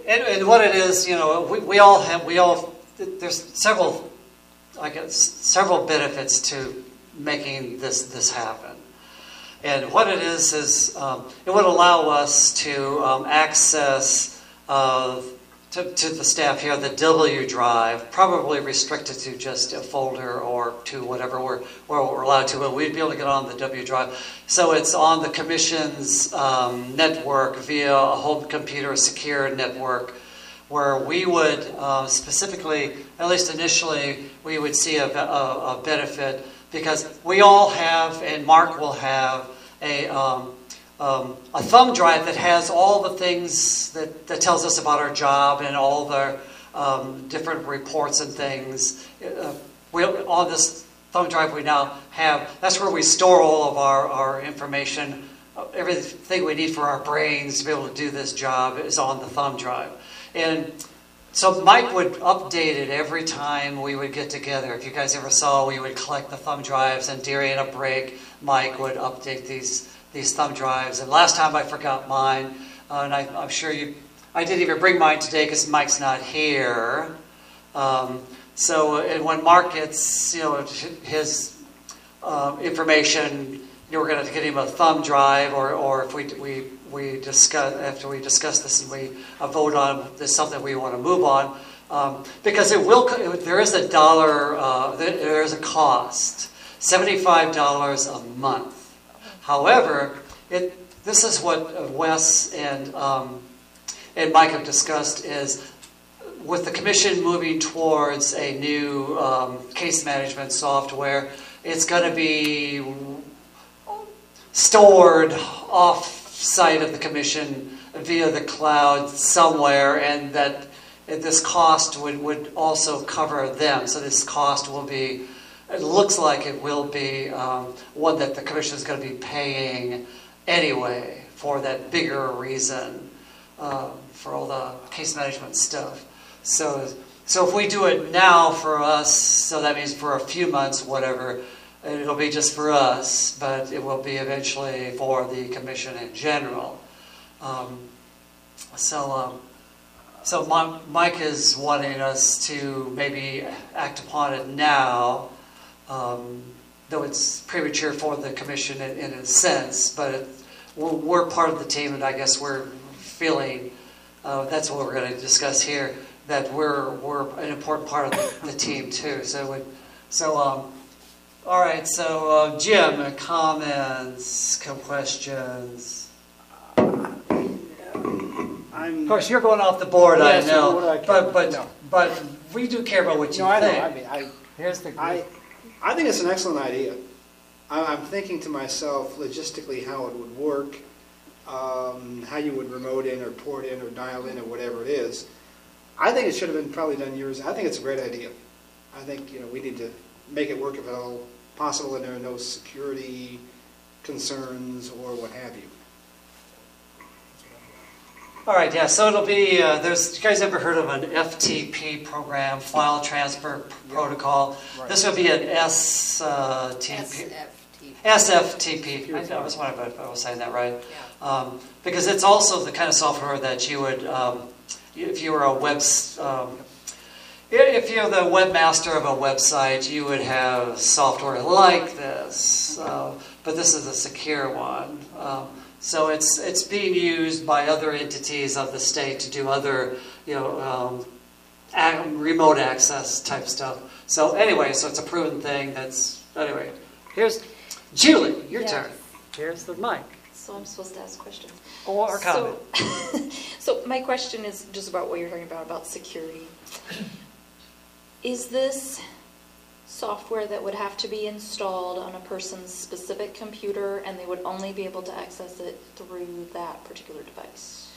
and, and what it is, you know, we, we all have, we all, there's several, I guess, several benefits to making this, this happen. And what it is, is um, it would allow us to um, access, uh, to, to the staff here, the W drive, probably restricted to just a folder or to whatever we're, where we're allowed to, but we'd be able to get on the W drive. So it's on the Commission's um, network via a home computer, a secure network, where we would uh, specifically, at least initially, we would see a, a, a benefit, because we all have, and Mark will have, a um, um, a thumb drive that has all the things that, that tells us about our job and all the um, different reports and things. Uh, we, on this thumb drive we now have, that's where we store all of our, our information. Everything we need for our brains to be able to do this job is on the thumb drive. And so Mike would update it every time we would get together. If you guys ever saw, we would collect the thumb drives, and during a break, Mike would update these these thumb drives. And last time I forgot mine, uh, and I, I'm sure you, I didn't even bring mine today because Mike's not here. Um, so, and when Mark gets, you know, his uh, information, you know, we're going to get him a thumb drive, or or if we we we discuss after we discuss this and we uh, vote on this something we want to move on, um, because it will. There is a dollar. Uh, there is a cost, seventy-five dollars a month. However, it this is what Wes and um, and Mike have discussed is, with the commission moving towards a new um, case management software, it's going to be stored off-site of the commission via the cloud somewhere, and that this cost would, would also cover them. So this cost will be, it looks like it will be um, one that the commission is going to be paying anyway for that bigger reason, uh, for all the case management stuff. So, so if we do it now for us, so that means for a few months, whatever, it'll be just for us, but it will be eventually for the commission in general. Um, so, um, so Mike is wanting us to maybe act upon it now, um, though it's premature for the commission in, in a sense, but it, we're, we're part of the team, and I guess we're feeling, uh, that's what we're going to discuss here, that we're we're an important part of the, the team too. So, it, so um, all right. So, uh, Jim, comments, questions. I'm, of course, you're going off the board. Yes, I know, what do I care but about? but No. but we do care about what you no, I know. think. I mean, I, Here's the. I, I think it's an excellent idea. I, I'm thinking to myself logistically how it would work, um, how you would remote in or port in or dial in or whatever it is. I think it should have been probably done years. I think it's a great idea. I think, you know, we need to make it work if at all possible, and there are no security concerns or what have you. All right, yeah. So it'll be. Uh, there's. You guys ever heard of an F T P program, File Transfer P- Protocol? Right. This would be an S T P. S F T P. I, I was wondering if I was saying that right. Yeah. Um, because it's also the kind of software that you would, um, if you were a web, um, if you're the webmaster of a website, you would have software like this. Uh, but this is a secure one. Um, So it's it's being used by other entities of the state to do other, you know, um, ac- remote access type stuff. So anyway, so it's a proven thing. That's anyway. Here's Julie, your Yeah. turn. Here's the mic. So I'm supposed to ask questions. Or comment. So, so my question is just about what you're talking about, about security. Is this software that would have to be installed on a person's specific computer, and they would only be able to access it through that particular device?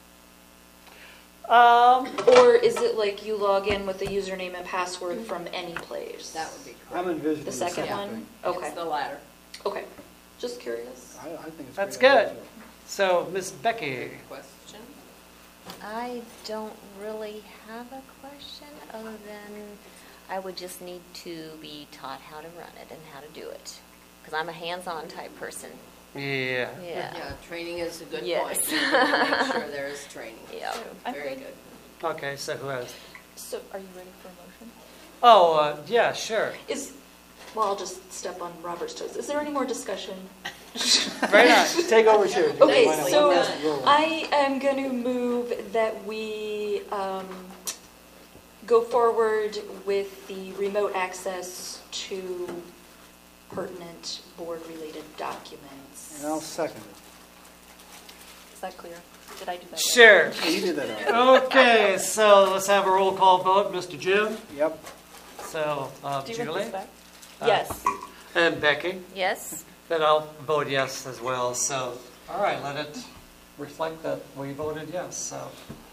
Um, or is it like you log in with a username and password from any place? That would be correct. I'm envisioning The second same one? thing. Okay. It's the latter. Okay. Just curious. I, I think it's a That's great idea, good. too. So Miss Becky. Question? I don't really have a question other than I would just need to be taught how to run it and how to do it. Because I'm a hands-on type person. Yeah. Yeah. Yeah, training is a good Yes. point. We need to make sure there is training. Yeah. I Very agree. good. Okay, so who has? So, are you ready for a motion? Oh, uh, yeah, sure. Is, well, I'll just step on Robert's toes. Is there any more discussion? Very nice. Take over, Chair. Okay, Why not? so Let's roll. I am going to move that we um, go forward with the remote access to pertinent board-related documents. And I'll second it. Is that clear? Did I do that right? Sure. Yeah, you did that already. Okay, so let's have a roll call vote. Mister Jim? Yep. So, uh, Do you want Julie? this back? Uh, Yes. And Becky? Yes. Then I'll vote yes as well. So, all right, let it reflect that we voted yes. So,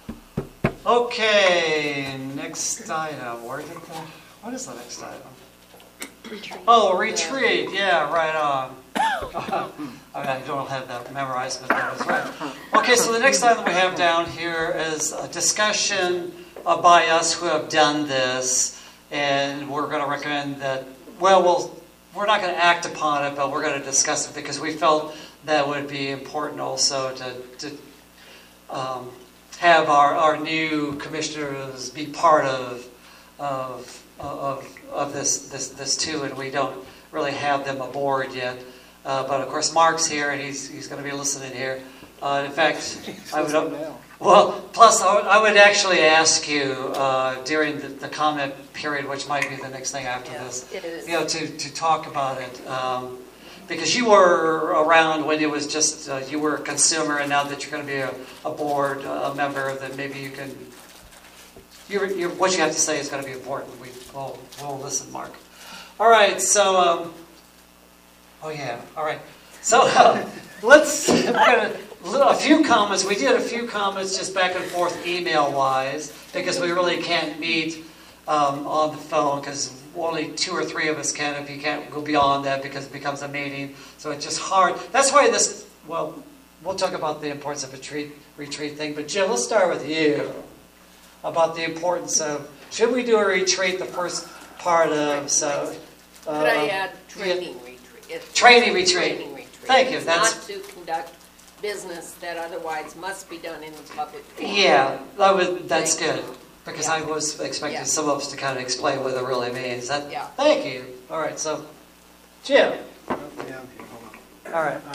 okay, next item. Where did the, what is the next item? Retreat. Oh, retreat. Yeah, right on. I mean, I don't have that memorized, but that was right. Okay, so the next item we have down here is a discussion uh, by us who have done this, and we're going to recommend that. Well, we'll we're not going to act upon it, but we're going to discuss it because we felt that would be important also to to um, have our, our new commissioners be part of of of of this this this too, and we don't really have them aboard yet. Uh, but of course, Mark's here, and he's he's going to be listening here. Uh, in fact, I would. Well, plus I would, I would actually ask you uh, during the, the comment period, which might be the next thing after Yeah, this, it is. you know, to, to talk about it, um, because you were around when it was just uh, you were a consumer, and now that you're going to be a, a board uh, member, that maybe you can. You're, you're, what you have to say is going to be important. We will we'll listen, Mark. All right, so. Um, oh yeah, all right. So uh, let's. We're gonna, a few comments. We did a few comments just back and forth email-wise because we really can't meet um, on the phone because only two or three of us can. If you can't go beyond that because it becomes a meeting, so it's just hard. That's why this. Well, we'll talk about the importance of a retreat retreat thing. But Jim, let's start with you about the importance of. Should we do a retreat? The first part of so. Uh, Could I add training retreat? It's Training retreat. Training retreat. Thank you. It's That's not to conduct business that otherwise must be done in the public forum. yeah. That was, that's good because Yeah. I was expecting Yeah. some of us to kind of explain what it really means. That, Yeah. Thank you. All right. So, Jim. Yeah, okay, hold on. All right.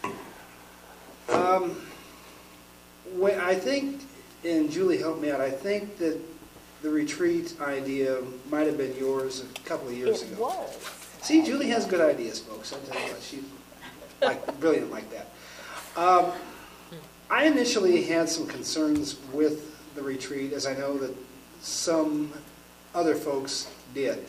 All right. Um, when, I think, and Julie helped me out, I think that the retreat idea might have been yours a couple of years It ago. was. See, Julie has good ideas, folks. I'll tell you what, she's like brilliant like that. Um, I initially had some concerns with the retreat, as I know that some other folks did.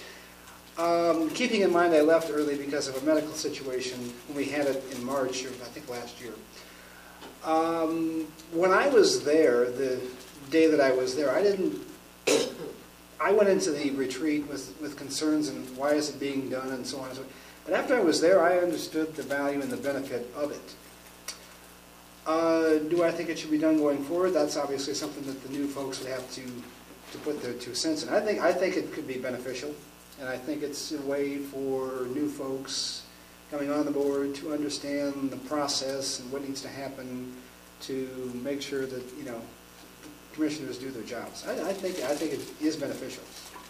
Um, keeping in mind I left early because of a medical situation when we had it in March of, I think, last year. Um, when I was there, the day that I was there, I didn't, I went into the retreat with, with concerns and why is it being done and so on and so on. But after I was there, I understood the value and the benefit of it. Uh, do I think it should be done going forward? That's obviously something that the new folks would have to, to put their two cents in. I think, I think it could be beneficial, and I think it's a way for new folks coming on the board to understand the process and what needs to happen to make sure that, you know, commissioners do their jobs. I, I think I think it is beneficial.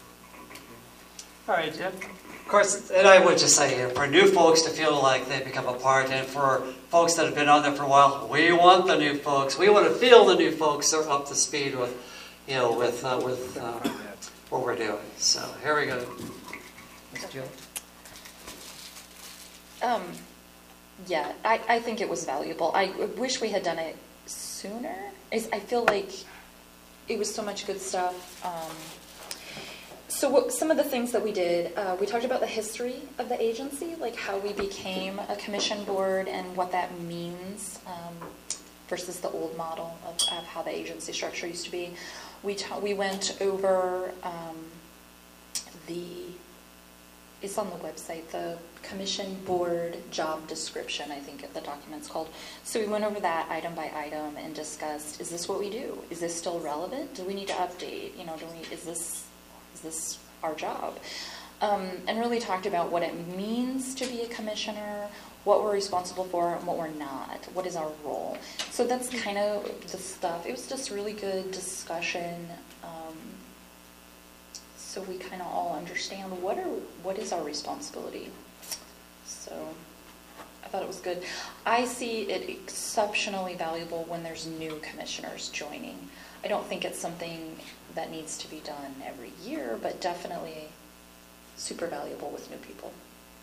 All right, Jim. Of course, and I would just say, for new folks to feel like they become a part, and for folks that have been on there for a while, we want the new folks. We want to feel the new folks are up to speed with, you know, with uh, with uh, what we're doing. So here we go, Miz Jill. Um, yeah, I, I think it was valuable. I wish we had done it sooner. It's, I feel like it was so much good stuff. Um, so what, some of the things that we did, uh, we talked about the history of the agency, like how we became a commission board and what that means um, versus the old model of, of how the agency structure used to be. We, ta- we went over um, the, it's on the website, the commission board job description, I think the document's called. So we went over that item by item and discussed, is this what we do? Is this still relevant? Do we need to update? You know, do we, is this, is this our job? um, and really talked about what it means to be a commissioner, what we're responsible for, and what we're not. What is our role? So that's kind of the stuff. It was just really good discussion. Um, so we kind of all understand what are what is our responsibility. So I thought it was good. I see it exceptionally valuable when there's new commissioners joining. I don't think it's something that needs to be done every year, but definitely super valuable with new people.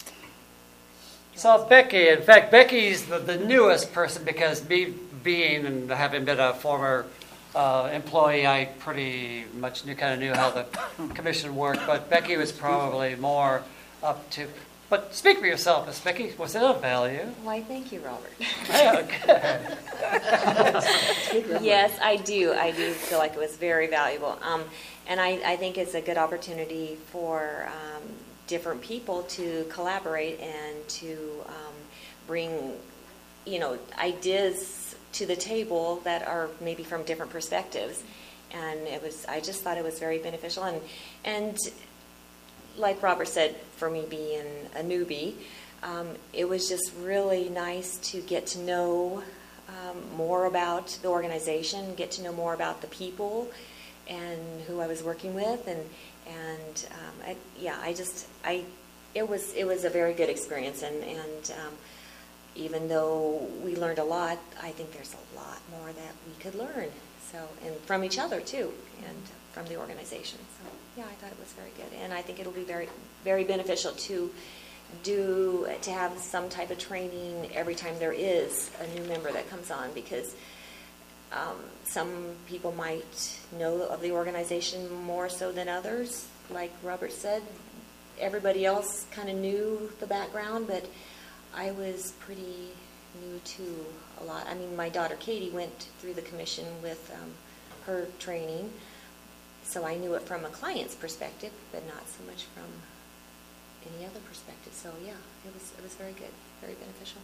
So Becky, in fact, Becky's the, the newest person because me being and having been a former uh, employee, I pretty much knew, kind of knew how the commission worked. But Becky was probably more up to. But speak for yourself, Miss Becky. Was it of value? Why, thank you, Robert. Yeah, good. Yes, I do. I do feel like it was very valuable. Um, and I, I think it's a good opportunity for um, different people to collaborate and to um, bring, you know, ideas to the table that are maybe from different perspectives. And it was, I just thought it was very beneficial. And, and like Robert said, for me being a newbie, um, it was just really nice to get to know um, more about the organization, get to know more about the people and who I was working with, and and um, I, yeah, I just I it was it was a very good experience, and and um, even though we learned a lot, I think there's a lot more that we could learn. So and from each other too, and from the organization. So yeah, I thought it was very good, and I think it'll be very very beneficial to do to have some type of training every time there is a new member that comes on, because um, some people might know of the organization more so than others. Like Robert said, everybody else kind of knew the background, but I was pretty new to a lot. I mean, my daughter Katie went through the commission with um, her training, so I knew it from a client's perspective, but not so much from any other perspective. So yeah, it was it was very good, very beneficial.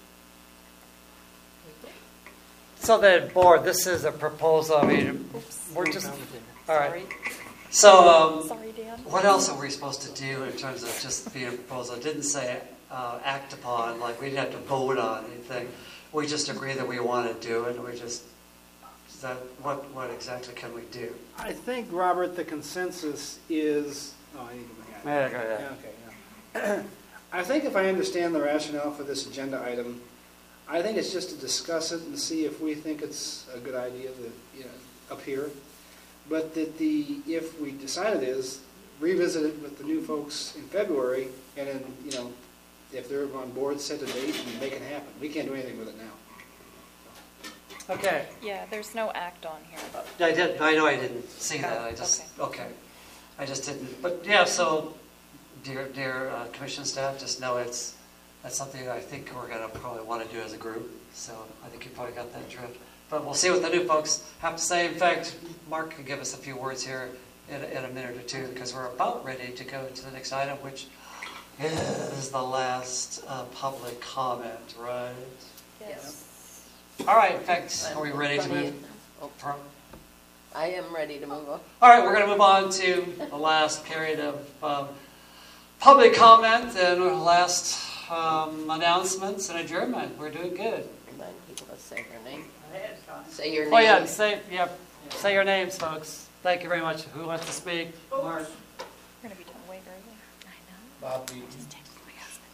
So then, board, this is a proposal. I mean, Oops. we're just all right. Sorry. So, um, Sorry, Dan. what else are we supposed to do in terms of just being a proposal? It didn't say uh, act upon, like we didn't have to vote on anything. We just agree that we want to do it. We just is that what what exactly can we do? I think, Robert, the consensus is. Oh, I need to make Yeah, go ahead. Yeah, okay. Yeah. I think if I understand the rationale for this agenda item, I think it's just to discuss it and see if we think it's a good idea to, you know, up here. But that the if we decide it is, revisit it with the new folks in February, and then, you know, if they're on board, set a date and make it happen. We can't do anything with it now. Okay. Yeah, there's no act on here. I did. I know I didn't see that. I just okay. okay. I just didn't. But yeah. So, dear dear uh, commission staff, just know it's that's something I think we're going to probably want to do as a group. So I think you probably got that drift. But we'll see what the new folks have to say. In fact, Mark could give us a few words here in a, in a minute or two, because we're about ready to go to the next item, which is the last uh, public comment, right? Yes. All right. In fact, are we ready to move? Oh, I am ready to move on. All right, we're going to move on to the last period of um, public comment and our last um, announcements and adjournment. We're doing good. Remind people to say their name. Say your name. Oh yeah, say yeah, say your names, folks. Thank you very much. Who wants to speak? Mark. We're going to be done way early. I know. Bob Deaton. Just text my husband.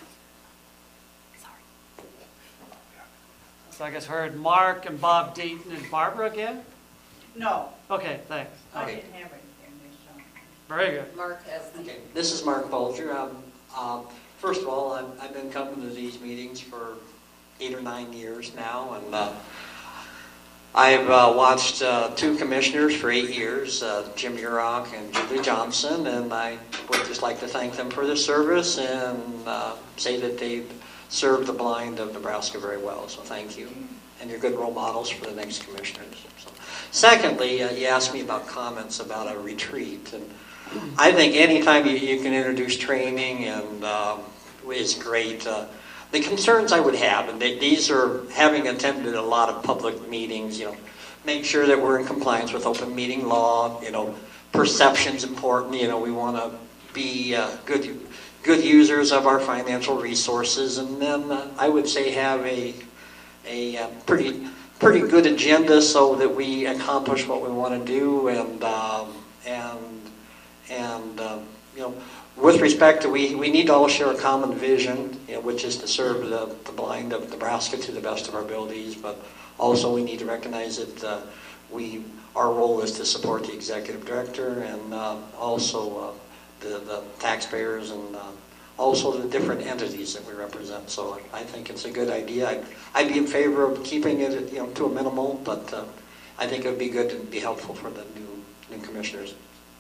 Sorry. So I guess we heard Mark and Bob Deaton and Barbara again? No, Okay, thanks. I Okay. didn't have anything this time. Very good. Mark has the. Okay, this is Mark Bolger. Um, uh, first of all, I'm, I've been coming to these meetings for eight or nine years now, and uh, I've uh, watched uh, two commissioners for eight years, uh, Jim Urach and Julie Johnson, and I would just like to thank them for their service and uh, say that they've served the blind of Nebraska very well, so thank you. And you're good role models for the next commissioners. So. Secondly, uh, you asked me about comments about a retreat, and I think anytime you, you can introduce training and um, is great. Uh, the concerns I would have, and they, these are having attended a lot of public meetings, you know, make sure that we're in compliance with open meeting law, you know, perception's important, you know, we want to be uh, good good users of our financial resources, and then uh, I would say have a a uh, pretty pretty good agenda so that we accomplish what we want to do, and um, and and um, you know, with respect to we we need to all share a common vision, you know, which is to serve the, the blind of Nebraska to the best of our abilities, but also we need to recognize that uh, we our role is to support the executive director and uh, also uh, the the taxpayers and uh, also the different entities that we represent. So I think it's a good idea. I'd, I'd be in favor of keeping it, you know, to a minimal, but uh, I think it would be good and be helpful for the new new commissioners.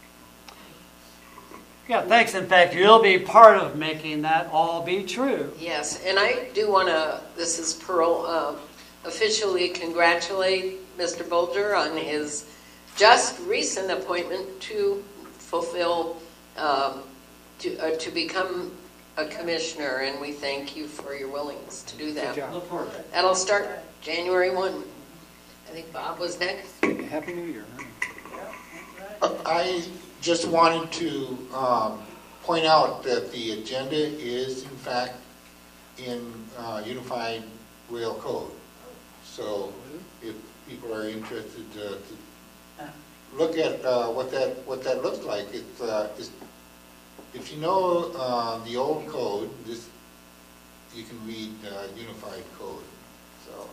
Yeah, thanks. In fact, you'll be part of making that all be true. Yes, and I do want to, this is Pearl, uh, officially congratulate Mister Bolger on his just recent appointment to fulfill, um, to, uh, to become a commissioner, and we thank you for your willingness to do that. Good job. Look forward to it. That'll start January first. I think Bob was next. Happy New Year. I just wanted to um, point out that the agenda is, in fact, in uh, Unified Rail Code. So if people are interested uh, to look at uh, what that what that looks like, it's, uh, it's if you know uh, the old code, this you can read uh, Unified Code. So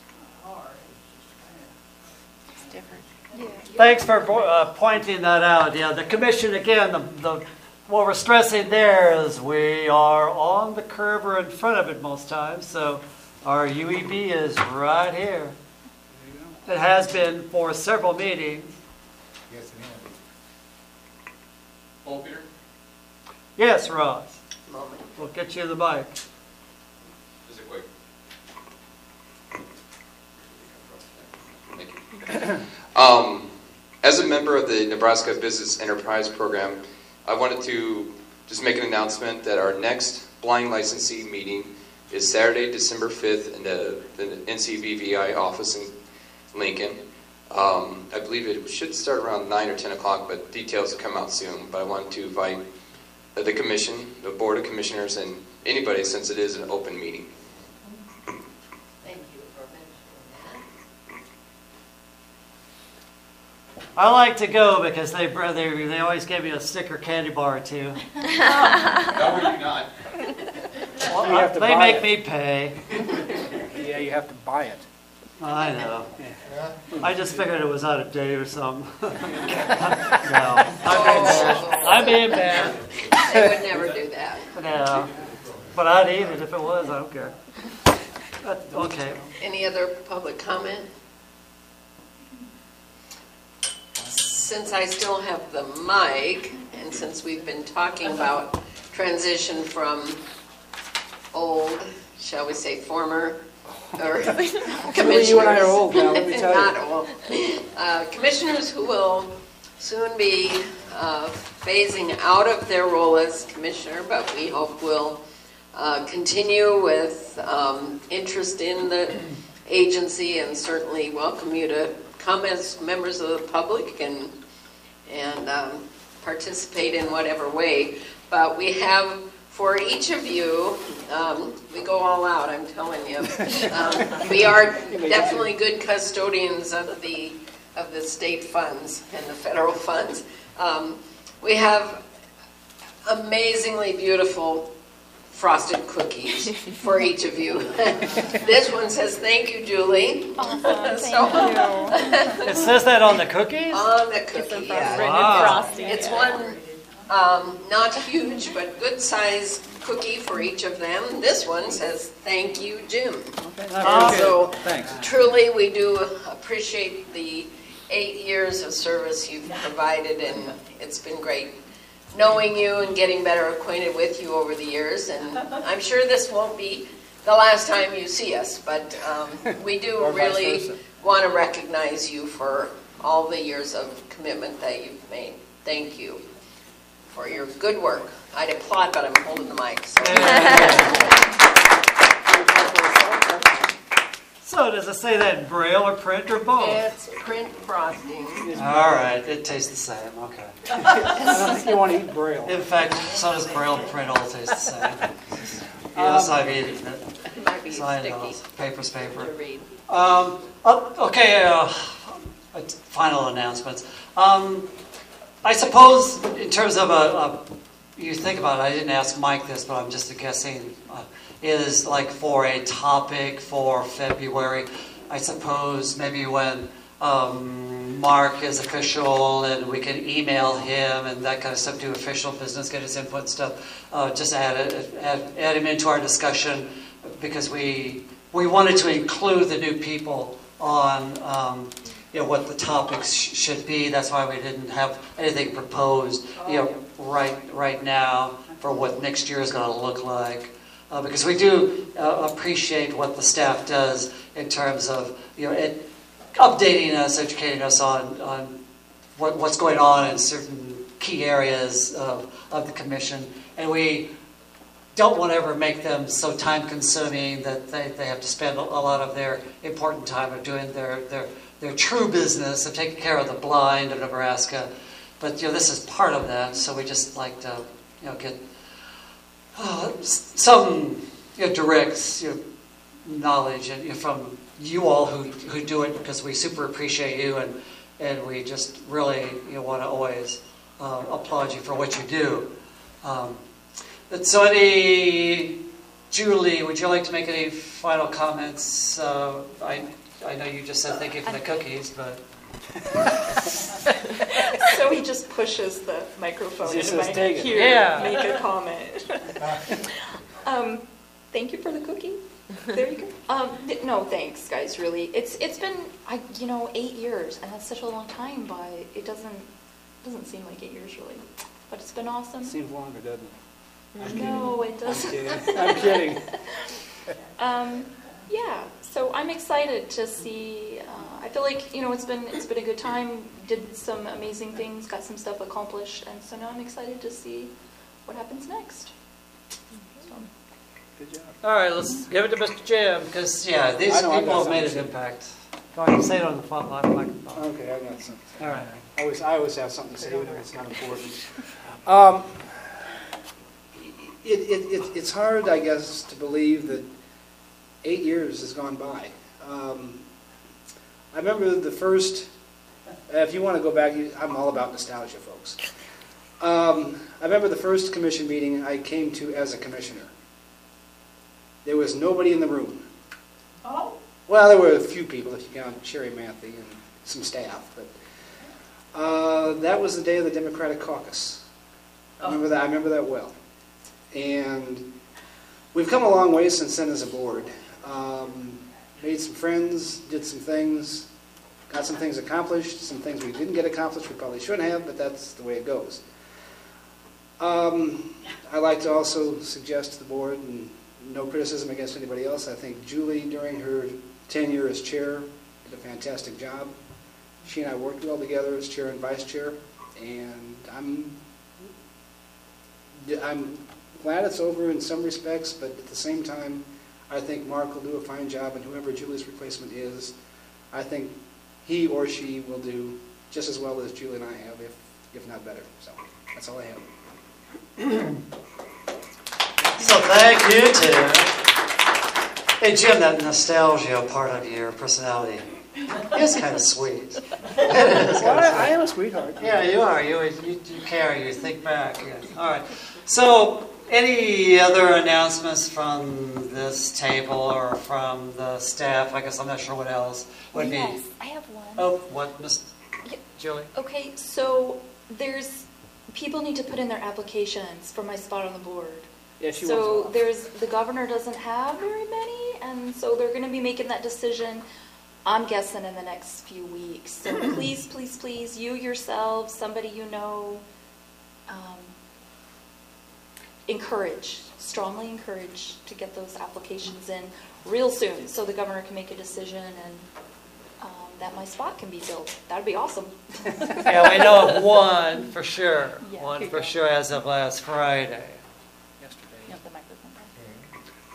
It's different. Thanks for uh, pointing that out. Yeah, the commission, again, the, the what we're stressing there is we are on the curve or in front of it most times. So our U E B is right here. It has been for several meetings. Yes, it is. Paul Peter? Yes, Ross. Moment. We'll get you the mic. Just a quick. Thank you. Um, as a member of the Nebraska Business Enterprise Program, I wanted to just make an announcement that our next blind licensee meeting is Saturday, December fifth in the, the N C B V I office in Lincoln. Um, I believe it should start around nine or ten o'clock, but details will come out soon. But I want to invite the commission, the Board of Commissioners, and anybody, since it is an open meeting. Thank you for mentioning that. I like to go because they they they always give me a sticker candy bar or two. No, we do not. Well, You have to they buy make it. me pay. Yeah, you have to buy it. I know. Yeah. I just figured it was out of date or something. No, I'm being bad. I'm being bad. They would never do that. No, but I'd eat it if it was. I don't care. But, okay. Any other public comment? Since I still have the mic, and since we've been talking about transition from old, shall we say, former, or commissioners. You and I are old now, let me tell you. Not old. Uh, commissioners who will soon be uh, phasing out of their role as commissioner, but we hope will uh, continue with um, interest in the agency, and certainly welcome you to come as members of the public and and um, participate in whatever way. But we have, for each of you, um, we go all out, I'm telling you. Um, we are definitely good custodians of the of the state funds and the federal funds. Um, we have amazingly beautiful frosted cookies for each of you. This one says, "Thank you, Julie." Awesome, thank So- you. It says that on the cookies? On the cookie, yeah. Wow. It's one, um, not huge, but good size cookie for each of them. This one says, "Thank you, Jim." Ah, So Thanks. truly, we do appreciate the eight years of service you've provided, and it's been great knowing you and getting better acquainted with you over the years. And I'm sure this won't be the last time you see us, but um, we do Or vice really versa. want to recognize you for all the years of commitment that you've made. Thank you for your good work. I'd applaud, but I'm holding the mic. So. So Oh, does it say that in Braille or print or both? It's print frosting. All right, it tastes the same, okay. I don't think you want to eat Braille. In fact, so does Braille and print all taste the same. Yes, I've eaten it. It might be So I sticky know, paper's paper. to read. Um, oh, okay, uh, final announcements. Um, I suppose in terms of a, a, you think about it, I didn't ask Mike this, but I'm just guessing, uh, is like for a topic for February, I suppose maybe when um, Mark is official and we can email him and that kind of stuff, do official business, get his input and stuff, uh, just add, it, add, add him into our discussion because we, we wanted to include the new people on um, you know, what the topics sh- should be. That's why we didn't have anything proposed, you know, right right now for what next year is going to look like. Uh, because we do uh, appreciate what the staff does in terms of, you know, it, updating us, educating us on, on what, what's going on in certain key areas of, of the commission. And we don't want to ever make them so time-consuming that they, they have to spend a lot of their important time of doing their, their, their true business of taking care of the blind of Nebraska. But, you know, this is part of that, so we just like to, you know, get uh, some, you know, direct you know, knowledge and, you know, from you all who, who do it, because we super appreciate you, and, and we just really, you know, want to always uh, applaud you for what you do. Um, so any, Julie, would you like to make any final comments? Uh, I, I know you just said thank you for the cookies, but... So he just pushes the microphone He into says, my "Take it." here, Yeah. make a comment. um, thank you for the cookie. There you go. Um, th- no, thanks, guys. Really, it's it's been I you know eight years, and that's such a long time. But it doesn't doesn't seem like eight years really. But it's been awesome. Seems longer, doesn't it? No, it doesn't. I'm kidding. I'm kidding. um, yeah. So I'm excited to see. Uh, I feel like you know it's been it's been a good time. Did some amazing things, got some stuff accomplished, and so now I'm excited to see what happens next. So. Good job. All right, let's give it to Mister Jim, because, yeah, these I know, I've people got have made an something. impact. Go ahead, say it on the phone, on the microphone. Okay, I got something. All right. I always, I always have something to say, even if it's not important. Um, it, it, it, it's hard, I guess, to believe that eight years has gone by. Um, I remember the first, uh, if you want to go back, you, I'm all about nostalgia, folks. Um, I remember the first commission meeting I came to as a commissioner. There was nobody in the room. Oh? Well, there were a few people, if you count Sherry Matthew and some staff, but uh, that was the day of the Democratic caucus. I remember that. I remember that well. And we've come a long way since then as a board. Um, made some friends, did some things, got some things accomplished, some things we didn't get accomplished we probably shouldn't have, but that's the way it goes. Um, I'd like to also suggest to the board, and no criticism against anybody else, I think Julie, during her tenure as chair, did a fantastic job. She and I worked well together as chair and vice chair, and I'm I'm glad it's over in some respects, but at the same time, I think Mark will do a fine job, and whoever Julie's replacement is, I think he or she will do just as well as Julie and I have, if if not better. So that's all I have. So thank you, Tim. Hey, Jim, that nostalgia part of your personality is kind of sweet. It is Well, kind of I, I sweet. am a sweetheart. Yeah, you are. You, you, you care. You think back. Yeah. All right. So, any other announcements from this table or from the staff? I guess I'm not sure what else would Yes, be. I have one. Oh, what, Miss Yeah. Julie? Okay, so there's people need to put in their applications for my spot on the board. Yeah, she so wants there's the governor doesn't have very many, and so they're going to be making that decision. I'm guessing in the next few weeks. So please, please, please, you yourselves, somebody you know, um, encourage, strongly encourage to get those applications in real soon, so the governor can make a decision and um, that my spot can be filled. That'd be awesome. Yeah, we know of one for sure. Yeah. One for sure as of last Friday. You have the microphone back.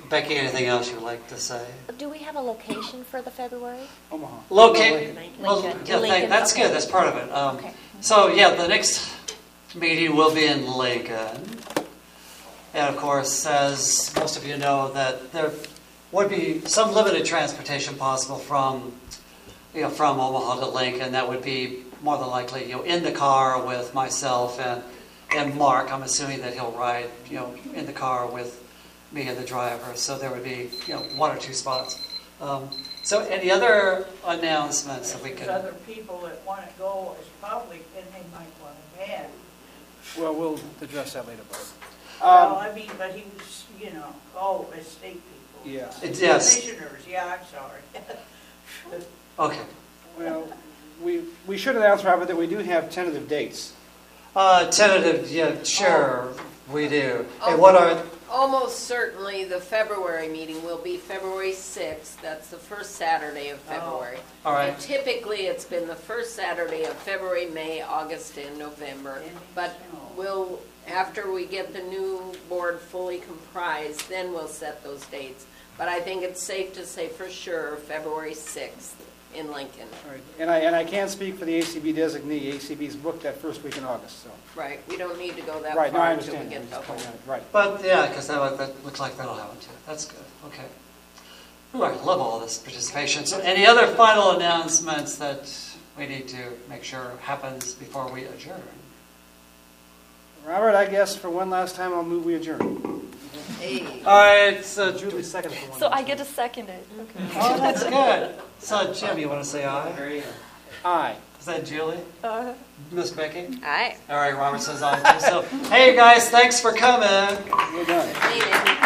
Becky, anything else you'd like to say? Do we have a location for the February? Omaha. Locate, well, Lincoln. yeah, Lincoln, that's okay. good, that's part of it. Um, Okay. So, yeah, the next meeting will be in Lincoln. And of course, as most of you know, that there would be some limited transportation possible from, you know, from Omaha to Lincoln. That would be more than likely, you know, in the car with myself and, and Mark. I'm assuming that he'll ride, you know, in the car with me and the driver. So there would be, you know, one or two spots. Um, so any other announcements that we There's could? other people that want to go as public, and they might want to ban. Well, we'll address that later, Bud. Well, Um, I mean, but he was, you know, oh, as state people. Yeah. It- yes. Commissioners, yeah, I'm sorry. Okay. Well, we, we should announce, Robert, that we do have tentative dates. Uh, tentative, yeah, sure, we do. Hey, what are, Almost certainly, the February meeting will be February sixth. That's the first Saturday of February. all right. And typically, it's been the first Saturday of February, May, August, and November. But we'll, after we get the new board fully comprised, then we'll set those dates. But I think it's safe to say for sure, February sixth in Lincoln. All right. And I, and I can't speak for the A C B designee. A C B's booked that first week in August, so. Right, we don't need to go that Right, no, I far until we understand. get I'm the just whole. pointing out it. Right. But yeah, because that, that looks like that'll happen too. That's good. Okay. Ooh, I love all this participation. So, any other final announcements that we need to make sure happens before we adjourn? Robert, I guess for one last time, I'll move we adjourn. Hey. All right. So, Julie, second for one. So I get to second it. Okay. oh, that's good. So, Jim, you want to say aye? Aye. Is that Julie? Uh, Miss Becky? Aye. All right. Robert says aye too. So, hey guys, thanks for coming. We're done. Hey, Nick.